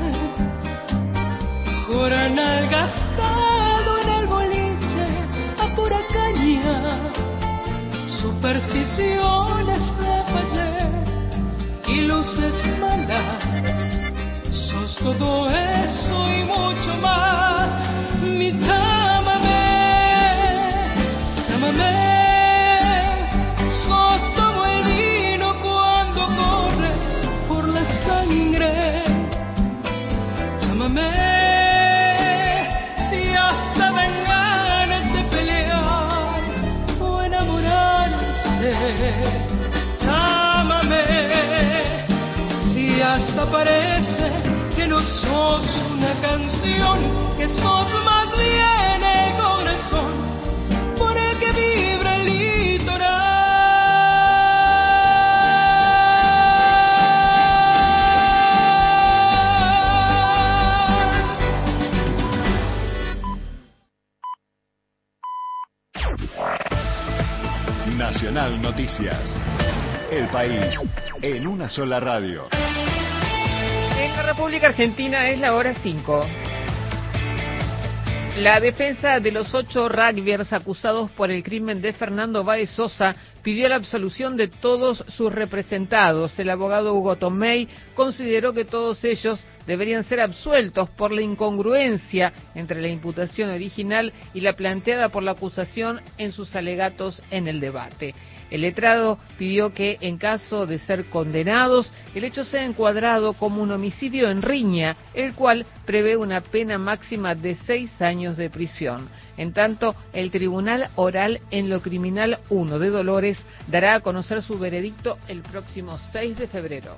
G: jornal gastado en el boliche a pura caña, supersticiones de ayer y luces malas. Sos todo eso y mucho más. Mi llámame, llámame. Sos como el vino cuando corre por la sangre. Llámame, si hasta dan ganas de pelear o enamorarse. Llámame, si hasta parece que no sos una canción, que sos más bien el corazón por el que vibra el litoral.
B: Nacional Noticias. El país en una sola radio.
M: En la República Argentina es la hora cinco. La defensa de los ocho rugbyers acusados por el crimen de Fernando Báez Sosa pidió la absolución de todos sus representados. El abogado Hugo Tomei consideró que todos ellos deberían ser absueltos por la incongruencia entre la imputación original y la planteada por la acusación en sus alegatos en el debate. El letrado pidió que, en caso de ser condenados, el hecho sea encuadrado como un homicidio en riña, el cual prevé una pena máxima de seis años de prisión. En tanto, el Tribunal Oral en lo Criminal uno de Dolores dará a conocer su veredicto el próximo seis de febrero.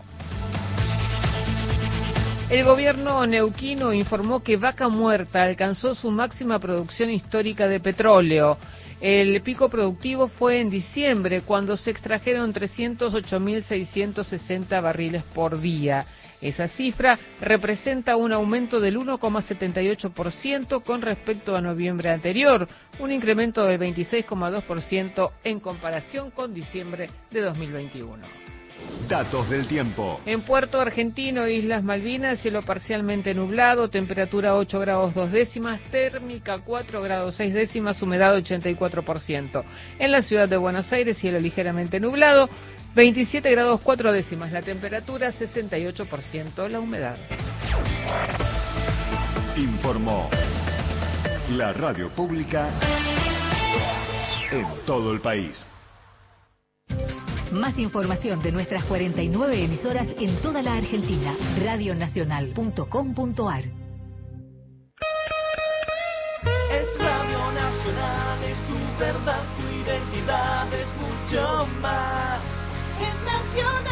M: El gobierno neuquino informó que Vaca Muerta alcanzó su máxima producción histórica de petróleo. El pico productivo fue en diciembre, cuando se extrajeron trescientos ocho mil seiscientos sesenta barriles por día. Esa cifra representa un aumento del uno coma setenta y ocho por ciento con respecto a noviembre anterior, un incremento del veintiséis coma dos por ciento en comparación con diciembre de dos mil veintiuno.
B: Datos del tiempo.
M: En Puerto Argentino, Islas Malvinas, cielo parcialmente nublado, temperatura ocho grados dos décimas, térmica cuatro grados seis décimas, humedad ochenta y cuatro por ciento. En la ciudad de Buenos Aires, cielo ligeramente nublado, veintisiete grados cuatro décimas, la temperatura sesenta y ocho por ciento, la humedad.
B: Informó la radio pública en todo el país.
P: Más información de nuestras cuarenta y nueve emisoras en toda la Argentina. radio nacional punto com punto ar.
G: Es Radio Nacional, es tu verdad, tu identidad, es mucho más. Es nacional.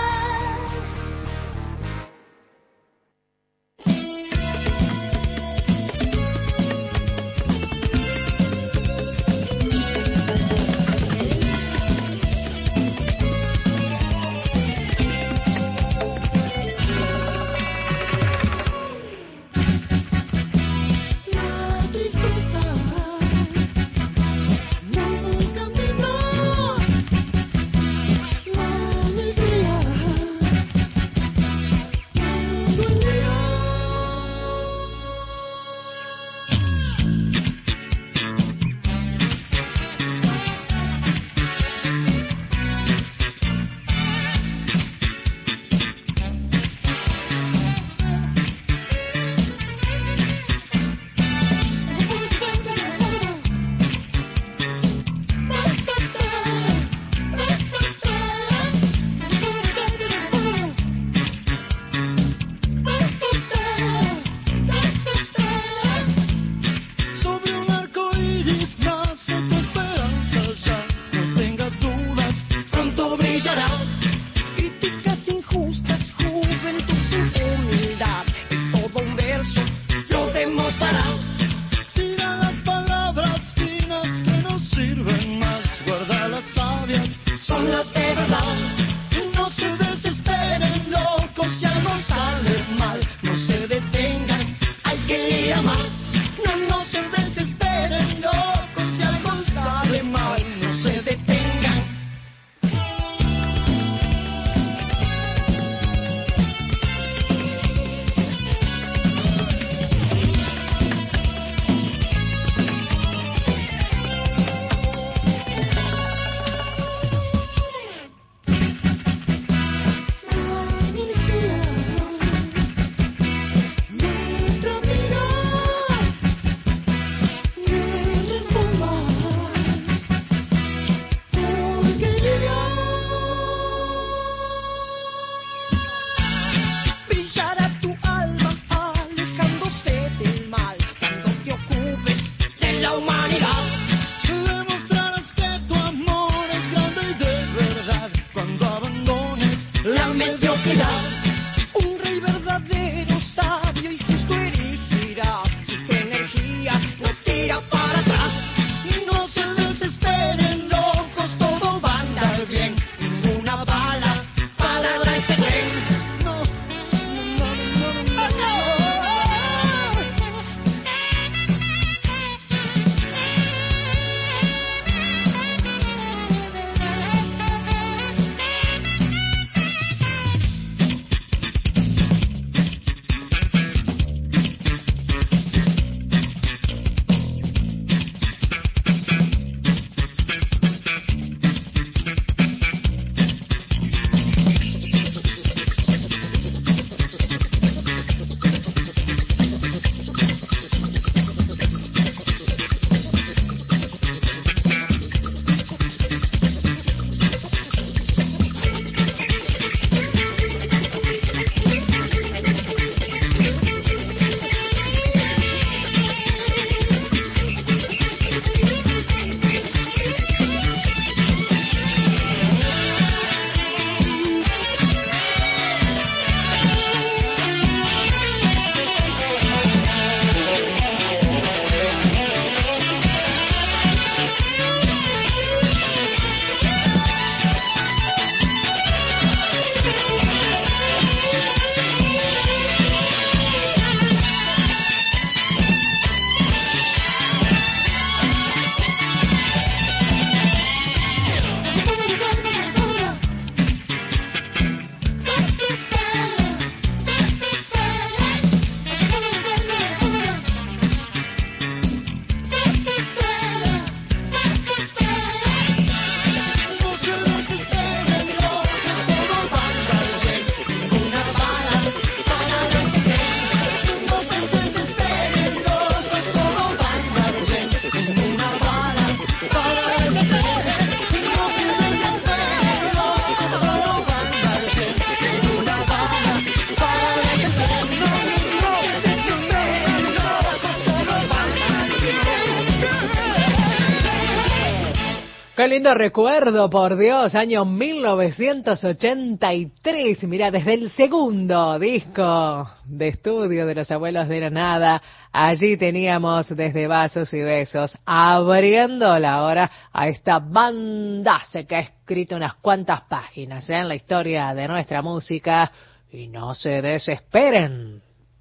G: Tristeza, no cambió. sabias son las de verdad. No se desesperen, locos, si algo sale mal. No se detengan, hay que ir a más. No, no se desesperen, locos, si algo sale mal. No se detengan. Brillará tu alma alejándose del mal cuando te ocupes de la humanidad. Demostrarás que tu amor es grande y de verdad cuando abandones la mediocridad. Un rey verdadero, sabio y justo erigirás si tu energía no tira para atrás. No se desesperen, locos, todo va a andar bien. Ninguna bala parará este tren. No.
A: Qué lindo recuerdo, por Dios, año mil novecientos ochenta y tres. Mirá, desde el segundo disco de estudio de Los Abuelos de la Nada, allí teníamos Desde Vasos y Besos, abriendo la hora a esta bandaza que ha escrito unas cuantas páginas ¿eh? en la historia de nuestra música. Y no se desesperen.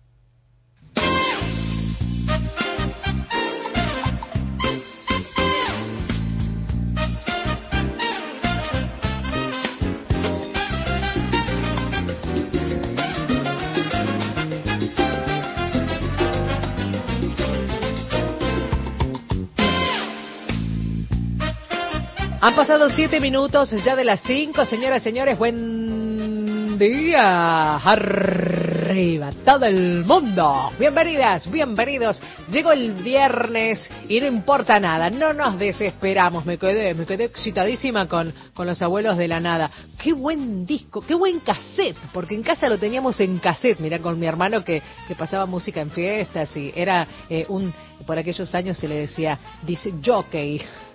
A: Han pasado siete minutos ya de las cinco, señoras y señores, buen día, arriba todo el mundo, bienvenidas, bienvenidos, llegó el viernes y no importa nada, no nos desesperamos, me quedé, me quedé excitadísima con, con Los Abuelos de la Nada, qué buen disco, qué buen cassette, porque en casa lo teníamos en cassette, mirá con mi hermano que, que pasaba música en fiestas y era eh, un, por aquellos años se le decía disc jockey.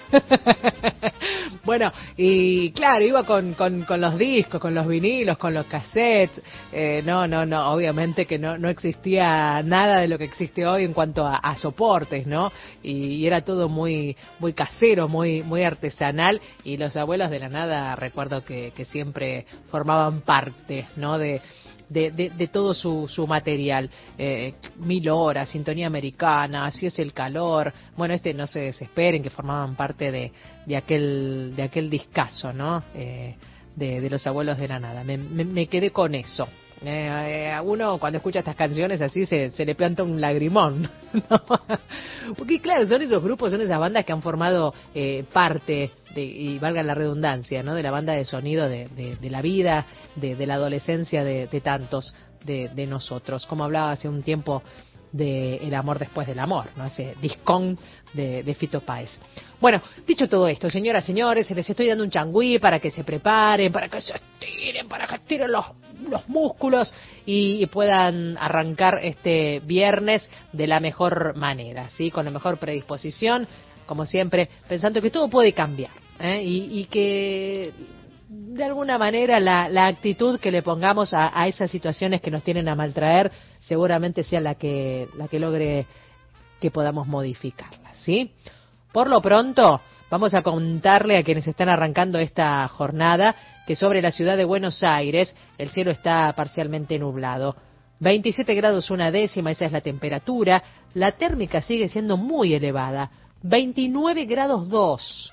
A: Bueno, y claro, iba con, con, con los discos, con los vinilos, con los cassettes. Eh, no, no, no, obviamente que no, no existía nada de lo que existe hoy en cuanto a, a soportes, ¿no? Y, y era todo muy muy casero, muy muy artesanal. Y los abuelos de la nada, recuerdo que, que siempre formaban parte, ¿no? De De, de, de todo su, su material, eh, Mil Horas, Sintonía Americana, Así es el calor. Bueno, este no se desesperen, que formaban parte de, de aquel de aquel discazo, ¿no? Eh, de, de los abuelos de la nada. Me, me, me quedé con eso. Eh, a uno cuando escucha estas canciones así se, se le planta un lagrimón, ¿no? Porque claro, son esos grupos, son esas bandas que han formado eh, parte de, y valga la redundancia, ¿no? De la banda de sonido de, de, de la vida, de, de la adolescencia de, de tantos de, de nosotros. Como hablaba hace un tiempo de El amor después del amor, ¿no? Ese discón de, de Fito Páez. Bueno, dicho todo esto, señoras, señores, les estoy dando un changüí para que se preparen, para que se estiren, para que estiren los, los músculos y, y puedan arrancar este viernes de la mejor manera, ¿sí? Con la mejor predisposición, como siempre, pensando que todo puede cambiar, ¿eh? y, y que de alguna manera la, la actitud que le pongamos a, a esas situaciones que nos tienen a maltraer seguramente sea la que la que logre que podamos modificarlas, ¿sí? Por lo pronto, vamos a contarle a quienes están arrancando esta jornada que sobre la ciudad de Buenos Aires el cielo está parcialmente nublado. veintisiete grados una décima, esa es la temperatura. La térmica sigue siendo muy elevada, veintinueve grados dos.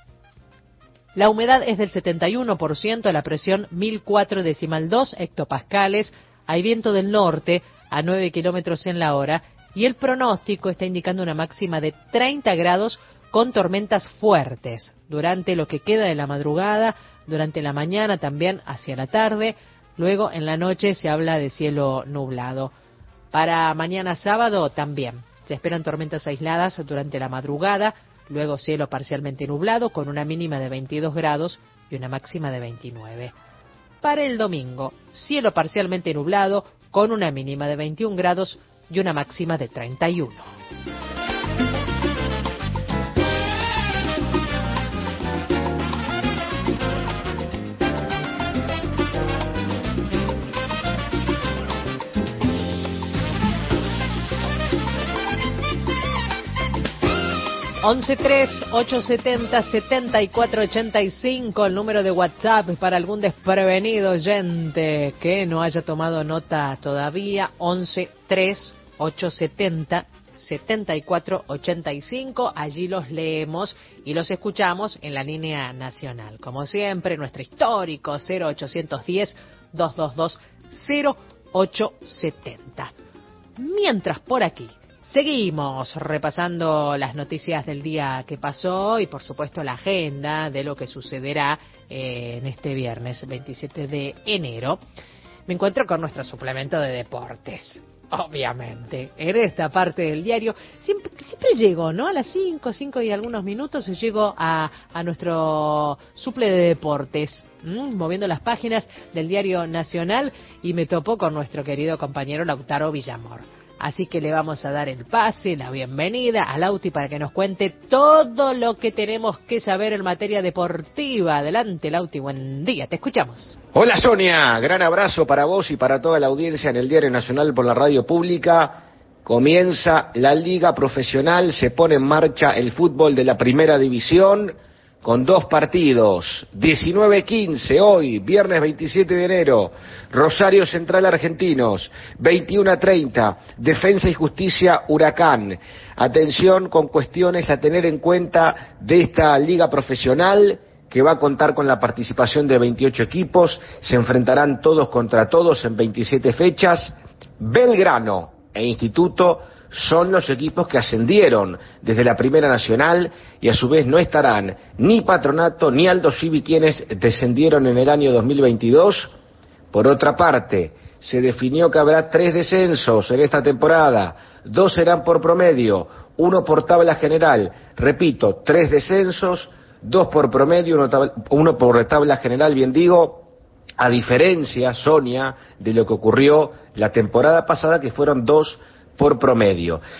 A: La humedad es del setenta y uno por ciento, la presión mil cuatro decimal dos hectopascales, hay viento del norte a nueve kilómetros en la hora y el pronóstico está indicando una máxima de treinta grados con tormentas fuertes durante lo que queda de la madrugada, durante la mañana también hacia la tarde, luego en la noche se habla de cielo nublado. Para mañana sábado también se esperan tormentas aisladas durante la madrugada, luego cielo parcialmente nublado con una mínima de veintidós grados y una máxima de veintinueve. Para el domingo, cielo parcialmente nublado con una mínima de veintiún grados y una máxima de treinta y uno. once tres ocho setenta setenta y cuatro ochenta y cinco, el número de WhatsApp para algún desprevenido oyente que no haya tomado nota todavía. Once tres ocho setenta setenta y cuatro ochenta y cinco, allí los leemos y los escuchamos en la línea nacional. Como siempre, nuestro histórico cero ochocientos diez, doscientos veintidós, cero ochocientos setenta. Mientras por aquí seguimos repasando las noticias del día que pasó y, por supuesto, la agenda de lo que sucederá eh, en este viernes veintisiete de enero. Me encuentro con nuestro suplemento de deportes, obviamente. En esta parte del diario siempre, siempre llego, ¿no? A las cinco, cinco y algunos minutos llego a, a nuestro suple de deportes, ¿m? moviendo las páginas del Diario Nacional y me topo con nuestro querido compañero Lautaro Villamor. Así que le vamos a dar el pase, la bienvenida a Lauti para que nos cuente todo lo que tenemos que saber en materia deportiva. Adelante, Lauti, buen día, te escuchamos.
H: Hola, Sonia, gran abrazo para vos y para toda la audiencia en el Diario Nacional por la radio pública. Comienza la Liga Profesional, se pone en marcha el fútbol de la Primera División con dos partidos. diecinueve quince hoy, viernes veintisiete de enero, Rosario Central Argentinos, veintiuno treinta, Defensa y Justicia Huracán. Atención con cuestiones a tener en cuenta de esta liga profesional que va a contar con la participación de veintiocho equipos, se enfrentarán todos contra todos en veintisiete fechas. Belgrano e Instituto son los equipos que ascendieron desde la Primera Nacional y a su vez no estarán ni Patronato ni Aldo Civi, quienes descendieron en el año dos mil veintidós. Por otra parte, se definió que habrá tres descensos en esta temporada, dos serán por promedio, uno por tabla general. Repito, tres descensos, dos por promedio, uno, tabla, uno por tabla general, bien digo, a diferencia, Sonia, de lo que ocurrió la temporada pasada, que fueron dos por promedio.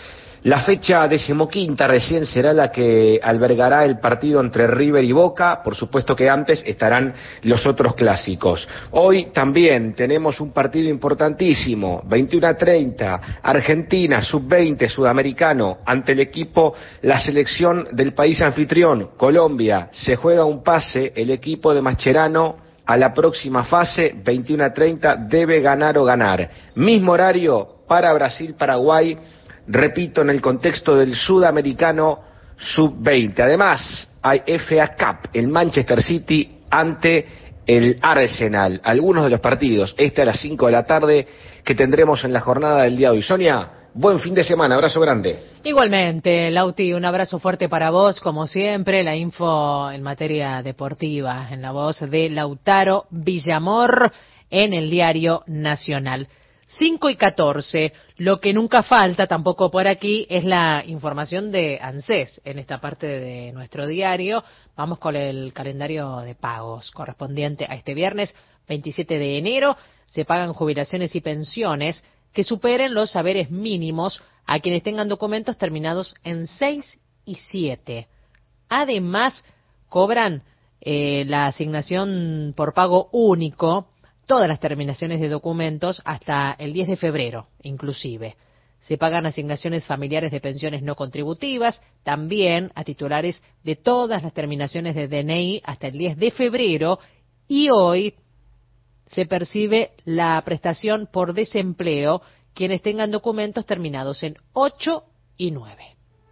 H: La fecha decimoquinta recién será la que albergará el partido entre River y Boca, por supuesto que antes estarán los otros clásicos. Hoy también tenemos un partido importantísimo, veintiuno a treinta, Argentina, sub veinte, sudamericano, ante el equipo, la selección del país anfitrión, Colombia. Se juega un pase, el equipo de Mascherano a la próxima fase, veintiuno a treinta, debe ganar o ganar. Mismo horario para Brasil-Paraguay, repito, en el contexto del sudamericano sub veinte. Además, hay F A Cup, el Manchester City ante el Arsenal. Algunos de los partidos, este a las cinco de la tarde, que tendremos en la jornada del día de hoy. Sonia, buen fin de semana, abrazo grande.
A: Igualmente, Lauti, un abrazo fuerte para vos, como siempre, la info en materia deportiva, en la voz de Lautaro Villamor, en el Diario Nacional. cinco y catorce, lo que nunca falta tampoco por aquí es la información de ANSES en esta parte de nuestro diario. Vamos con el calendario de pagos correspondiente a este viernes veintisiete de enero. Se pagan jubilaciones y pensiones que superen los saberes mínimos a quienes tengan documentos terminados en seis y siete. Además, cobran eh, la asignación por pago único, todas las terminaciones de documentos hasta el diez de febrero, inclusive. Se pagan asignaciones familiares de pensiones no contributivas, también a titulares de todas las terminaciones de D N I hasta el diez de febrero, y hoy se percibe la prestación por desempleo quienes tengan documentos terminados en ocho y nueve.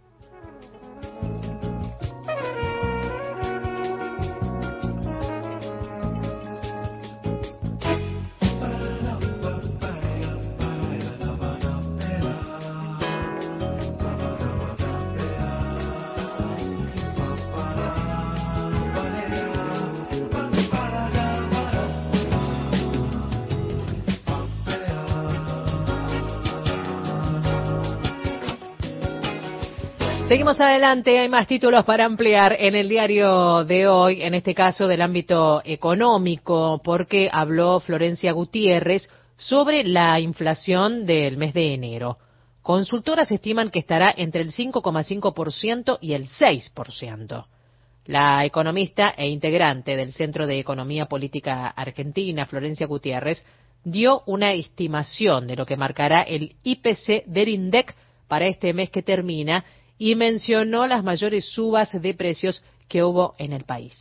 A: Seguimos adelante, hay más títulos para ampliar en el diario de hoy, en este caso del ámbito económico, porque habló Florencia Gutiérrez sobre la inflación del mes de enero. Consultoras estiman que estará entre el cinco coma cinco por ciento y el seis por ciento. La economista e integrante del Centro de Economía Política Argentina, Florencia Gutiérrez, dio una estimación de lo que marcará el I P C del INDEC para este mes que termina, y mencionó las mayores subas de precios que hubo en el país.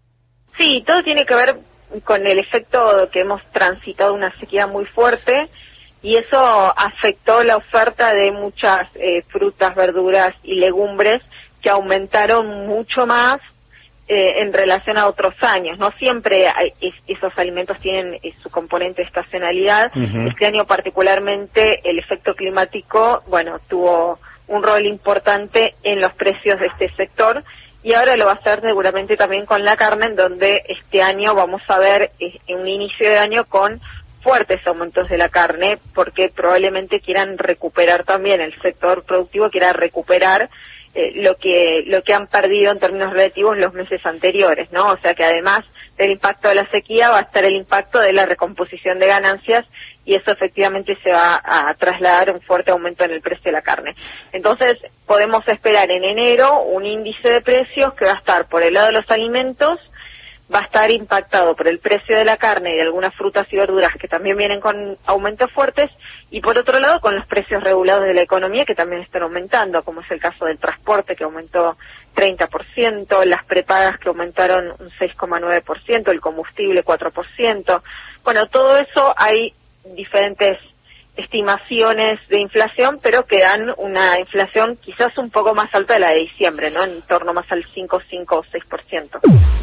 O: Sí, todo tiene que ver con el efecto que hemos transitado una sequía muy fuerte, y eso afectó la oferta de muchas eh, frutas, verduras y legumbres que aumentaron mucho más eh, en relación a otros años. No siempre hay, es, esos alimentos tienen eh, su componente de estacionalidad. Uh-huh. Este año particularmente el efecto climático, bueno, tuvo un rol importante en los precios de este sector, y ahora lo va a hacer seguramente también con la carne, en donde este año vamos a ver eh, un inicio de año con fuertes aumentos de la carne, porque probablemente quieran recuperar también, el sector productivo quiera recuperar eh, lo que lo que han perdido en términos relativos los meses anteriores, ¿no? O sea que además del impacto de la sequía va a estar el impacto de la recomposición de ganancias, y eso efectivamente se va a trasladar un fuerte aumento en el precio de la carne. Entonces, podemos esperar en enero un índice de precios que va a estar por el lado de los alimentos, va a estar impactado por el precio de la carne y de algunas frutas y verduras que también vienen con aumentos fuertes, y por otro lado con los precios regulados de la economía que también están aumentando, como es el caso del transporte, que aumentó treinta por ciento, las prepagas que aumentaron un seis coma nueve por ciento, el combustible cuatro por ciento. Bueno, todo eso hay diferentes estimaciones de inflación, pero que dan una inflación quizás un poco más alta de la de diciembre, ¿no? En torno más al cinco, cinco o seis por ciento.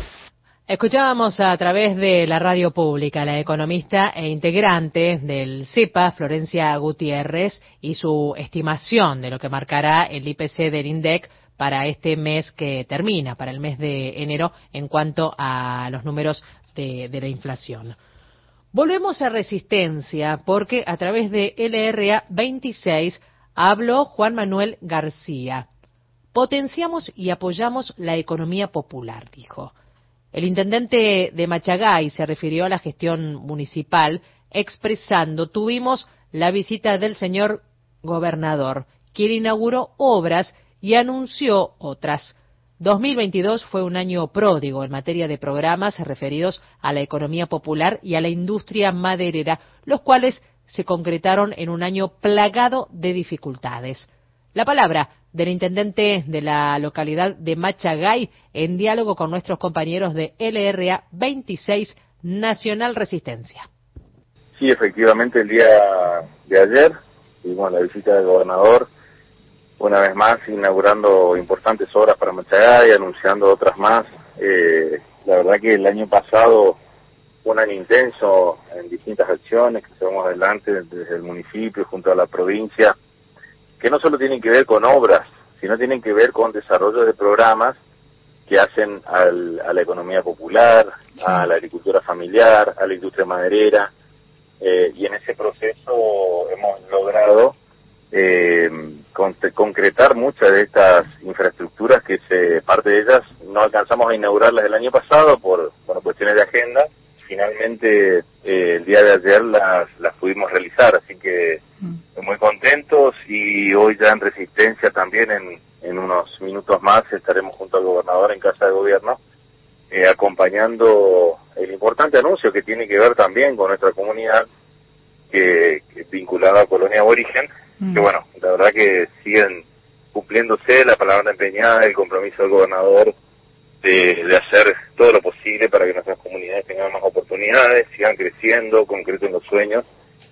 A: Escuchábamos a través de la radio pública la economista e integrante del CEPA, Florencia Gutiérrez, y su estimación de lo que marcará el I P C del INDEC para este mes que termina, para el mes de enero, en cuanto a los números de, de la inflación. Volvemos a Resistencia, porque a través de L R A veintiséis habló Juan Manuel García. Potenciamos y apoyamos la economía popular, dijo. El intendente de Machagay se refirió a la gestión municipal, expresando: tuvimos la visita del señor gobernador, quien inauguró obras y anunció otras. dos mil veintidós fue un año pródigo en materia de programas referidos a la economía popular y a la industria maderera, los cuales se concretaron en un año plagado de dificultades. La palabra del intendente de la localidad de Machagay en diálogo con nuestros compañeros de L R A veintiséis Nacional Resistencia.
Q: Sí, efectivamente, el día de ayer tuvimos la visita del gobernador, una vez más inaugurando importantes obras para Machagay, anunciando otras más. Eh, la verdad que el año pasado fue un año intenso en distintas acciones que llevamos adelante desde el municipio junto a la provincia, que no solo tienen que ver con obras, sino tienen que ver con desarrollo de programas que hacen al, a la economía popular, sí. a la agricultura familiar, a la industria maderera, eh, y en ese proceso hemos logrado eh, con, concretar muchas de estas infraestructuras que se, parte de ellas no alcanzamos a inaugurarlas el año pasado por, por cuestiones de agenda. Finalmente eh, el día de ayer las, las pudimos realizar, así que mm. muy contentos, y hoy ya en Resistencia también en, en unos minutos más estaremos junto al gobernador en Casa de Gobierno eh, acompañando el importante anuncio que tiene que ver también con nuestra comunidad que, que es vinculada a Colonia Aborigen, mm. que bueno, la verdad que siguen cumpliéndose la palabra empeñada, el compromiso del gobernador De, de hacer todo lo posible para que nuestras comunidades tengan más oportunidades, sigan creciendo, concreten los sueños,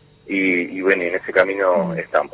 Q: y, y bueno, en ese camino estamos.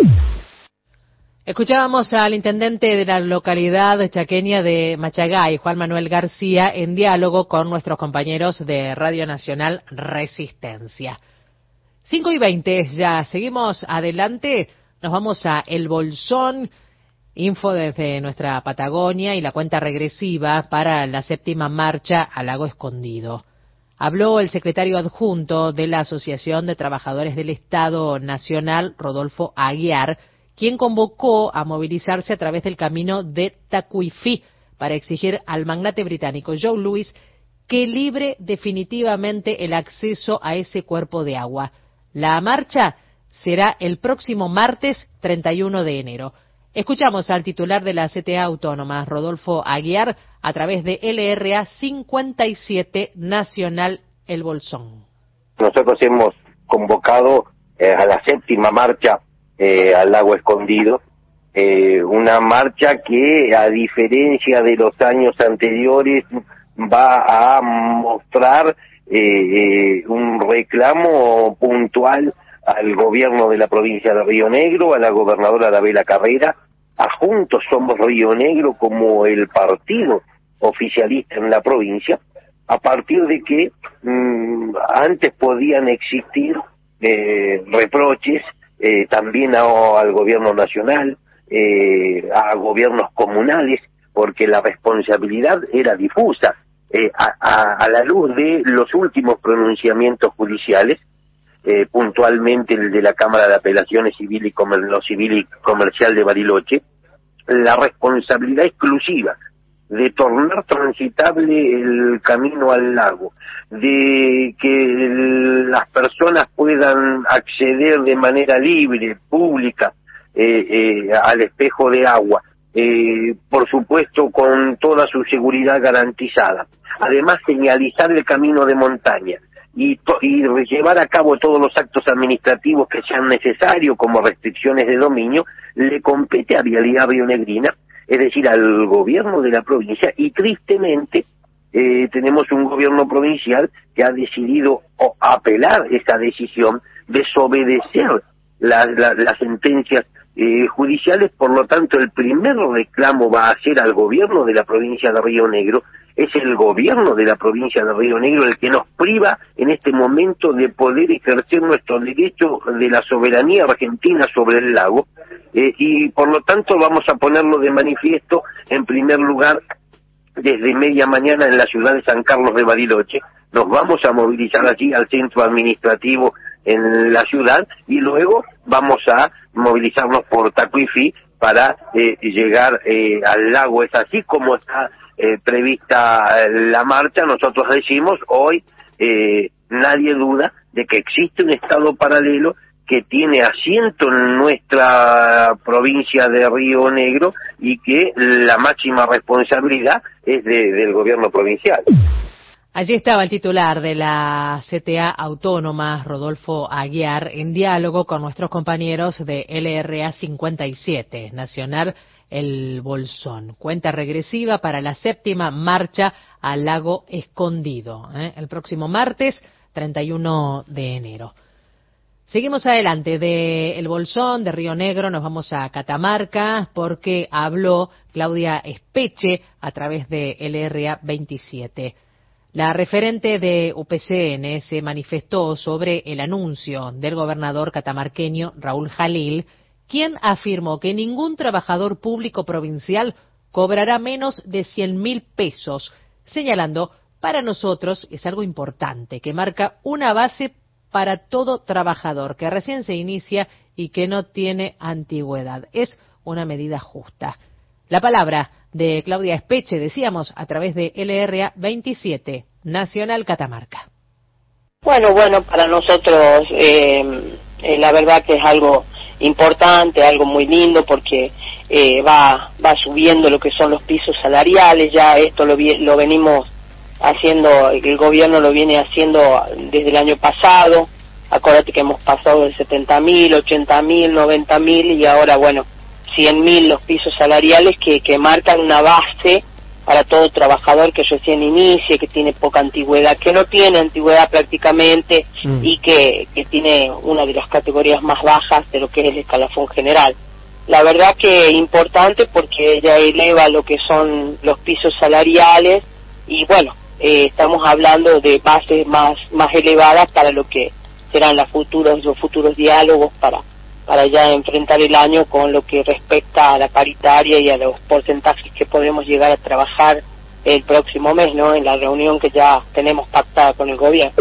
A: Escuchábamos al intendente de la localidad chaqueña de Machagay, Juan Manuel García, en diálogo con nuestros compañeros de Radio Nacional Resistencia. cinco y veinte, ya seguimos adelante, nos vamos a El Bolsón. Info desde nuestra Patagonia y la cuenta regresiva para la séptima marcha al Lago Escondido. Habló el secretario adjunto de la Asociación de Trabajadores del Estado Nacional, Rodolfo Aguiar, quien convocó a movilizarse a través del camino de Tacuifí para exigir al magnate británico Joe Louis que libre definitivamente el acceso a ese cuerpo de agua. La marcha será el próximo martes treinta y uno de enero. Escuchamos al titular de la C T A Autónoma, Rodolfo Aguiar, a través de L R A cincuenta y siete Nacional El Bolsón.
R: Nosotros hemos convocado eh, a la séptima marcha eh, al Lago Escondido, eh, una marcha que, a diferencia de los años anteriores, va a mostrar eh, eh, un reclamo puntual al gobierno de la provincia de Río Negro, a la gobernadora Arabela Carrera, a Juntos Somos Río Negro como el partido oficialista en la provincia, a partir de que mmm, antes podían existir eh, reproches eh, también a, al gobierno nacional, eh, a gobiernos comunales, porque la responsabilidad era difusa. Eh, a, a, a la luz de los últimos pronunciamientos judiciales, Eh, puntualmente el de la Cámara de Apelaciones Civil y Comer lo Civil y Comercial de Bariloche, la responsabilidad exclusiva de tornar transitable el camino al lago, de que las personas puedan acceder de manera libre, pública, eh, eh, al espejo de agua, eh, por supuesto con toda su seguridad garantizada. Además, señalizar el camino de montaña y, to y llevar a cabo todos los actos administrativos que sean necesarios, como restricciones de dominio, le compete a Vialidad Rionegrina, es decir, al gobierno de la provincia, y tristemente eh, tenemos un gobierno provincial que ha decidido o, apelar esa decisión, desobedecer la, la, las sentencias eh, judiciales. Por lo tanto, el primer reclamo va a ser al gobierno de la provincia de Río Negro. Es el gobierno de la provincia de Río Negro el que nos priva en este momento de poder ejercer nuestro derecho de la soberanía argentina sobre el lago, eh, y por lo tanto vamos a ponerlo de manifiesto en primer lugar desde media mañana en la ciudad de San Carlos de Bariloche. Nos vamos a movilizar allí al centro administrativo en la ciudad y luego vamos a movilizarnos por Tacuifí para eh, llegar eh, al lago. Es así como está Eh, prevista la marcha. Nosotros decimos hoy, eh, nadie duda de que existe un estado paralelo que tiene asiento en nuestra provincia de Río Negro y que la máxima responsabilidad es de, del gobierno provincial.
A: Allí estaba el titular de la C T A Autónoma, Rodolfo Aguiar, en diálogo con nuestros compañeros de L R A cincuenta y siete, Nacional El Bolsón. Cuenta regresiva para la séptima marcha al Lago Escondido, ¿eh? el próximo martes, treinta y uno de enero. Seguimos adelante de El Bolsón, de Río Negro, nos vamos a Catamarca, porque habló Claudia Espeche a través de L R A veintisiete. La referente de U P C N se manifestó sobre el anuncio del gobernador catamarqueño Raúl Jalil, quien afirmó que ningún trabajador público provincial cobrará menos de cien mil pesos, señalando, para nosotros es algo importante, que marca una base para todo trabajador que recién se inicia y que no tiene antigüedad. Es una medida justa. La palabra de Claudia Espeche, decíamos, a través de L R A veintisiete, Nacional Catamarca.
S: Bueno, bueno, para nosotros eh, eh, la verdad que es algo importante, algo muy lindo, porque eh, va va subiendo lo que son los pisos salariales. Ya esto lo, lo venimos haciendo, el gobierno lo viene haciendo desde el año pasado. Acuérdate que hemos pasado de setenta mil, ochenta mil, noventa mil y ahora, bueno, cien mil los pisos salariales que, que marcan una base para todo trabajador que recién inicie, que tiene poca antigüedad, que no tiene antigüedad prácticamente mm. y que, que tiene una de las categorías más bajas de lo que es el escalafón general. La verdad que importante porque ella eleva lo que son los pisos salariales y bueno, eh, estamos hablando de bases más, más elevadas para lo que serán las futuros, los futuros diálogos para para ya enfrentar el año con lo que respecta a la paritaria y a los porcentajes que podemos llegar a trabajar el próximo mes, ¿no? En la reunión que ya tenemos pactada con el gobierno.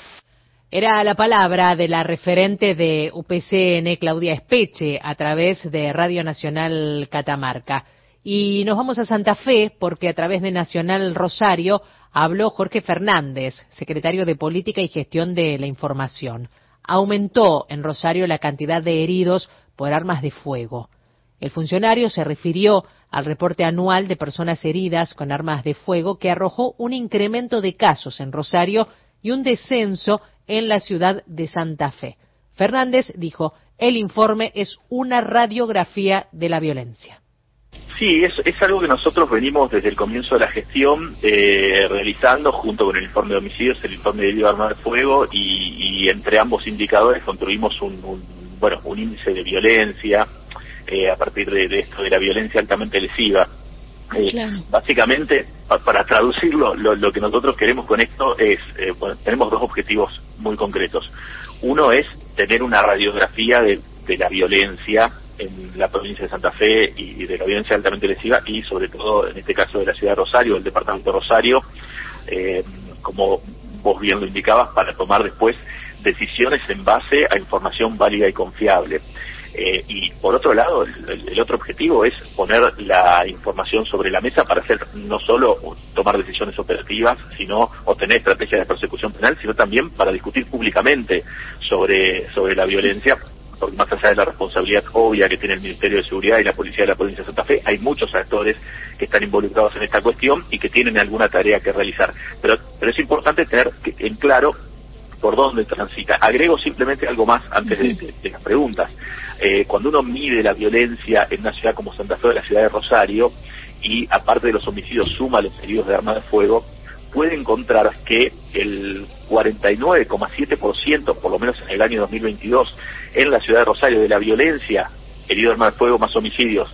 A: Era la palabra de la referente de U P C N, Claudia Espeche, a través de Radio Nacional Catamarca. Y nos vamos a Santa Fe, porque a través de Nacional Rosario habló Jorge Fernández, secretario de Política y Gestión de la Información. Aumentó en Rosario la cantidad de heridos por armas de fuego. El funcionario se refirió al reporte anual de personas heridas con armas de fuego que arrojó un incremento de casos en Rosario y un descenso en la ciudad de Santa Fe. Fernández dijo, el informe es una radiografía de la violencia.
T: Sí, es, es algo que nosotros venimos desde el comienzo de la gestión eh, realizando junto con el informe de homicidios, el informe de herido de arma de fuego y, y entre ambos indicadores construimos un, un bueno un índice de violencia eh, a partir de, de esto de la violencia altamente lesiva. Eh, claro. Básicamente, pa, para traducirlo, lo, lo que nosotros queremos con esto es, eh, bueno, tenemos dos objetivos muy concretos. Uno es tener una radiografía de, de la violencia en la provincia de Santa Fe y de la violencia altamente lesiva y sobre todo en este caso de la ciudad de Rosario, del departamento de Rosario, eh, como vos bien lo indicabas, para tomar después decisiones en base a información válida y confiable. Eh, y por otro lado, el, el otro objetivo es poner la información sobre la mesa para hacer no solo tomar decisiones operativas, sino obtener estrategias de persecución penal, sino también para discutir públicamente sobre, sobre la violencia, porque más allá de la responsabilidad obvia que tiene el Ministerio de Seguridad y la Policía de la Provincia de Santa Fe, hay muchos actores que están involucrados en esta cuestión y que tienen alguna tarea que realizar. Pero, pero es importante tener en claro por dónde transita. Agrego simplemente algo más antes de, de, de las preguntas. Eh, cuando uno mide la violencia en una ciudad como Santa Fe, la ciudad de Rosario, y aparte de los homicidios suma los heridos de arma de fuego, puede encontrar que el cuarenta y nueve coma siete por ciento, por lo menos en el año dos mil veintidós, en la ciudad de Rosario, de la violencia, herido de arma de fuego más homicidios,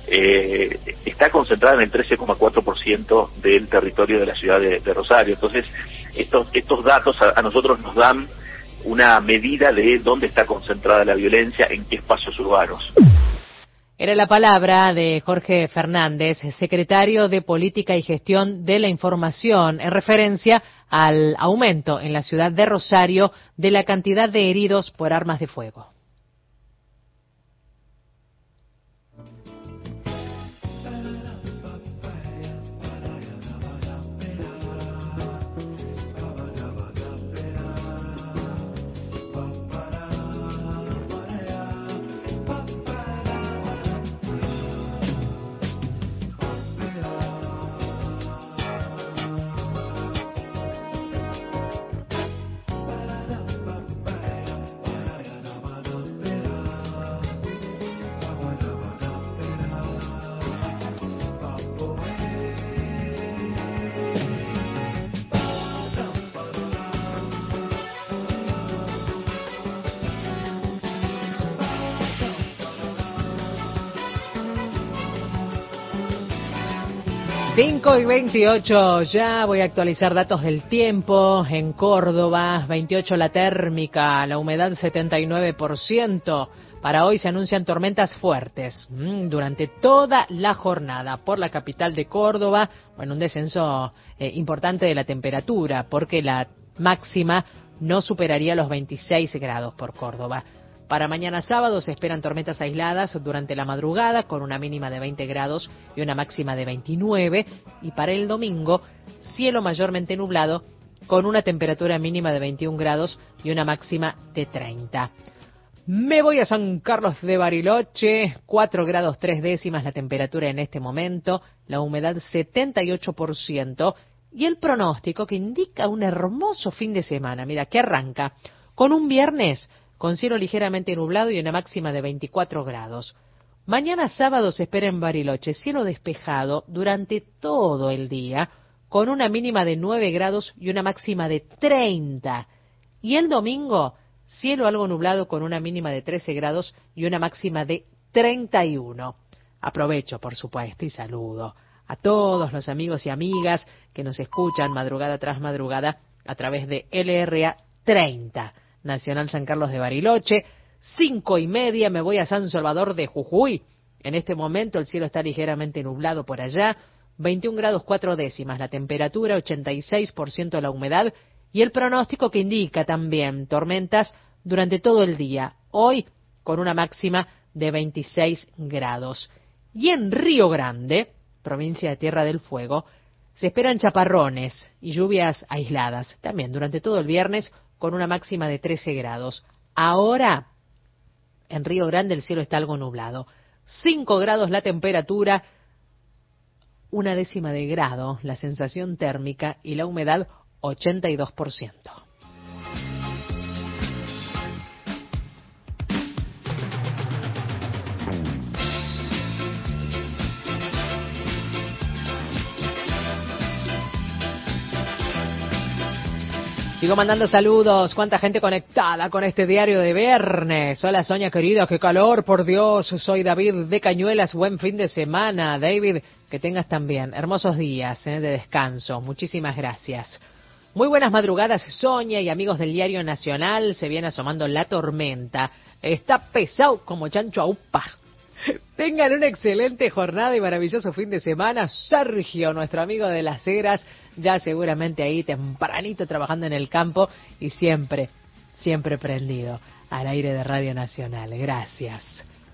T: eh, está concentrada en el trece coma cuatro por ciento del territorio de la ciudad de, de Rosario. Entonces, estos, estos datos a, a nosotros nos dan una medida de dónde está concentrada la violencia, en qué espacios urbanos.
A: Era la palabra de Jorge Fernández, secretario de Política y Gestión de la Información, en referencia al aumento en la ciudad de Rosario de la cantidad de heridos por armas de fuego. cinco y veintiocho, ya voy a actualizar datos del tiempo. En Córdoba, veintiocho la térmica, la humedad setenta y nueve por ciento. Para hoy se anuncian tormentas fuertes mmm, durante toda la jornada por la capital de Córdoba. Bueno, un descenso eh, importante de la temperatura porque la máxima no superaría los veintiséis grados por Córdoba. Para mañana sábado se esperan tormentas aisladas durante la madrugada con una mínima de veinte grados y una máxima de veintinueve. Y para el domingo, cielo mayormente nublado con una temperatura mínima de veintiún grados y una máxima de treinta. Me voy a San Carlos de Bariloche, cuatro grados tres décimas la temperatura en este momento, la humedad setenta y ocho por ciento y el pronóstico que indica un hermoso fin de semana. Mira, que arranca con un viernes con cielo ligeramente nublado y una máxima de veinticuatro grados. Mañana sábado se espera en Bariloche cielo despejado durante todo el día, con una mínima de nueve grados y una máxima de treinta. Y el domingo, cielo algo nublado con una mínima de trece grados y una máxima de treinta y uno. Aprovecho, por supuesto, y saludo a todos los amigos y amigas que nos escuchan madrugada tras madrugada a través de L R A treinta. Nacional San Carlos de Bariloche, cinco y media me voy a San Salvador de Jujuy. En este momento el cielo está ligeramente nublado por allá, veintiún grados cuatro décimas la temperatura, ochenta y seis por ciento la humedad y el pronóstico que indica también tormentas durante todo el día, hoy con una máxima de veintiséis grados. Y en Río Grande, provincia de Tierra del Fuego, se esperan chaparrones y lluvias aisladas, también durante todo el viernes con una máxima de trece grados. Ahora, en Río Grande el cielo está algo nublado. cinco grados la temperatura, una décima de grado la sensación térmica y la humedad ochenta y dos por ciento. Sigo mandando saludos. ¿Cuánta gente conectada con este diario de viernes? Hola, Sonia querida, qué calor, por Dios. Soy David de Cañuelas. Buen fin de semana, David. Que tengas también hermosos días eh, de descanso. Muchísimas gracias. Muy buenas madrugadas, Sonia y amigos del Diario Nacional. Se viene asomando la tormenta. Está pesado como chancho a upa. Tengan una excelente jornada y maravilloso fin de semana. Sergio, nuestro amigo de Las Heras, ya seguramente ahí tempranito trabajando en el campo y siempre, siempre prendido al aire de Radio Nacional. Gracias.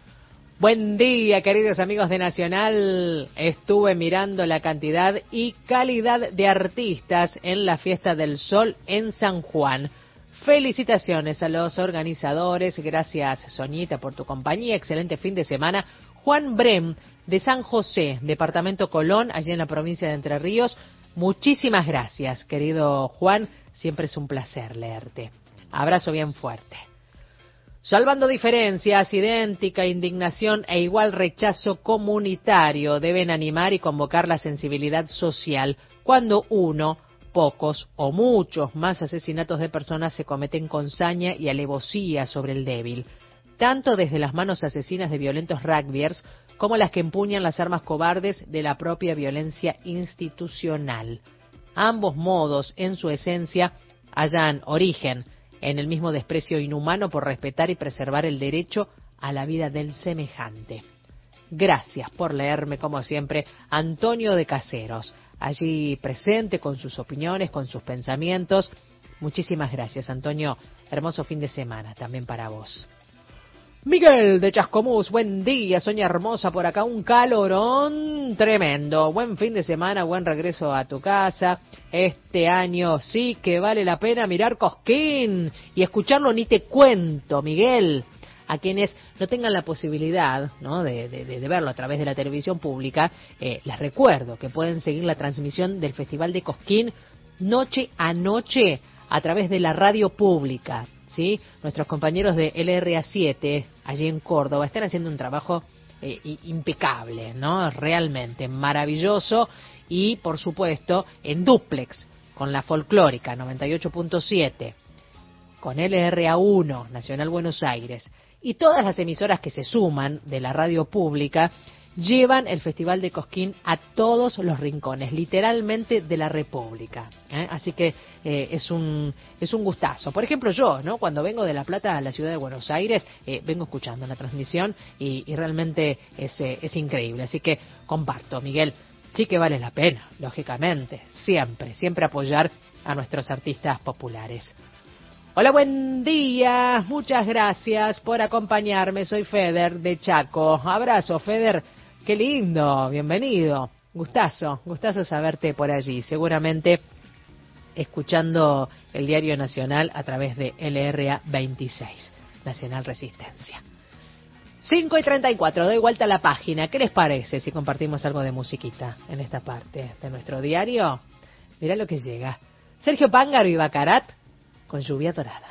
A: Buen día, queridos amigos de Nacional. Estuve mirando la cantidad y calidad de artistas en la Fiesta del Sol en San Juan. Felicitaciones a los organizadores. Gracias, Soñita, por tu compañía. Excelente fin de semana. Juan Brem, de San José, departamento Colón, allí en la provincia de Entre Ríos. Muchísimas gracias, querido Juan. Siempre es un placer leerte. Abrazo bien fuerte. Salvando diferencias, idéntica indignación e igual rechazo comunitario deben animar y convocar la sensibilidad social cuando uno, pocos o muchos más asesinatos de personas se cometen con saña y alevosía sobre el débil, tanto desde las manos asesinas de violentos rugbyers como las que empuñan las armas cobardes de la propia violencia institucional. Ambos modos, en su esencia, hallan origen en el mismo desprecio inhumano por respetar y preservar el derecho a la vida del semejante. Gracias por leerme, como siempre, Antonio de Caseros, allí presente con sus opiniones, con sus pensamientos. Muchísimas gracias, Antonio. Hermoso fin de semana también para vos. Miguel de Chascomús, buen día, Soña hermosa, por acá un calorón tremendo. Buen fin de semana, buen regreso a tu casa. Este año sí que vale la pena mirar Cosquín y escucharlo, ni te cuento, Miguel. A quienes no tengan la posibilidad, ¿no?, de, de, de verlo a través de la televisión pública, eh, les recuerdo que pueden seguir la transmisión del Festival de Cosquín noche a noche a través de la radio pública, ¿sí? Nuestros compañeros de L R A siete, allí en Córdoba, están haciendo un trabajo eh, impecable, ¿no? Realmente maravilloso y, por supuesto, en dúplex con la folclórica noventa y ocho punto siete, con L R A uno, Nacional Buenos Aires, y todas las emisoras que se suman de la radio pública llevan el Festival de Cosquín a todos los rincones, literalmente de la República. ¿eh? Así que eh, es un es un gustazo. Por ejemplo, yo, ¿no? Cuando vengo de La Plata a la ciudad de Buenos Aires, eh, vengo escuchando la transmisión y, y realmente es, eh, es increíble. Así que comparto, Miguel, sí que vale la pena, lógicamente, siempre, siempre apoyar a nuestros artistas populares. Hola, buen día, muchas gracias por acompañarme, soy Feder de Chaco. Abrazo, Feder, qué lindo, bienvenido, gustazo, gustazo saberte por allí, seguramente escuchando el Diario Nacional a través de L R A veintiséis, Nacional Resistencia. cinco y treinta y cuatro, doy vuelta a la página, ¿qué les parece si compartimos algo de musiquita en esta parte de nuestro diario? Mirá lo que llega, Sergio Pángaro y Bacarat, con Lluvia Dorada.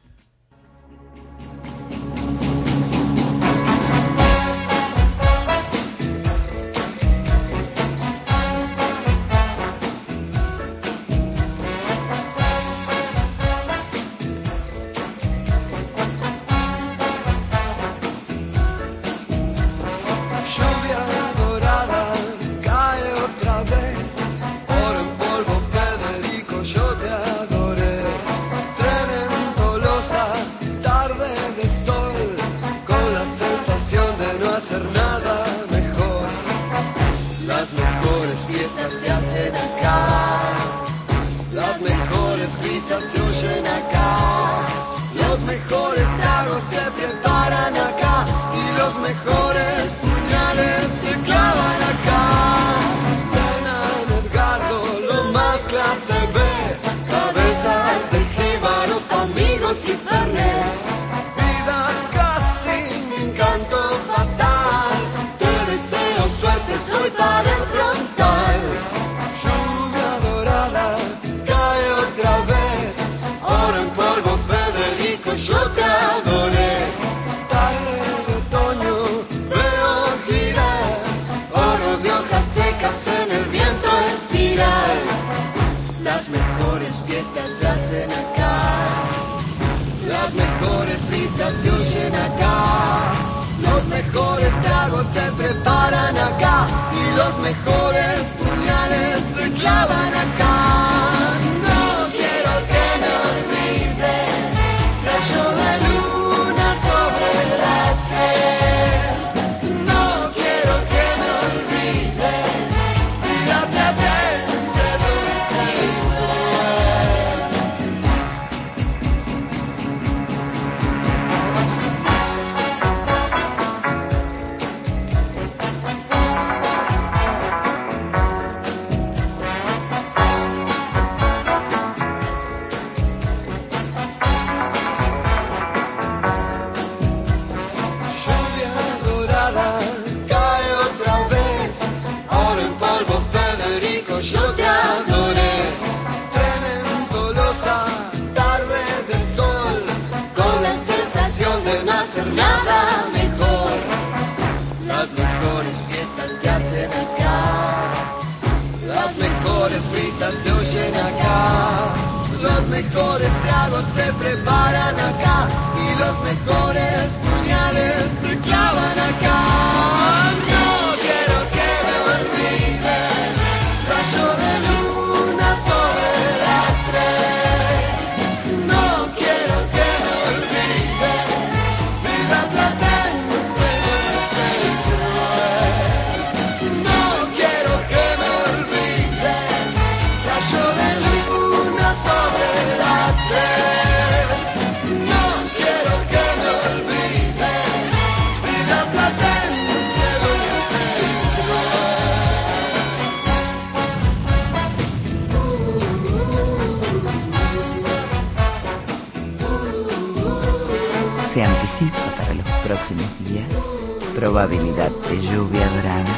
C: Probabilidad de lluvia dorada,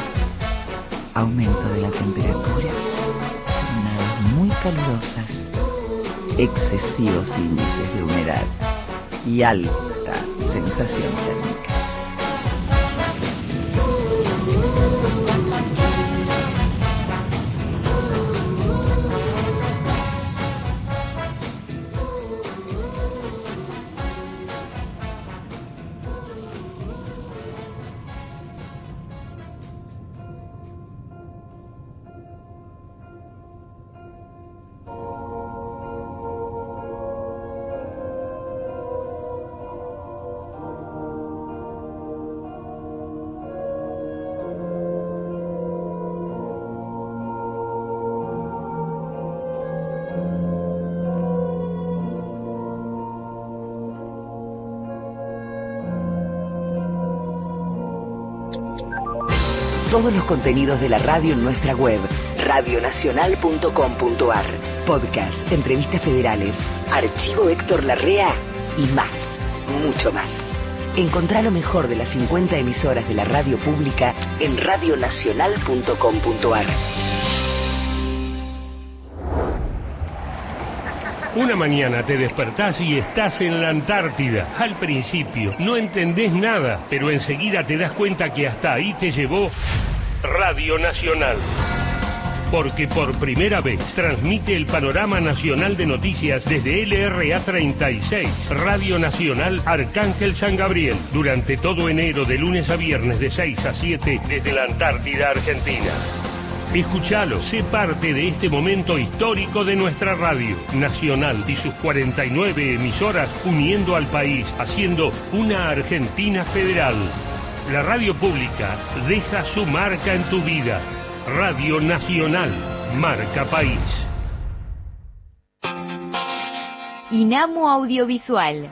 C: aumento de la temperatura, jornadas muy calurosas, excesivos índices de humedad y alta sensación térmica.
I: todos los contenidos de la radio en nuestra web, radio nacional punto com punto ar. Podcast, entrevistas federales, archivo Héctor Larrea y más, mucho más. Encontrá lo mejor de las cincuenta emisoras de la radio pública en radio nacional punto com punto ar.
E: Una mañana te despertás y estás en la Antártida. Al principio no entendés nada, pero enseguida te das cuenta que hasta ahí te llevó Radio Nacional. Porque por primera vez transmite el panorama nacional de noticias desde L R A treinta y seis, Radio Nacional Arcángel San Gabriel, durante todo enero de lunes a viernes de seis a siete desde la Antártida Argentina. Escuchalo, sé parte de este momento histórico de nuestra radio nacional y sus cuarenta y nueve emisoras uniendo al país, haciendo una Argentina federal. La radio pública deja su marca en tu vida. Radio Nacional, marca país.
D: INAMU Audiovisual.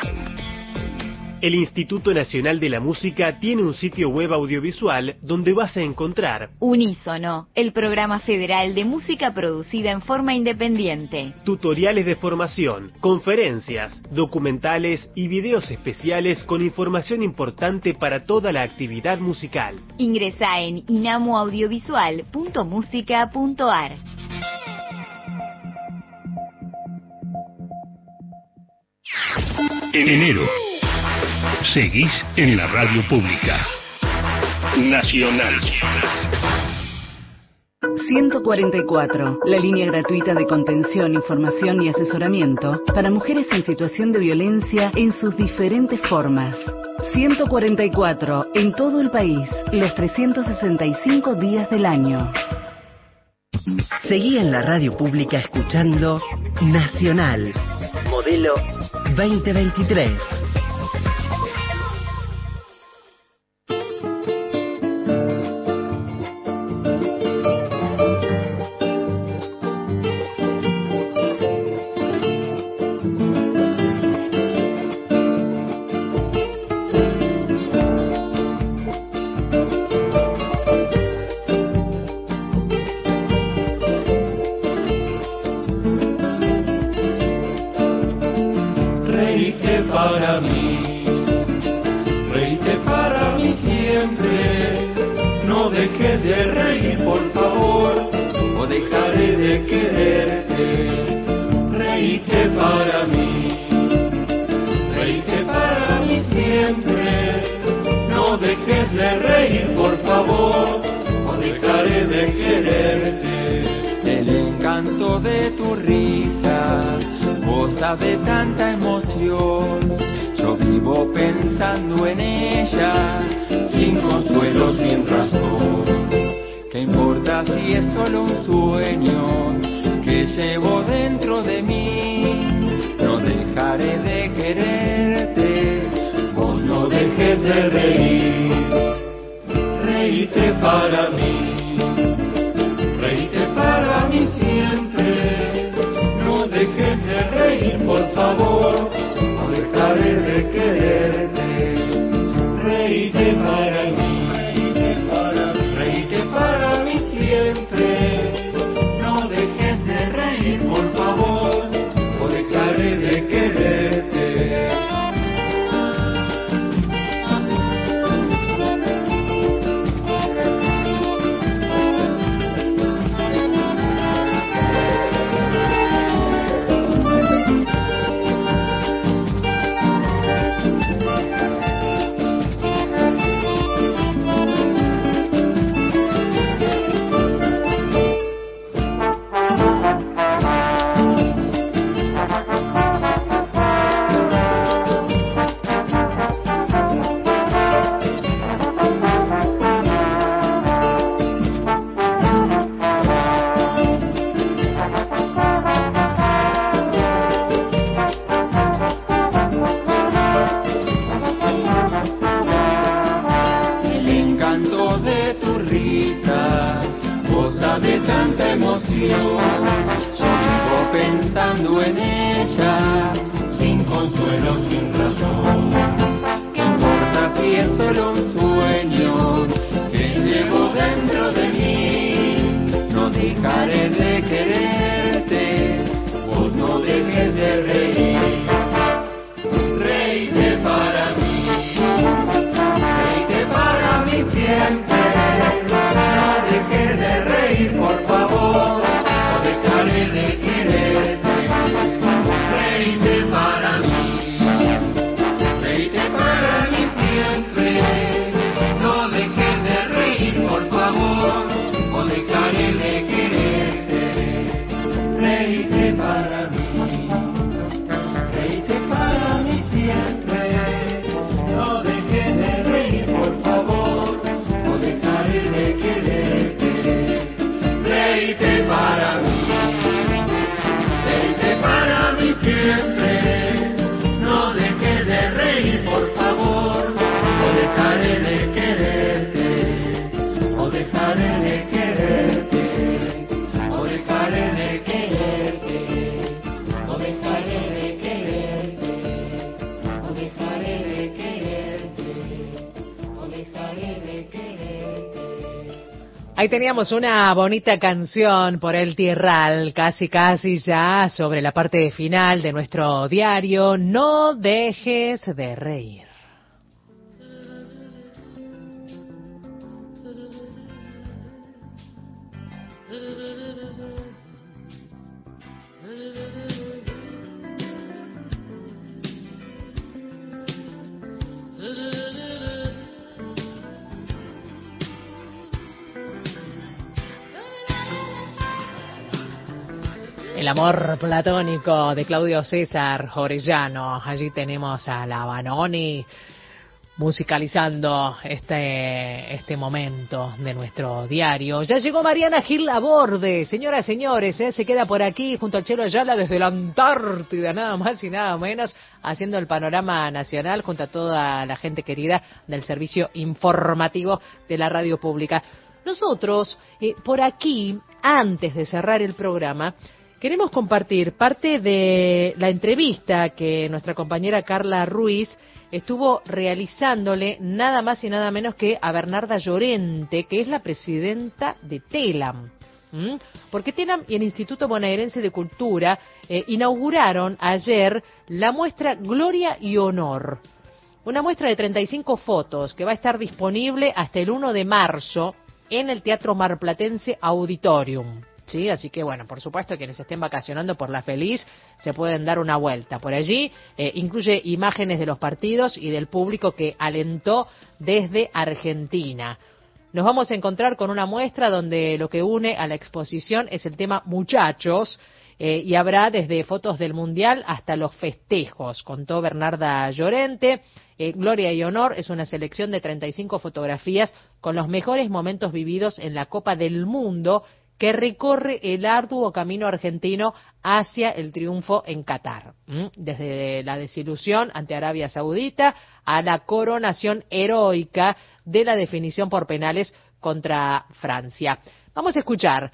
U: El Instituto Nacional de la Música tiene un sitio web audiovisual donde vas a encontrar
D: Unísono, el programa federal de música producida en forma independiente.
U: Tutoriales de formación, conferencias, documentales y videos especiales con información importante para toda la actividad musical.
D: Ingresá en inamu audiovisual punto música punto ar.
E: En enero, seguís en la radio pública nacional.
W: ciento cuarenta y cuatro, la línea gratuita de contención, información y asesoramiento para mujeres en situación de violencia en sus diferentes formas. ciento cuarenta y cuatro, en todo el país, los trescientos sesenta y cinco días del año.
I: Seguí en la radio pública escuchando Nacional, modelo veinte veintitrés.
X: Para mí, reíte para mí siempre, no dejes de reír por favor, o dejaré de quererte. Reíte para mí, reíte para mí siempre, no dejes de reír por favor, o dejaré de quererte.
Y: El encanto de tu risa goza de tanta emoción, yo vivo pensando en ella, sin consuelo, sin razón. ¿Qué importa si es solo un sueño que llevo dentro de mí? No dejaré de quererte,
X: vos no dejes de reír. Reíte para mí, reíte para mí siempre, no dejes de reír por favor, no dejaré de quererte. Reíte para mí, reíte para mí siempre, no dejes de reír por favor, o dejaré de quererte.
A: Ahí teníamos una bonita canción por El Tierral, casi casi ya sobre la parte final de nuestro diario. No dejes de reír. El amor platónico de Claudio César Orellano. Allí tenemos a la Vanoni musicalizando este este momento de nuestro diario. Ya llegó Mariana Gil Laborde. Señoras y señores, ¿eh? Se queda por aquí junto a Chelo Ayala desde la Antártida, nada más y nada menos, haciendo el panorama nacional junto a toda la gente querida del servicio informativo de la radio pública. Nosotros, eh, por aquí, antes de cerrar el programa, queremos compartir parte de la entrevista que nuestra compañera Carla Ruiz estuvo realizándole nada más y nada menos que a Bernarda Llorente, que es la presidenta de TELAM. ¿Mm? Porque TELAM y el Instituto Bonaerense de Cultura eh, inauguraron ayer la muestra Gloria y Honor. Una muestra de treinta y cinco fotos que va a estar disponible hasta el uno de marzo en el Teatro Marplatense Auditorium. Sí, así que bueno, por supuesto, quienes estén vacacionando por La Feliz se pueden dar una vuelta por allí. Eh, incluye imágenes de los partidos y del público que alentó desde Argentina. Nos vamos a encontrar con una muestra donde lo que une a la exposición es el tema muchachos, eh, y habrá desde fotos del Mundial hasta los festejos, contó Bernarda Llorente. Eh, Gloria y Honor es una selección de treinta y cinco fotografías con los mejores momentos vividos en la Copa del Mundo, que recorre el arduo camino argentino hacia el triunfo en Qatar. ¿Mm? Desde la desilusión ante Arabia Saudita a la coronación heroica de la definición por penales contra Francia. Vamos a escuchar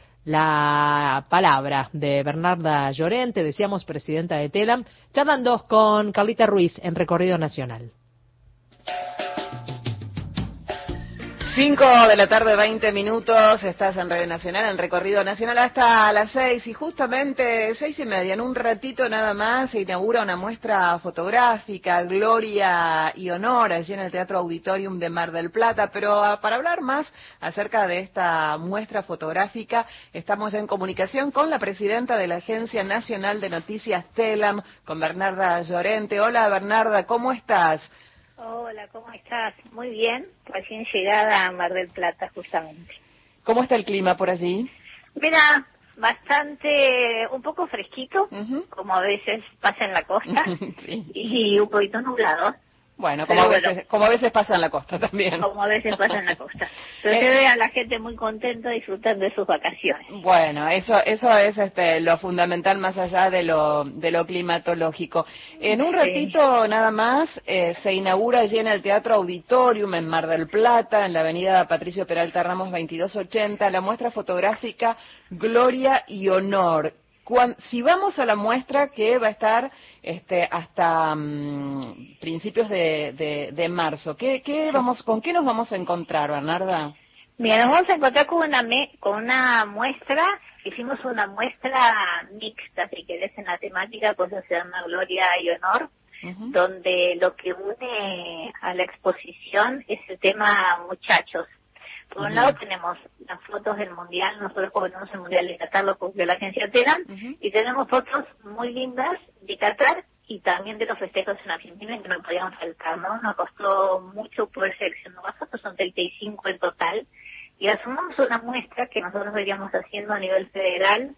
A: la palabra de Bernarda Llorente, decíamos presidenta de TELAM, charlando con Carlita Ruiz en Recorrido Nacional.
F: Cinco de la tarde, veinte minutos, estás en Radio Nacional, en Recorrido Nacional hasta las seis, y justamente seis y media, en un ratito nada más, se inaugura una muestra fotográfica, Gloria y Honor, allí en el Teatro Auditorium de Mar del Plata. Pero para hablar más acerca de esta muestra fotográfica, estamos en comunicación con la presidenta de la Agencia Nacional de Noticias TELAM, con Bernarda Llorente. Hola Bernarda, ¿cómo estás?
J: Hola, ¿cómo estás? Muy bien, recién llegada a Mar del Plata, justamente.
F: ¿Cómo está el clima por allí?
J: Mira, bastante, un poco fresquito, uh-huh. como a veces pasa en la costa, sí. y un poquito nublado.
F: Bueno, como a, veces, bueno, como a veces pasa en la costa también.
J: Como a veces pasa en la costa. Pero eh, se ve a la gente muy contenta disfrutando de sus vacaciones.
F: Bueno, eso eso es este lo fundamental más allá de lo de lo climatológico. En un ratito sí. nada más eh, se inaugura allí en el Teatro Auditorium en Mar del Plata, en la avenida Patricio Peralta Ramos veintidós ochenta, la muestra fotográfica Gloria y Honor. Cuando, si vamos a la muestra, que va a estar este, hasta um, principios de, de, de marzo, ¿qué, qué vamos, ¿con qué nos vamos a encontrar, Bernarda?
J: Mira, nos vamos a encontrar con una, me, con una muestra, hicimos una muestra mixta, si querés, en la temática, pues se llama Gloria y Honor, uh-huh. donde lo que une a la exposición es el tema muchachos. Por un uh-huh. lado tenemos las fotos del Mundial, nosotros cubrimos el Mundial de Qatar, lo cubrió la agencia TELAM, uh-huh. y tenemos fotos muy lindas de Qatar y también de los festejos en Argentina, que no podían faltar, ¿no? Nos costó mucho poder seleccionar las fotos, son treinta y cinco en total, y asumimos una muestra que nosotros veníamos haciendo a nivel federal,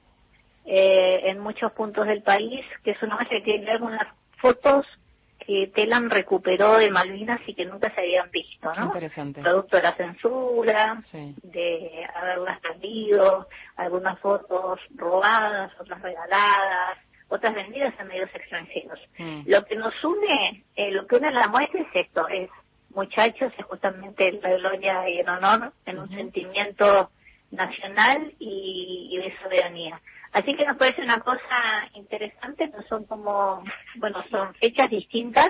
J: eh, en muchos puntos del país, que es una muestra que tiene algunas fotos que TELAM recuperó de Malvinas y que nunca se habían visto, ¿no?
F: Interesante.
J: Producto de la censura, sí. de haberlas perdido, algunas fotos robadas, otras regaladas, otras vendidas a medios extranjeros. Mm. Lo que nos une, eh, lo que une a la muestra es esto, es muchachos, es justamente la gloria y el honor en uh-huh. un sentimiento nacional y, y de soberanía. Así que nos parece una cosa interesante, no son como, bueno, son fechas distintas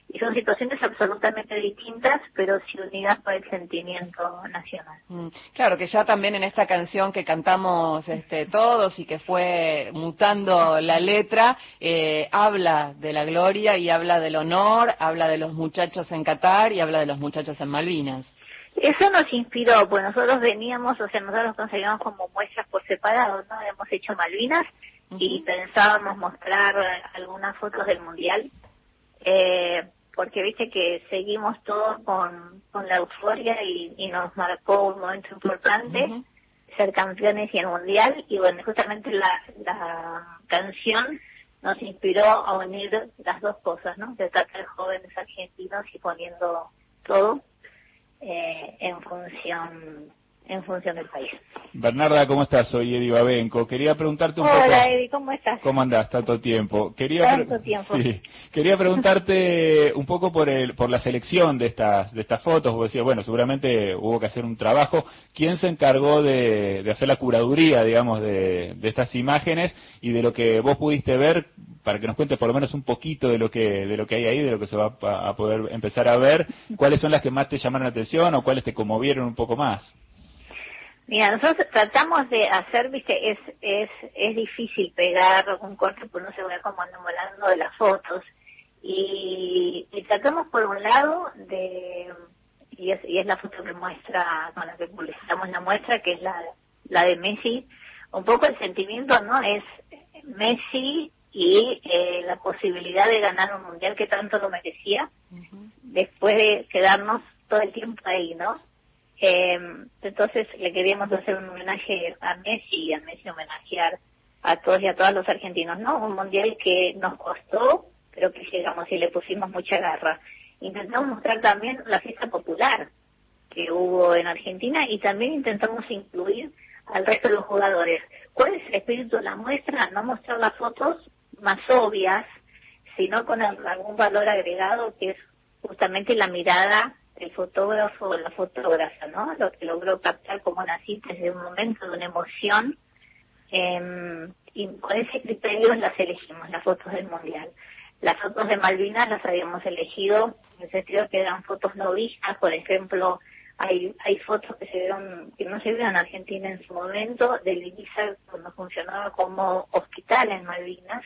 J: Y son situaciones absolutamente distintas, pero sí unidas por el sentimiento nacional.
F: Mm, claro, que ya también en esta canción que cantamos este, todos y que fue mutando la letra, eh, habla de la gloria y habla del honor, habla de los muchachos en Qatar y habla de los muchachos en Malvinas.
J: Eso nos inspiró, pues nosotros veníamos, o sea, nosotros conseguíamos como muestras por separado, ¿no? Hemos hecho Malvinas uh-huh. y pensábamos mostrar algunas fotos del Mundial. Eh, porque viste que seguimos todos con, con la euforia y, y nos marcó un momento importante, uh-huh. ser campeones y el mundial, y bueno, justamente la, la canción nos inspiró a unir las dos cosas, ¿no? De tratar jóvenes argentinos y poniendo todo eh, en función en función del país.
K: Bernarda, ¿cómo estás? Soy Eddie Babenco. Quería preguntarte un
J: Hola,
K: poco...
J: Hola, Eddie, ¿cómo estás?
K: ¿Cómo andás? Tanto tiempo. Quería
J: Tanto
K: pre...
J: tiempo.
K: Sí. Quería preguntarte un poco por el por la selección de estas de estas fotos. Vos decías, bueno, seguramente hubo que hacer un trabajo. ¿Quién se encargó de, de hacer la curaduría, digamos, de, de estas imágenes y de lo que vos pudiste ver, para que nos cuentes por lo menos un poquito de lo que de lo que hay ahí, de lo que se va a, a poder empezar a ver? ¿Cuáles son las que más te llamaron la atención o cuáles te conmovieron un poco más?
J: Mira, nosotros tratamos de hacer, viste, es es es difícil pegar un corte porque no se ve como andamos hablando de las fotos. Y, y tratamos por un lado de, y es, y es la foto que muestra, con la que publicitamos la muestra, que es la, la de Messi. Un poco el sentimiento, ¿no? Es Messi y eh, la posibilidad de ganar un mundial que tanto lo merecía, uh-huh. después de quedarnos todo el tiempo ahí, ¿no? Eh, entonces le queríamos hacer un homenaje a Messi y a Messi homenajear a todos y a todas los argentinos, ¿no? Un mundial que nos costó, pero que llegamos y le pusimos mucha garra. Intentamos mostrar también la fiesta popular que hubo en Argentina y también intentamos incluir al resto de los jugadores. ¿Cuál es el espíritu de la muestra? No mostrar las fotos más obvias, sino con algún valor agregado que es justamente la mirada el fotógrafo o la fotógrafa, ¿no? Lo que logró captar como una síntesis de un momento, de una emoción, eh, y con ese criterio las elegimos, las fotos del Mundial. Las fotos de Malvinas las habíamos elegido en el sentido que eran fotos no vistas, por ejemplo, hay hay fotos que se vieron, que no se vieron en Argentina en su momento, del INISA cuando funcionaba como hospital en Malvinas,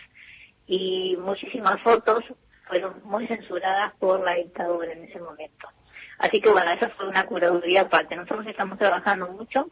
J: y muchísimas fotos fueron muy censuradas por la dictadura en ese momento. Así que bueno, esa fue una curaduría aparte. Nosotros estamos trabajando mucho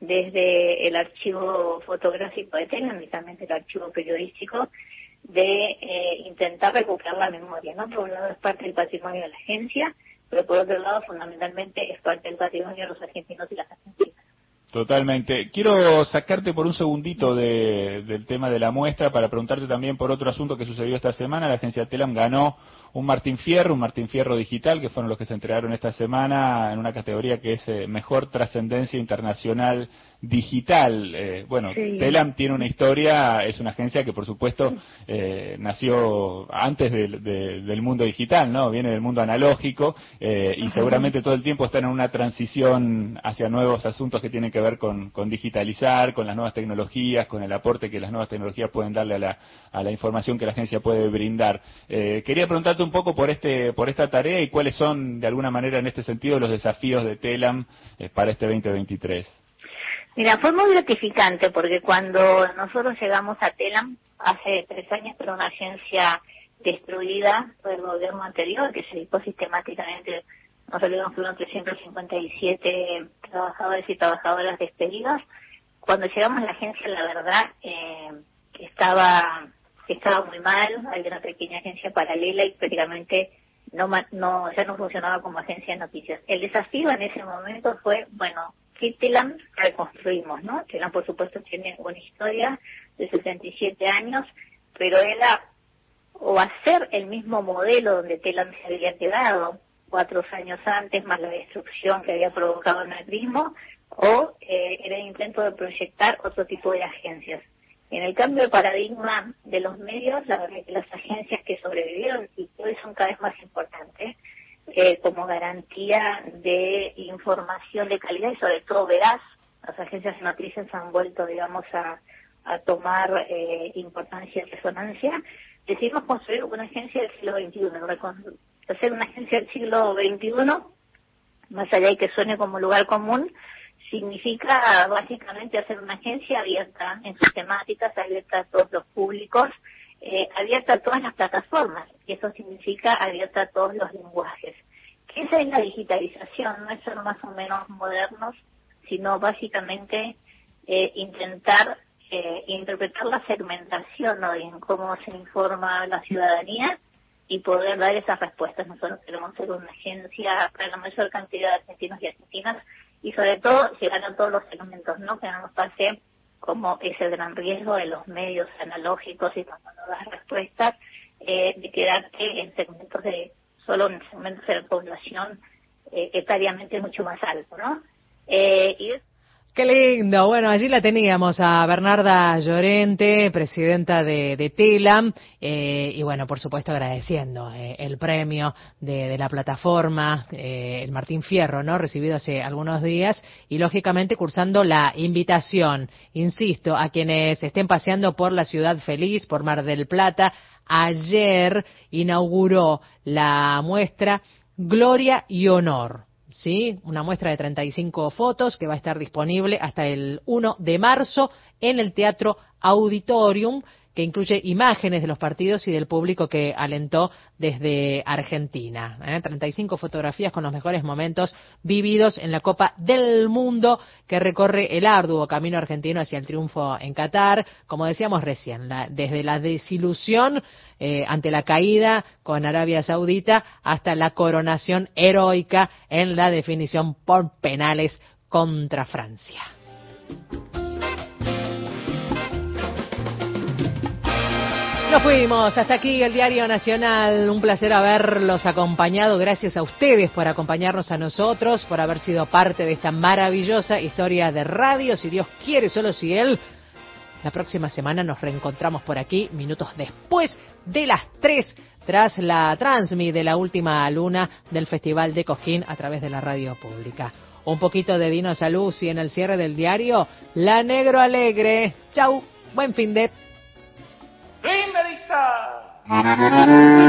J: desde el archivo fotográfico de Telam y también el archivo periodístico de eh, intentar recuperar la memoria, ¿no? Por un lado es parte del patrimonio de la agencia, pero por otro lado fundamentalmente es parte del patrimonio de los argentinos y las argentinas.
K: Totalmente. Quiero sacarte por un segundito de, del tema de la muestra para preguntarte también por otro asunto que sucedió esta semana. La agencia Telam ganó un Martín Fierro, un Martín Fierro digital, que fueron los que se entregaron esta semana en una categoría que es eh, Mejor Trascendencia Internacional Digital. Eh, bueno, sí. Telam tiene una historia, es una agencia que por supuesto eh, nació antes de, de, del mundo digital, ¿no? Viene del mundo analógico eh, y uh-huh. seguramente todo el tiempo están en una transición hacia nuevos asuntos que tienen que ver con, con digitalizar, con las nuevas tecnologías, con el aporte que las nuevas tecnologías pueden darle a la, a la información que la agencia puede brindar. Eh, quería preguntarte un poco por este por esta tarea y cuáles son de alguna manera en este sentido los desafíos de Telam eh, para este veinte veintitrés.
J: Mira, fue muy gratificante porque cuando nosotros llegamos a Telam hace tres años, pero una agencia destruida por el gobierno anterior que se dedicó sistemáticamente, nos olvidamos que fueron trescientos cincuenta y siete trabajadores y trabajadoras despedidos. Cuando llegamos a la agencia, la verdad, eh, que estaba que estaba muy mal, había una pequeña agencia paralela y prácticamente no, no ya no funcionaba como agencia de noticias. El desafío en ese momento fue, bueno, ¿qué Telam reconstruimos, no? Telam, por supuesto, tiene una historia de sesenta y siete años, pero era o hacer el mismo modelo donde Telam se había quedado cuatro años antes, más la destrucción que había provocado el macrismo, o eh, era el intento de proyectar otro tipo de agencias. En el cambio de paradigma de los medios, la verdad es que las agencias que sobrevivieron y que hoy son cada vez más importantes, eh, como garantía de información de calidad y sobre todo veraz, las agencias de noticias han vuelto, digamos, a, a tomar eh, importancia y resonancia. decidimos construir una agencia del siglo veintiuno, hacer una agencia del siglo veintiuno, más allá de que suene como lugar común, significa básicamente hacer una agencia abierta en sus temáticas, abierta a todos los públicos, eh, abierta a todas las plataformas, y eso significa abierta a todos los lenguajes. Que esa es la digitalización, no es ser más o menos modernos, sino básicamente eh, intentar eh, interpretar la segmentación, ¿no?, en cómo se informa la ciudadanía y poder dar esas respuestas. Nosotros queremos ser una agencia para la mayor cantidad de argentinos y argentinas y sobre todo llegar a todos los segmentos, ¿no?, que no nos pase como ese gran riesgo de los medios analógicos y cuando no das respuestas, eh, de quedarte en segmentos de, solo en segmentos de la población eh, etariamente mucho más alto, ¿no? Eh, y es
A: Qué lindo. Bueno, allí la teníamos a Bernarda Llorente, presidenta de, de TELAM, eh, y bueno, por supuesto agradeciendo eh, el premio de, de la plataforma, eh, el Martín Fierro, ¿no?, recibido hace algunos días, y lógicamente cursando la invitación, insisto, a quienes estén paseando por la Ciudad Feliz, por Mar del Plata. Ayer inauguró la muestra Gloria y Honor. Sí, una muestra de treinta y cinco fotos que va a estar disponible hasta el uno de marzo en el Teatro Auditorium, que incluye imágenes de los partidos y del público que alentó desde Argentina. ¿eh? treinta y cinco fotografías con los mejores momentos vividos en la Copa del Mundo que recorre el arduo camino argentino hacia el triunfo en Qatar. Como decíamos recién, la, desde la desilusión eh, ante la caída con Arabia Saudita hasta la coronación heroica en la definición por penales contra Francia. Nos fuimos, hasta aquí el Diario Nacional, un placer haberlos acompañado, gracias a ustedes por acompañarnos a nosotros, por haber sido parte de esta maravillosa historia de radio, si Dios quiere, solo si Él. La próxima semana nos reencontramos por aquí, minutos después de las tres, tras la transmi de la última luna del Festival de Cosquín a través de la radio pública. Un poquito de Dino Saluzzi en el cierre del diario, La Negro Alegre. Chau, buen fin de...
G: ¡Fin de dicta!